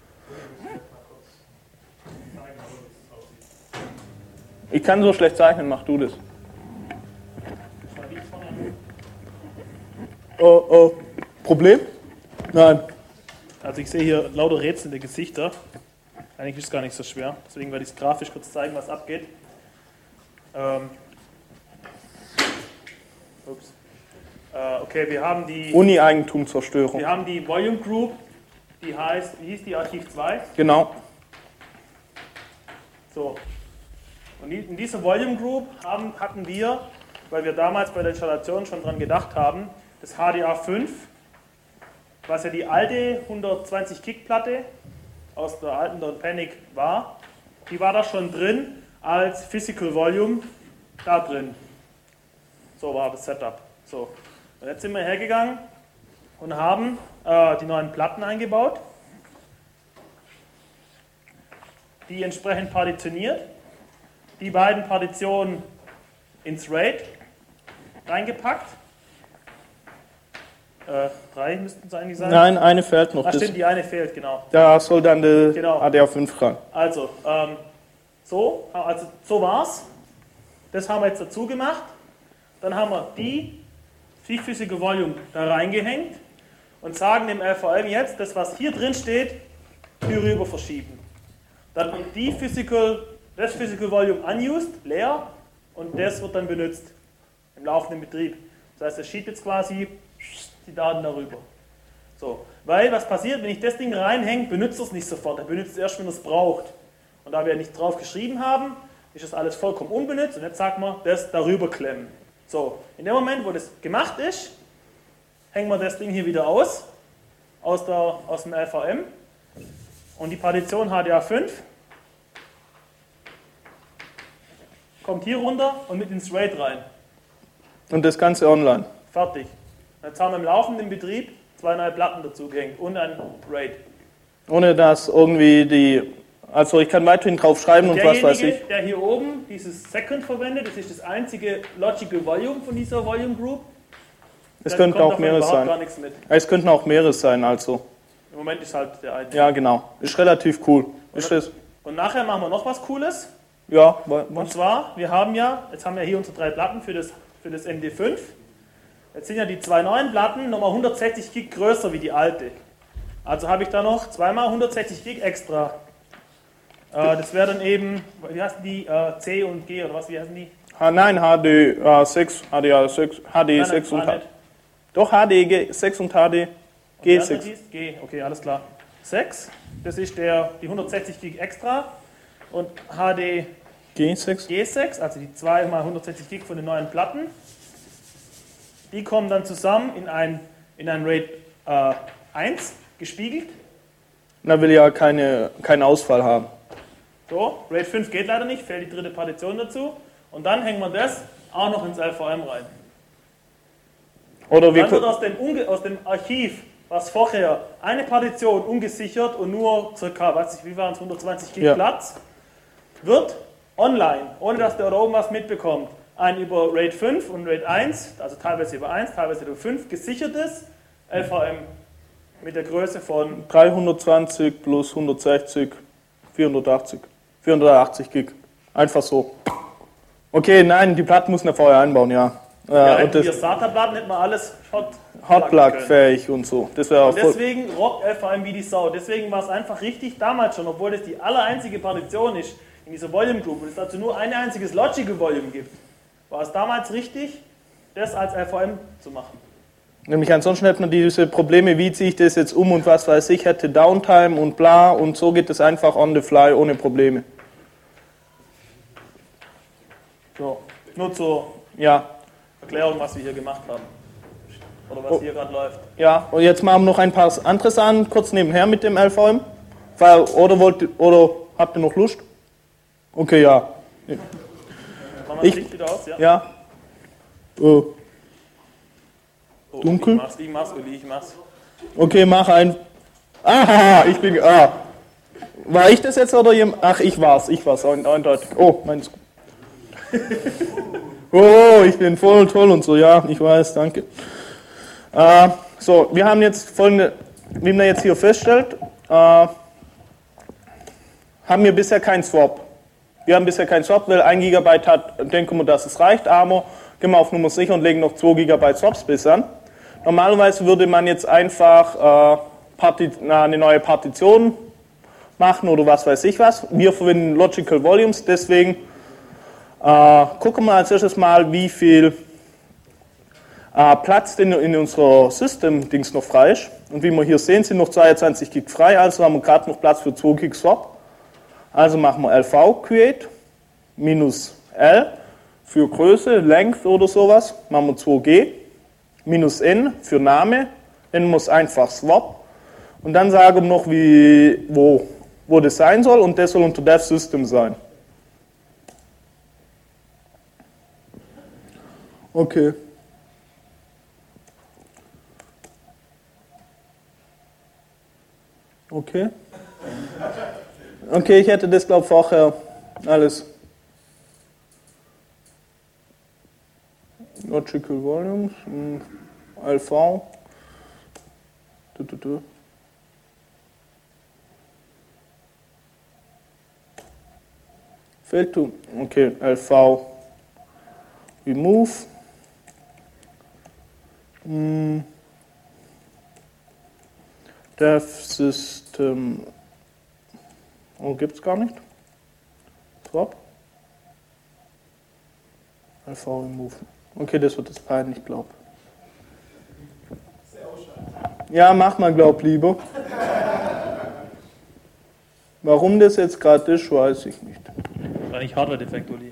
Ich kann so schlecht zeichnen, mach du das. Oh, Problem? Nein. Also ich sehe hier lauter rätselnde Gesichter. Eigentlich ist es gar nicht so schwer. Deswegen werde ich es grafisch kurz zeigen, was abgeht. Okay, wir haben die Uni-Eigentumszerstörung. Wir haben die Volume Group, die heißt, wie hieß die, Archiv 2? Genau. So. Und in dieser Volume Group hatten wir, weil wir damals bei der Installation schon dran gedacht haben, das HDA5, was ja die alte 120 Gig Platte aus der alten Don't Panic war, die war da schon drin als Physical Volume da drin. So war das Setup. So. Und jetzt sind wir hergegangen und haben die neuen Platten eingebaut, die entsprechend partitioniert, die beiden Partitionen ins RAID reingepackt. 3 müssten es eigentlich sein. Nein, eine fehlt noch. Stimmt, die eine fehlt, genau. Da soll dann der Genau. HDA5 ran. Also so war's. Das haben wir jetzt dazu gemacht. Dann haben wir die Physical Volume da reingehängt und sagen dem LVM jetzt, das was hier drin steht, hier rüber verschieben. Dann wird das Physical Volume unused, leer, und das wird dann benutzt im laufenden Betrieb. Das heißt, es schiebt jetzt quasi die Daten darüber. So, weil was passiert, wenn ich das Ding reinhänge, benutzt es nicht sofort, er benutzt es erst, wenn er es braucht. Und da wir nicht drauf geschrieben haben, ist das alles vollkommen unbenutzt und jetzt sagt man, das darüber klemmen. So, in dem Moment, wo das gemacht ist, hängen wir das Ding hier wieder aus dem LVM und die Partition HDA5 kommt hier runter und mit ins RAID rein. Und das Ganze online. Fertig. Jetzt haben wir im laufenden Betrieb 2 neue Platten dazugehängt und ein RAID. Ohne dass irgendwie also ich kann weiterhin drauf schreiben und was weiß ich. Derjenige, der hier oben dieses Second verwendet, das ist das einzige Logical Volume von dieser Volume Group. Es könnten auch mehrere sein. Gar nichts mit. Es könnten auch mehrere sein, also. Im Moment ist halt der eine. Ja, genau. Ist relativ cool. Ist das? Und nachher machen wir noch was Cooles. Ja, Und zwar, jetzt haben wir hier unsere 3 Platten für das MD5. Jetzt sind ja die 2 neuen Platten nochmal 160 Gig größer wie die alte. Also habe ich da noch zweimal 160 Gig extra. Das wäre dann eben, wie heißen die? C und G oder was, wie heißen die? Nein, HD6, HD6, HD6 und HD. Doch, HD6 und HD G6. G, okay, alles klar. 6, das ist die 160 Gig extra. Und HD G6, also die 2 mal 160 Gig von den neuen Platten. Die kommen dann zusammen in ein RAID 1 gespiegelt. Da will ja keinen Ausfall haben. So, RAID 5 geht leider nicht, fehlt die dritte Partition dazu. Und dann hängen wir das auch noch ins LVM rein. Oder dann wird aus dem Archiv, was vorher eine Partition ungesichert und nur ca. wie waren es, 120 Gig Platz, wird online, ohne dass der da oben was mitbekommt, ein über RAID 5 und RAID 1, also teilweise über 1, teilweise über 5, gesichertes LVM mit der Größe von 320 plus 160, 480 Gig. Einfach so. Okay, nein, die Platten muss man vorher einbauen, ja. Und wir SATA-Platten hätten wir alles Hotplug-fähig und so. Das wäre und deswegen rockt LVM wie die Sau. Deswegen war es einfach richtig damals schon, obwohl das die allereinzige Partition ist in dieser Volume Group und es dazu nur ein einziges Logical Volume gibt, war es damals richtig, das als LVM zu machen. Nämlich ansonsten hätte man diese Probleme, wie ziehe ich das jetzt um und was weiß ich, hätte Downtime und bla und so geht es einfach on the fly ohne Probleme. So, nur zur Erklärung, was wir hier gemacht haben. Oder was hier gerade läuft. Ja, und jetzt machen wir noch ein paar andere Sachen kurz nebenher mit dem LVM. Oder habt ihr noch Lust? Okay, ja. Machen wir das Licht wieder aus, ja? Ja. Dunkel? Ich mach's. Okay, mach ein. Aha, ich bin. War ich das jetzt oder jemand? Ach, ich war's, eindeutig. Oh, meins. Oh, ich bin voll toll und so, ja, ich weiß, danke. So, wir haben jetzt folgende, wie man jetzt hier feststellt, haben wir bisher keinen Swap. Wir haben bisher keinen Swap, weil 1 GB denken wir, dass es reicht, aber gehen wir auf Nummer sicher und legen noch 2 GB Swaps bis an. Normalerweise würde man jetzt einfach eine neue Partition machen oder was weiß ich was. Wir verwenden Logical Volumes, deswegen gucken wir als erstes mal, wie viel Platz denn in unserer System-Dings noch frei ist. Und wie wir hier sehen, sind noch 22 Gig frei, also haben wir gerade noch Platz für 2 Gig Swap. Also machen wir LV Create minus L für Größe, Length oder sowas, machen wir 2G, minus N für Name, nennen wir es einfach Swap. Und dann sagen wir noch, wo das sein soll und das soll unter Dev System sein. Okay. Okay. Okay, ich hätte das, glaube ich, vorher alles. Logical Volumes, LV. Fail to. Okay, LV. Remove. Dev System. Oh, gibt's gar nicht. Swap. LV remove. Okay, das wird das peinlich, glaub. Ja, mach mal, glaub, lieber. Warum das jetzt gerade ist, weiß ich nicht. Wahrscheinlich Hardware-Defekt, Uli.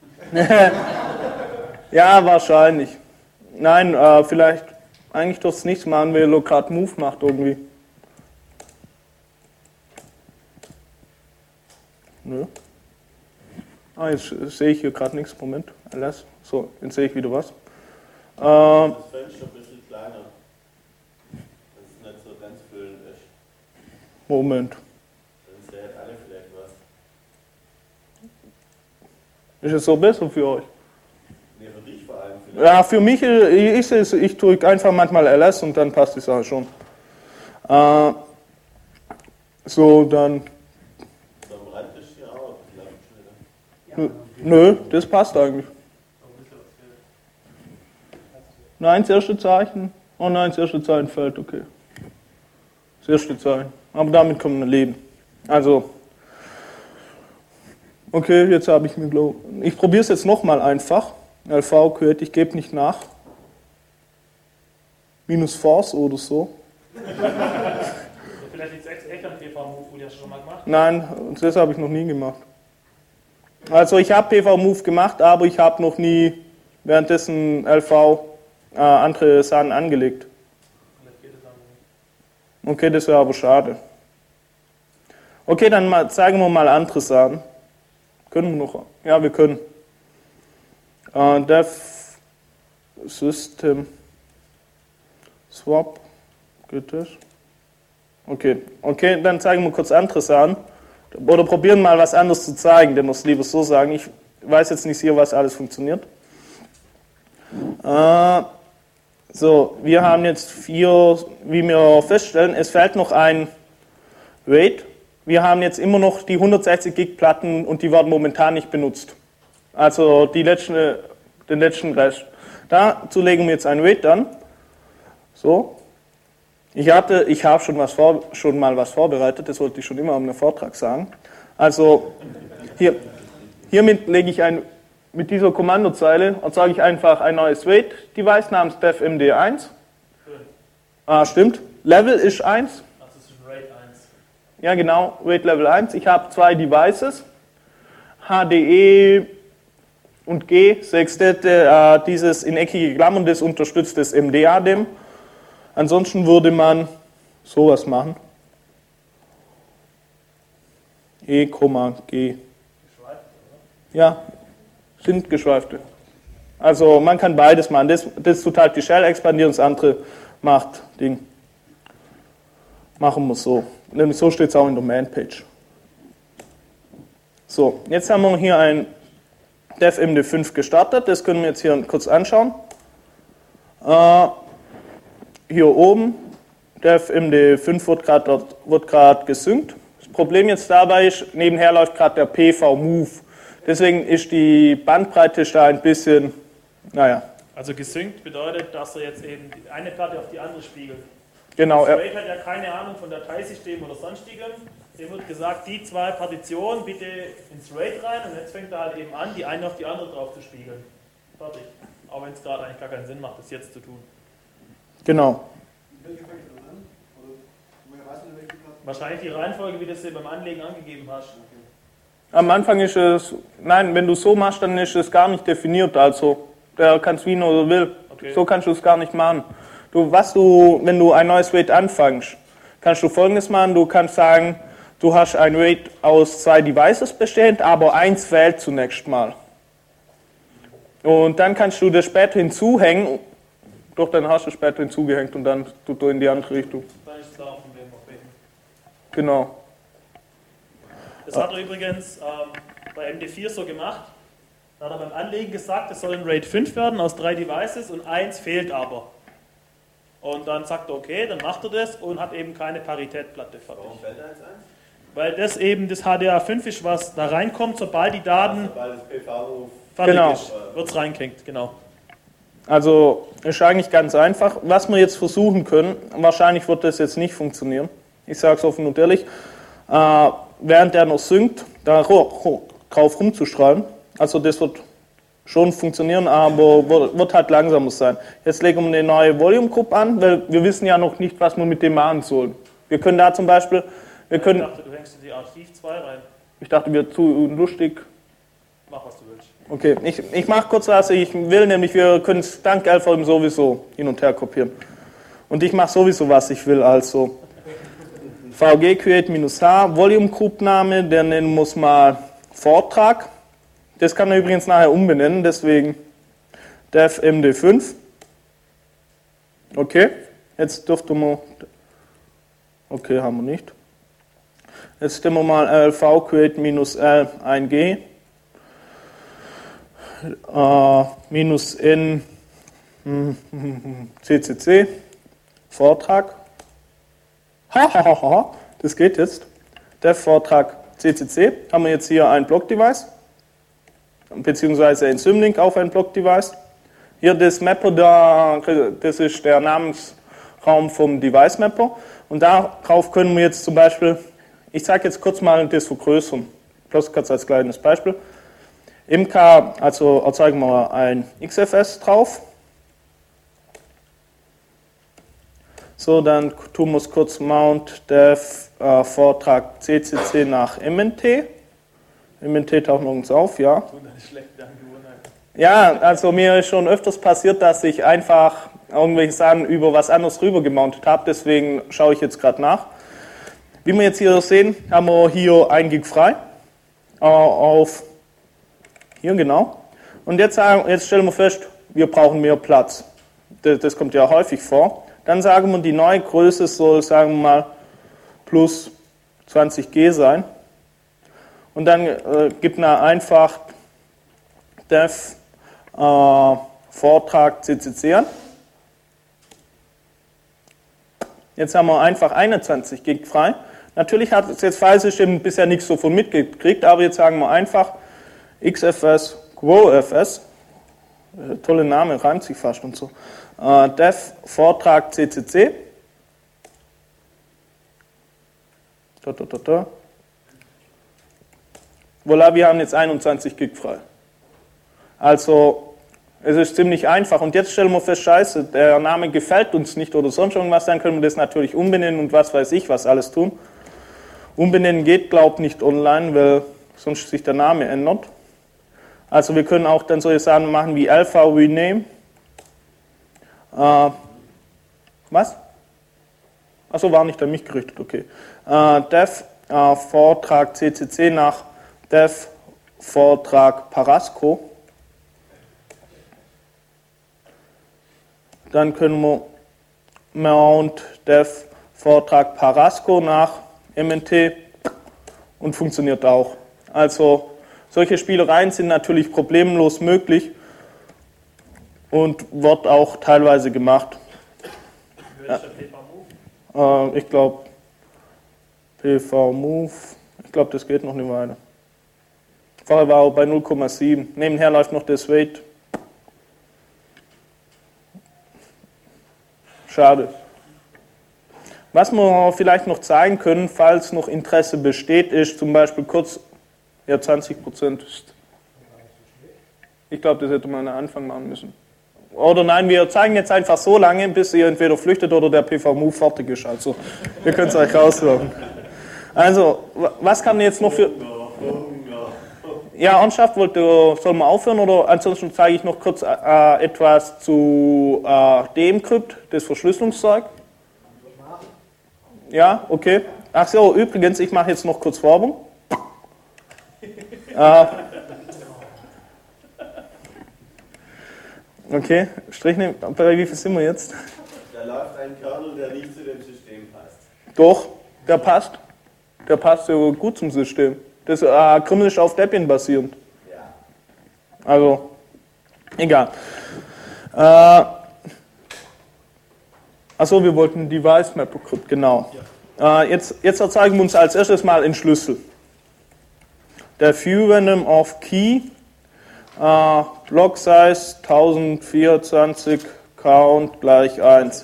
Ja, wahrscheinlich. Nein, vielleicht eigentlich doch nichts machen, weil er gerade Move macht irgendwie. Nö. Jetzt sehe ich hier gerade nichts. Moment, ls. So, jetzt sehe ich wieder was. Das Fenster ein bisschen kleiner. Dass es nicht so ganz füllend ist. Moment. Dann sehen alle vielleicht was. Ist es so besser für euch? Nee, für dich vor allem vielleicht. Ja, für mich ist es, ich drücke einfach manchmal ls und dann passt die Sache schon. So, dann. So am Rand ist hier auch ein bisschen Nö, das passt eigentlich. Nein, das erste Zeichen. Oh nein, das erste Zeichen fällt, okay. Das erste Zeichen. Aber damit kann man leben. Also, okay, jetzt habe ich mir glaube ich probiere es jetzt nochmal einfach. LV gehört, ich gebe nicht nach. Minus Force oder so. Vielleicht liegt es echt am PV-Move, wo du das schon mal gemacht hast? Nein, das habe ich noch nie gemacht. Also ich habe PV-Move gemacht, aber ich habe noch nie währenddessen LV andere Sachen angelegt. Okay, das wäre aber schade. Okay, dann zeigen wir mal andere Sachen. Können wir noch? Ja, wir können. Dev System Swap. Geht das? Okay, dann zeigen wir kurz andere Sachen. Oder probieren mal was anderes zu zeigen, denn wir es lieber so sagen. Ich weiß jetzt nicht sicher, was alles funktioniert. So, wir haben jetzt 4, wie wir feststellen, es fehlt noch ein RAID. Wir haben jetzt immer noch die 160 Gig Platten und die werden momentan nicht benutzt. Also den letzten Rest. Dazu legen wir jetzt ein RAID an. So. Ich habe schon mal was vorbereitet, das wollte ich schon immer am Vortrag sagen. Also hiermit lege ich mit dieser Kommandozeile erzeuge ich einfach ein neues RAID-Device namens devmd1. Stimmt. Level ist 1. Ach, das ist RAID 1. Ja, genau, RAID Level 1. Ich habe 2 Devices, HDE und G. Sextette, dieses in eckige Klammern, das unterstützt das MDA-DEM. Ansonsten würde man sowas machen. E, G. Ja, sind geschweifte. Also man kann beides machen. Das tut halt die Shell expandieren, das andere macht Ding. Machen wir es so. Nämlich so steht es auch in der Man-Page. So, jetzt haben wir hier ein devmd5 gestartet. Das können wir jetzt hier kurz anschauen. Hier oben, devmd5 wird gerade gesynkt. Das Problem jetzt dabei ist, nebenher läuft gerade der PV-Move. Deswegen ist die Bandbreite da ein bisschen, naja. Also gesynkt bedeutet, dass er jetzt eben die eine Platte auf die andere spiegelt. Genau. Das RAID hat ja keine Ahnung von Dateisystem oder sonstigem. Dem wird gesagt, die 2 Partitionen bitte ins RAID rein und jetzt fängt er halt eben an, die eine auf die andere drauf zu spiegeln. Fertig. Auch wenn es gerade eigentlich gar keinen Sinn macht, das jetzt zu tun. Genau. Wahrscheinlich die Reihenfolge, wie du es dir beim Anlegen angegeben hast. Am Anfang ist es, nein, wenn du so machst, dann ist es gar nicht definiert. Also, der kann es wie nur will. Okay. So kannst du es gar nicht machen. Wenn du ein neues RAID anfängst, kannst du Folgendes machen. Du kannst sagen, du hast ein RAID aus 2 Devices bestehend, aber eins fehlt zunächst mal. Und dann kannst du das später hinzuhängen. Doch, dann hast du es später hinzugehängt und dann tut du in die andere Richtung. Dann ist es klar, von wem auf welchen. Genau. Das hat er übrigens bei MD4 so gemacht. Da hat er beim Anlegen gesagt, es soll ein RAID 5 werden aus 3 Devices und 1 fehlt aber. Und dann sagt er, okay, dann macht er das und hat eben keine Paritätplatte fertig. Warum fällt da jetzt ein? Weil das eben das HDA5 ist, was da reinkommt, sobald die Daten Sobald das PV fertig Genau. ist, wird es reinkriegt, genau. Also ist eigentlich ganz einfach. Was wir jetzt versuchen können, wahrscheinlich wird das jetzt nicht funktionieren. Ich sage es offen und ehrlich. Während der noch synkt, da drauf rumzustrahlen. Also das wird schon funktionieren, aber wird halt langsamer sein. Jetzt legen wir eine neue Volume Group an, weil wir wissen ja noch nicht, was wir mit dem machen sollen. Wir können da zum Beispiel, Ich dachte, du hängst die Archiv 2 rein. ich dachte, wir zu lustig. Mach, was du willst. Okay, ich mache kurz was ich will, nämlich wir können es dank LVM sowieso hin und her kopieren. Und ich mache sowieso, was ich will, also vg create -h, Volume Group Name, der nennen muss mal Vortrag. Das kann er übrigens nachher umbenennen, deswegen dev md5. Okay, jetzt dürfte man, okay, haben wir nicht. Jetzt stellen wir mal lv create -l 1g minus n ccc Vortrag. Das geht jetzt. Dev Vortrag ccc. Haben wir jetzt hier ein Block-Device, beziehungsweise ein Symlink auf ein Block-Device. Hier das Mapper, das ist der Namensraum vom Device Mapper. Und darauf können wir jetzt zum Beispiel, ich zeige jetzt kurz mal das Vergrößern, bloß kurz als kleines Beispiel. MK, also erzeugen wir ein XFS drauf. So, dann tun wir es kurz Mount Dev Vortrag CCC nach MNT. MNT taucht nirgends auf, ja. Ja, also mir ist schon öfters passiert, dass ich einfach irgendwelche Sachen über was anderes rüber gemountet habe, deswegen schaue ich jetzt gerade nach. Wie wir jetzt hier sehen, haben wir hier 1 Gig frei auf hier genau. Und jetzt stellen wir fest, wir brauchen mehr Platz. Das kommt ja häufig vor. Dann sagen wir, die neue Größe soll, sagen wir mal, plus 20G sein. Und dann gibt man einfach dev Vortrag CCC an. Jetzt haben wir einfach 21 Gig frei. Natürlich hat das Filesystem bisher nichts davon mitgekriegt, aber jetzt sagen wir einfach XFS, QoFS, tolle Name, reimt sich fast und so. Dev Vortrag CCC. Voilà, wir haben jetzt 21 Gig frei. Also, es ist ziemlich einfach. Und jetzt stellen wir fest, scheiße, der Name gefällt uns nicht oder sonst irgendwas, dann können wir das natürlich umbenennen und was weiß ich, was alles tun. Umbenennen geht, glaubt nicht online, weil sonst sich der Name ändert. Also wir können auch dann solche Sachen machen wie alpha rename. Was? Achso, war nicht an mich gerichtet, okay. Dev Vortrag CCC nach Dev Vortrag Parasco. Dann können wir Mount Dev Vortrag Parasco nach MNT und funktioniert auch. Also solche Spielereien sind natürlich problemlos möglich und wird auch teilweise gemacht. Ja. Ich glaube PV-Move, ich glaube das geht noch eine Weile. Vorher war er bei 0,7. Nebenher läuft noch das Wait. Schade. Was wir vielleicht noch zeigen können, falls noch Interesse besteht, ist zum Beispiel kurz, ja 20% ist. Ich glaube, das hätte man am Anfang machen müssen. Oder nein, wir zeigen jetzt einfach so lange, bis ihr entweder flüchtet oder der PV-Move fertig ist. Also, ihr könnt es euch raussuchen. Also, was kann jetzt noch für... Ja, ernsthaft, soll man aufhören oder ansonsten zeige ich noch kurz etwas zu Decrypt, das Verschlüsselungszeug. Ja, okay. Ach so, übrigens, ich mache jetzt noch kurz Werbung. Okay, Strichne, bei wie viel sind wir jetzt? Da läuft ein Kernel, der nicht zu dem System passt. Doch, der passt. Der passt ja gut zum System. Das Krümel ist auf Debian basierend. Ja. Also, egal. Achso, wir wollten Device Mapper Crypt, genau. Ja. Jetzt erzeugen wir uns als erstes mal einen Schlüssel. Der View Random of Key, Block Size 1024, Count gleich 1.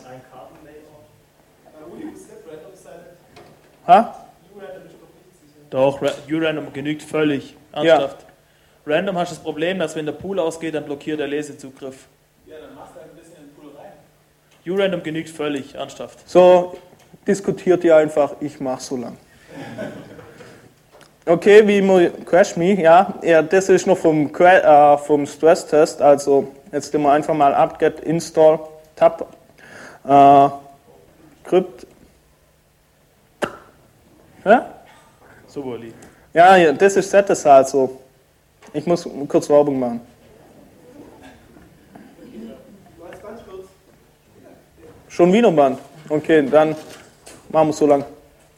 Ha? Doch, urandom genügt völlig. Ernsthaft. Ja. Random hast das Problem, dass wenn der Pool ausgeht, dann blockiert der Lesezugriff. Ja, dann machst du ein bisschen in den Pool rein. Urandom genügt völlig. Ernsthaft. So, diskutiert ihr einfach, ich mach so lang. Okay, wie Crash Me, ja, das ist noch vom Stress-Test, also jetzt nehmen wir einfach mal apt-get install tab crypt. Ja? So, Uli. Ja, das ist Status also. Ich muss kurz Werbung machen. Schon wieder Band? Okay, dann machen wir es so lang.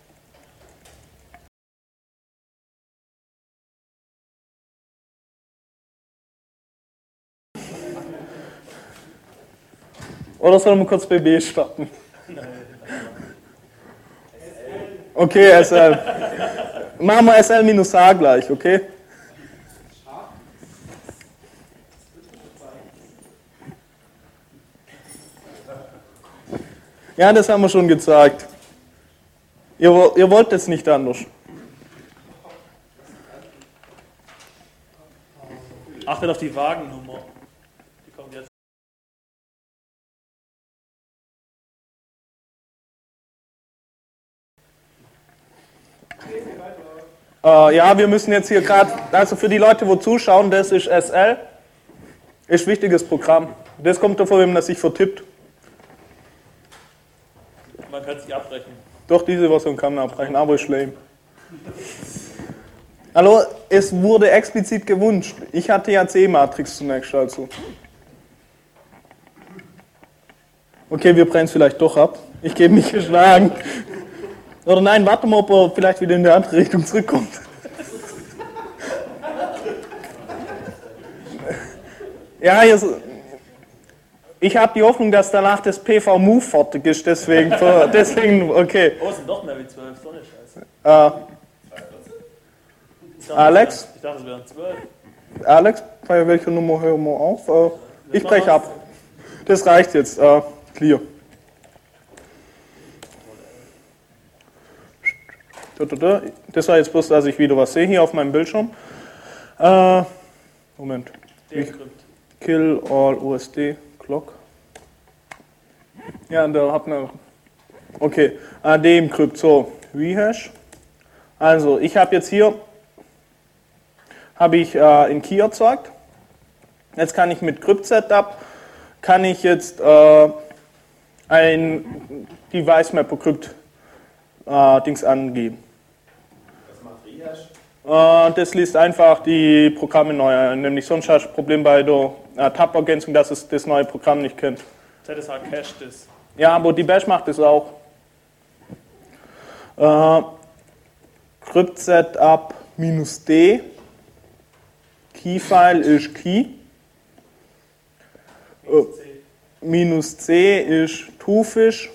Oder sollen wir kurz BB starten? Okay, SL. Machen wir SL minus H gleich, okay? Ja, das haben wir schon gezeigt. Ihr wollt es nicht anders. Achtet auf die Wagennummer. Die kommt jetzt. Ja, wir müssen jetzt hier gerade, also für die Leute, wo zuschauen, das ist SL. Ist ein wichtiges Programm. Das kommt davon, wenn man sich vertippt. Man kann sich abbrechen. Doch, diese Version kann man abbrechen, aber ist lame. Hallo, es wurde explizit gewünscht. Ich hatte ja C-Matrix zunächst, also. Okay, wir brennen es vielleicht doch ab. Ich gebe mich geschlagen. Oder nein, warte mal, ob er vielleicht wieder in die andere Richtung zurückkommt. Ja, ich habe die Hoffnung, dass danach das PV-Move fertig ist, deswegen, okay. Oh, es sind doch mehr wie 12, so eine Scheiße. Alex? Ich dachte, es wären 12. Alex, bei welcher Nummer hören wir auf? Ich breche ab. Das reicht jetzt. Clear. Das war jetzt bloß, dass ich wieder was sehe hier auf meinem Bildschirm. Moment. Kill all USD Clock. Ja, da hat man. Okay, decrypt. So, Rehash. Also, ich habe jetzt hier in Key erzeugt. Jetzt kann ich mit Crypt Setup jetzt ein Device Mapper Crypt Dings angeben. Was macht Rehash? Das liest einfach die Programme neu ein. Nämlich sonst hast du ein Problem bei der Tab-Ergänzung, dass es das neue Programm nicht kennt. ZSH cached das. Ja, aber die Bash macht das auch. Crypt Setup -D. Keyfile ist Key. -C ist Twofish.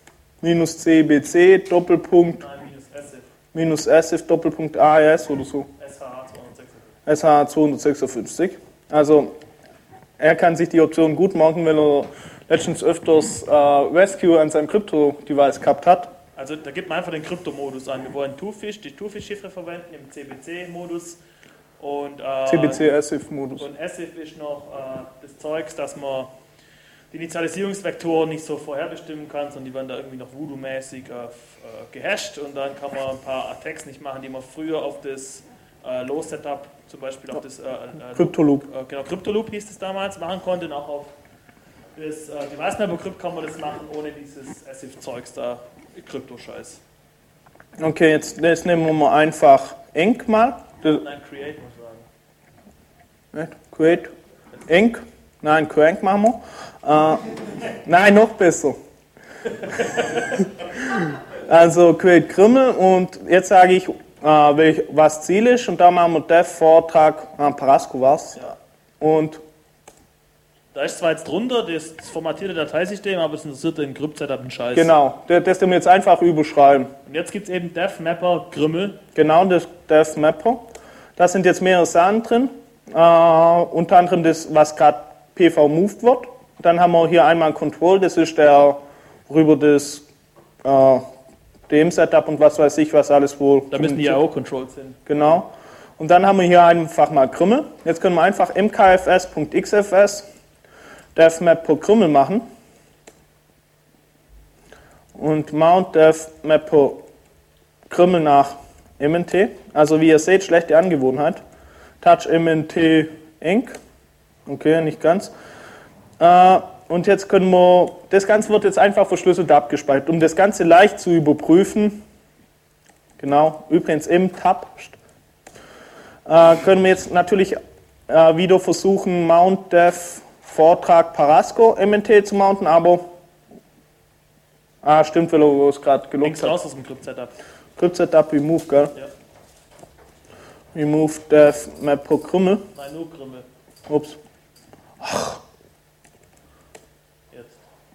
-CBC Doppelpunkt. Nein, -Asif Doppelpunkt AES oder so. SH 256. Also er kann sich die Option gut machen, wenn er letztens öfters Rescue an seinem Krypto-Device gehabt hat. Also da gibt man einfach den Krypto-Modus an. Wir wollen die Twofish-Chiffre verwenden im CBC-Modus. Und CBC-Asif-Modus. Und Asif ist noch das Zeugs, dass man die Initialisierungsvektoren nicht so vorherbestimmen kann, sondern die werden da irgendwie noch Voodoo-mäßig gehasht und dann kann man ein paar Attacks nicht machen, die man früher auf das Low-Setup, zum Beispiel auf das Cryptoloop. Genau, Cryptoloop hieß es damals, machen konnte und auch auf das Device Mapper Crypt kann man das machen, ohne dieses Asif-Zeugs da, Krypto-Scheiß. Okay, jetzt nehmen wir mal einfach Enk mal. Nein, Create muss ich sagen. Create Enk. Nein, Crank machen wir. Nein, noch besser. Also Create Krümmel und jetzt sage ich, was Ziel ist und da machen wir Dev Vortrag, Parasco war's. Ja. Und da ist zwar jetzt drunter das formatierte Dateisystem, aber es interessiert den Crypt-Setup einen Scheiß. genau, das wir jetzt einfach überschreiben. Und jetzt gibt es eben Dev Mapper Krümmel. Genau, das Dev Mapper. Da sind jetzt mehrere Sachen drin. Unter anderem das, was gerade PV moved wird. Dann haben wir hier einmal Control, das ist der rüber das DM-Setup und was weiß ich, was alles wohl. Da müssen die ja auch controlled sind. Genau. Und dann haben wir hier einfach mal Krümmel. Jetzt können wir einfach mkfs.xfs devmap pro Krümmel machen. Und mount devmap pro Krümmel nach mnt. Also wie ihr seht, schlechte Angewohnheit. Touch mnt enk. Okay, nicht ganz. Und jetzt können wir, das Ganze wird jetzt einfach verschlüsselt abgespeichert, um das Ganze leicht zu überprüfen. Genau, übrigens im Tab. können wir jetzt natürlich wieder versuchen, Mount Dev Vortrag Parasco MNT zu mounten, aber stimmt, weil er es gerade gelockt Links hat. raus aus dem Club-Setup. Club-Setup Remove, gell? Ja. Remove Dev Map pro Krümmel. Nein, nur Krümmel. Ups. Jetzt.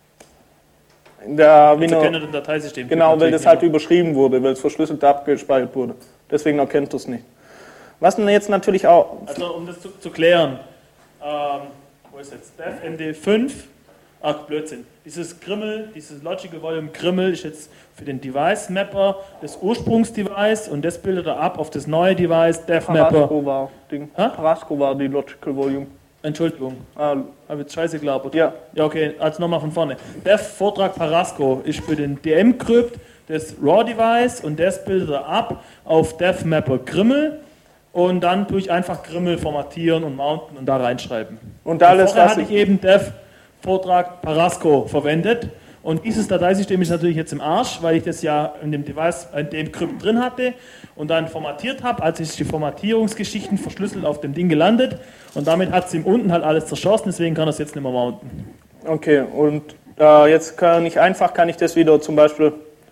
Der Jetzt Wiener, erkennt er das Dateisystem. genau, weil das halt überschrieben wurde, weil es verschlüsselt abgespeichert wurde. Deswegen erkennt er es nicht. Was denn jetzt natürlich auch... Also um das zu klären, wo ist jetzt? DevMD5, Blödsinn. Dieses Grimmel, dieses Logical Volume Grimmel ist jetzt für den Device Mapper das Ursprungsdevice und das bildet er ab auf das neue Device Dev Mapper. Parasco war, Ding. Hä? Parasco war die Logical Volume. Entschuldigung, Ah, habe jetzt Scheiße geglaubt. oder? ja, Ja, okay, also nochmal von vorne. Dev Vortrag Parasco ist für den DM-Crypt das RAW-Device und das bildet er ab auf Dev Mapper Grimmel und dann tue ich einfach Grimmel formatieren und mounten und da reinschreiben. und alles, Vorher was hatte ich eben Dev Vortrag Parasco verwendet und dieses Dateisystem ist natürlich jetzt im Arsch, weil ich das ja in dem Device, in dem Crypt drin hatte und dann formatiert habe, als ich die Formatierungsgeschichten verschlüsselt auf dem Ding gelandet und damit hat es ihm unten halt alles zerschossen, deswegen kann er es jetzt nicht mehr mounten. Okay, und jetzt kann ich das wieder zum Beispiel...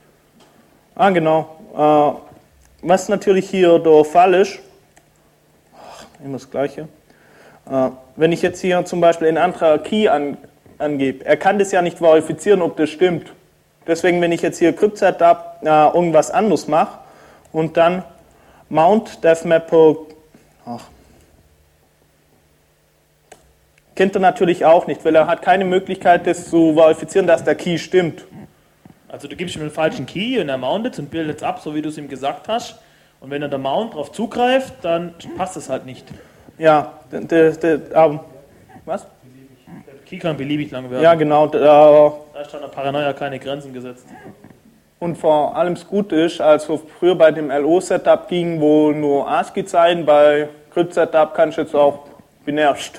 genau. Was natürlich hier der Fall ist, immer das Gleiche, wenn ich jetzt hier zum Beispiel einen anderen Key angebe, er kann das ja nicht verifizieren, ob das stimmt. Deswegen, wenn ich jetzt hier Crypt-Setup irgendwas anderes mache und dann Mount DevMapper, kennt er natürlich auch nicht, weil er hat keine Möglichkeit, das zu verifizieren, dass der Key stimmt. Also du gibst ihm den falschen Key und er mountet und bildet es ab, so wie du es ihm gesagt hast. Und wenn er der Mount darauf zugreift, dann passt es halt nicht. Ja, was? Der Key kann beliebig lang werden. Ja, genau. Da ist an der Paranoia keine Grenzen gesetzt. Und vor allem das Gute ist, als wir früher bei dem LO-Setup ging, wo nur ASCII-Zeichen, bei Crypt-Setup kannst du jetzt auch binärst.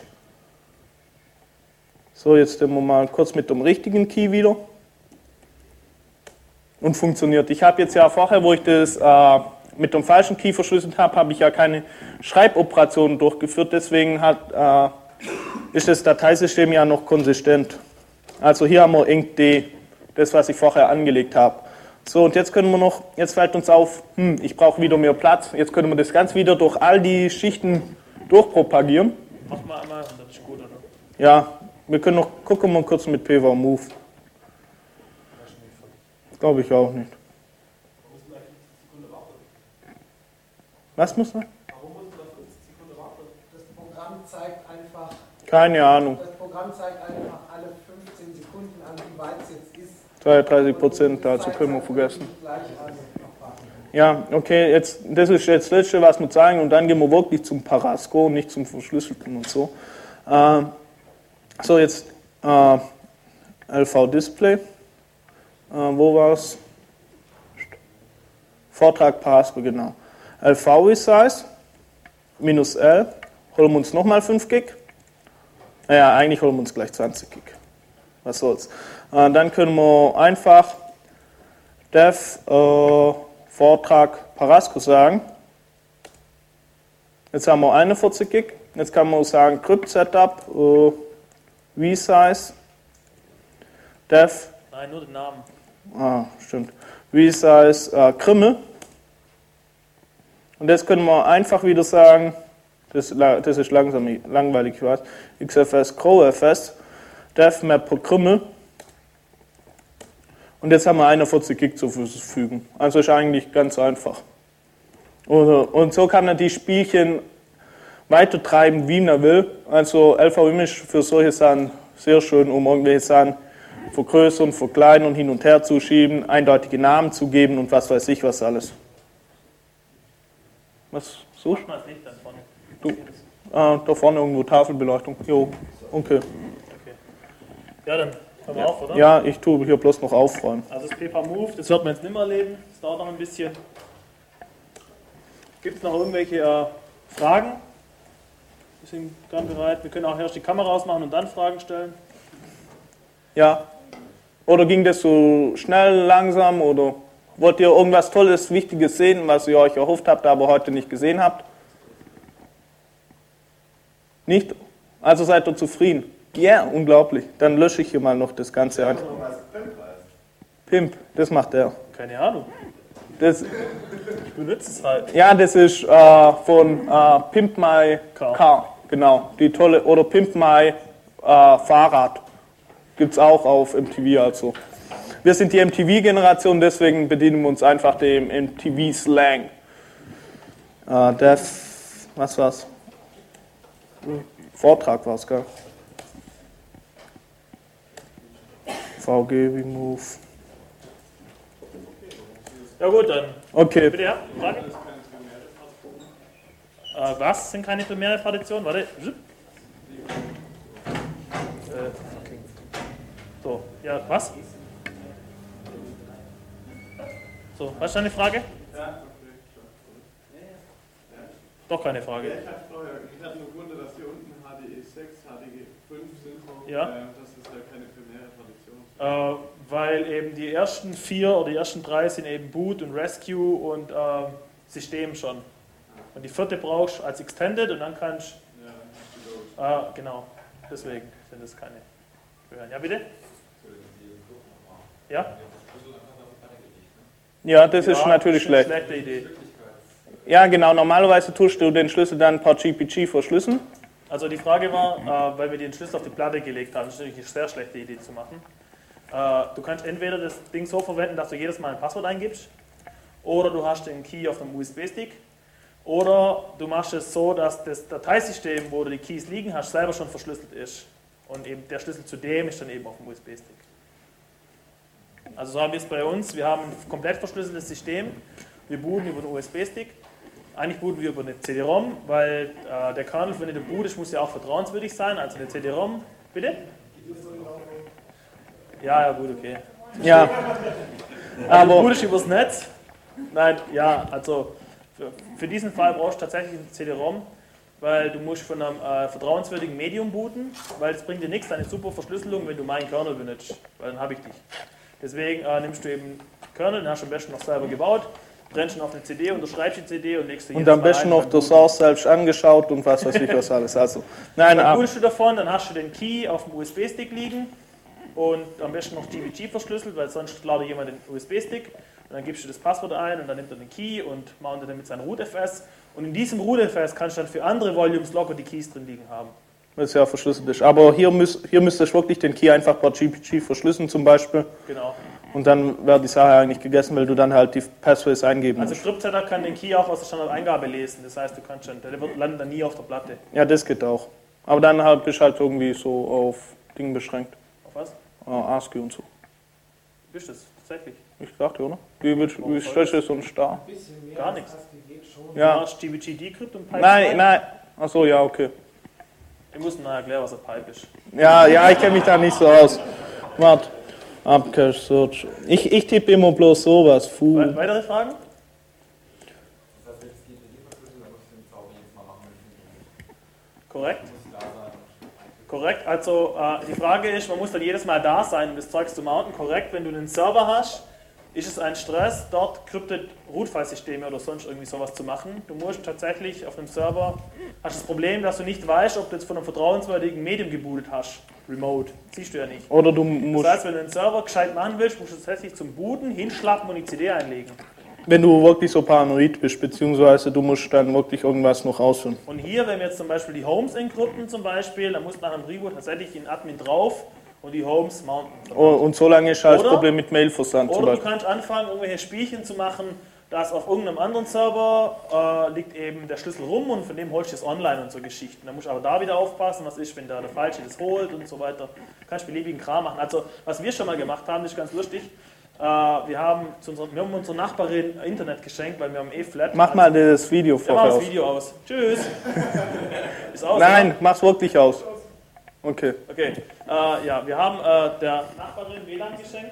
So, jetzt nehmen wir mal kurz mit dem richtigen Key wieder. Und funktioniert. Ich habe jetzt ja vorher, wo ich das mit dem falschen Key verschlüsselt habe, habe ich ja keine Schreiboperationen durchgeführt, deswegen ist das Dateisystem ja noch konsistent. Also hier haben wir IncD, das was ich vorher angelegt habe. So, und jetzt können wir noch, jetzt fällt uns auf, ich brauche wieder mehr Platz, jetzt können wir das Ganze wieder durch all die Schichten durchpropagieren. Mach mal einmal und das ist gut, oder? Ja, wir können noch, gucken wir kurz mit PV-Move. Glaube ich auch nicht. Was muss man? Warum muss man 50 Sekunden warten? Das Programm zeigt einfach, Keine Ahnung. das Programm zeigt einfach alle 15 Sekunden an, wie weit es jetzt ist. 32%, dazu können wir vergessen. Gleich an abwarten. Ja, okay, jetzt, das ist jetzt das Letzte, was wir zeigen, und dann gehen wir wirklich zum Parasco, nicht zum Verschlüsselten und so. So, jetzt LV-Display. Wo war es? Vortrag Parasco, genau. LV-Resize, minus L, holen wir uns nochmal 5 Gig. Ja, eigentlich holen wir uns gleich 20 Gig. Was soll's. Dann können wir einfach Dev Vortrag Parasco sagen. Jetzt haben wir 41 Gig. Jetzt kann man sagen Crypt Setup, Resize, Dev. Nein, nur den Namen. Stimmt. Resize Krimmel. Und jetzt können wir einfach wieder sagen, das ist langsam langweilig, ich weiß, XFS CrowFS, Dev Map pro Krimmel. Und jetzt haben wir 41 Gig zur Verfügung. Also ist eigentlich ganz einfach. Und so kann er die Spielchen weiter treiben, wie er will. Also LVM ist für solche Sachen sehr schön, um irgendwelche Sachen vergrößern, verkleinern und hin und her zu schieben, eindeutige Namen zu geben und was weiß ich was alles. Was suchst Mach mal das Licht dann vorne. du? Da vorne irgendwo Tafelbeleuchtung. Jo, okay. Ja, dann hören wir auf, oder? Ja, ich tue hier bloß noch aufräumen. Also das PV-Move, das wird man jetzt nicht mehr erleben. Das dauert noch ein bisschen. Gibt es noch irgendwelche Fragen? Wir sind dann bereit. Wir können auch erst die Kamera ausmachen und dann Fragen stellen. Ja. Oder ging das so schnell, langsam, oder wollt ihr irgendwas Tolles, Wichtiges sehen, was ihr euch erhofft habt, aber heute nicht gesehen habt? Nicht? Also seid ihr zufrieden? Ja, unglaublich. Dann lösche ich hier mal noch das Ganze ein. Pimp, das macht er. Keine Ahnung. Das, Ich benutze es halt. ja, das ist von Pimp My Car. Genau, die tolle, oder Pimp My Fahrrad. Gibt es auch auf MTV also. Wir sind die MTV-Generation, deswegen bedienen wir uns einfach dem MTV-Slang. Was war's? Vortrag war's, gell? VG Remove. Ja gut, dann. Okay. Bitte, ja? Frage? Was sind keine primäre Partitionen? Warte. So, ja, was? So, was ist deine Frage? Doch keine Frage. Ich hatte nur gewundert, dass hier unten HDE6, HDE5 sind. Ja. Das ist ja keine primäre Partition. Weil eben die ersten 4 oder die ersten 3 sind eben Boot und Rescue und System schon. Und die 4. brauchst du als Extended und dann kannst du. Genau, deswegen sind das keine. Ja, bitte? Ja? Ja, das ist natürlich schlecht. Schlechte Idee. Ja, genau. Normalerweise tust du den Schlüssel dann per GPG verschlüsseln. Also die Frage war, weil wir den Schlüssel auf die Platte gelegt haben, das ist natürlich eine sehr schlechte Idee zu machen. Du kannst entweder das Ding so verwenden, dass du jedes Mal ein Passwort eingibst, oder du hast den Key auf einem USB-Stick, oder du machst es so, dass das Dateisystem, wo du die Keys liegen hast, selber schon verschlüsselt ist. Und eben der Schlüssel zu dem ist dann eben auf dem USB-Stick. Also so haben wir es bei uns. Wir haben ein komplett verschlüsseltes System. Wir booten über den USB-Stick. Eigentlich booten wir über eine CD-ROM, weil der Kernel, wenn du bootest, muss ja auch vertrauenswürdig sein. Also eine CD-ROM. Bitte? Ja, gut, okay. Ja. Also du bootest übers Netz. Nein, ja, also für diesen Fall brauchst du tatsächlich eine CD-ROM, weil du musst von einem vertrauenswürdigen Medium booten, weil es bringt dir nichts, eine super Verschlüsselung, wenn du meinen Kernel benutzt, weil dann habe ich dich. Deswegen nimmst du eben Kernel, den hast du am besten noch selber gebaut, brennst ihn auf eine CD, unterschreibst die CD und legst du Und am besten noch der Source selbst angeschaut und was weiß ich was alles. Also, nein, dann bootest du davon, dann hast du den Key auf dem USB-Stick liegen und am besten noch GPG verschlüsselt, weil sonst ladet jemand den USB-Stick und dann gibst du das Passwort ein und dann nimmt er den Key und mountet damit sein rootfs und in diesem rootfs kannst du dann für andere Volumes locker die Keys drin liegen haben. weil es ja verschlüsselt ist. Aber hier müsste ich wirklich den Key einfach per GPG verschlüsseln zum Beispiel. Genau. Und dann wäre die Sache eigentlich gegessen, weil du dann halt die Passphrase eingeben Also musst. Skriptsetter kann den Key auch aus der Standardeingabe lesen, das heißt, du kannst schon, der landet dann nie auf der Platte. Ja, das geht auch. Aber dann halt bist du halt irgendwie so auf Dinge beschränkt. Auf was? ASCII und so. Bist du das tatsächlich? Ich dachte, oder? Wie stellst du so einen Star? Gar nichts. Du Ja. machst GPG Decrypt und Pipe Nein, zwei. nein. Achso, ja, okay. Wir mussten nachher erklären, was ein Pipe ist. Ja, ich kenne mich da nicht so aus. Warte. Upcache Search. Ich tippe immer bloß sowas. Weitere Fragen? Das heißt, jetzt geht der Lieferschlüssel, dann muss ich den Zauber jetzt mal machen, wenn ich Korrekt. muss da sein. Korrekt. Also die Frage ist, man muss dann jedes Mal da sein, um das Zeugs zu mounten. Korrekt. Wenn du einen Server hast, ist es ein Stress, dort Crypted Root-File-Systeme oder sonst irgendwie sowas zu machen. Du musst tatsächlich auf einem Server, hast das Problem, dass du nicht weißt, ob du jetzt von einem vertrauenswürdigen Medium gebootet hast. Remote. Siehst du ja nicht. Oder du musst, Das heißt, wenn du einen Server gescheit machen willst, musst du tatsächlich zum Booten hinschlappen und die CD einlegen. wenn du wirklich so paranoid bist, beziehungsweise du musst dann wirklich irgendwas noch ausführen. Und hier, wenn wir jetzt zum Beispiel die Homes encrypten zum Beispiel, dann muss nach einem Reboot tatsächlich ein Admin drauf und die Homes mounten. Und so lange ist halt das Oder- Problem mit Mailversand zum Oder du Beispiel. kannst anfangen, irgendwelche Spielchen zu machen, dass auf irgendeinem anderen Server liegt eben der Schlüssel rum und von dem holst du es online und so Geschichten. Da musst du aber da wieder aufpassen, was ist, wenn da der Falsche das holt und so weiter. Du kannst beliebigen Kram machen. Also, was wir schon mal gemacht haben, das ist ganz lustig. Wir haben unserer Nachbarin Internet geschenkt, weil wir haben Flat. Mach mal das Video Ja, mach vorher das aus. Video aus. Tschüss. Ist aus, Nein, mach's wirklich aus. Okay. Okay. Ja, wir haben der Nachbarin WLAN geschenkt.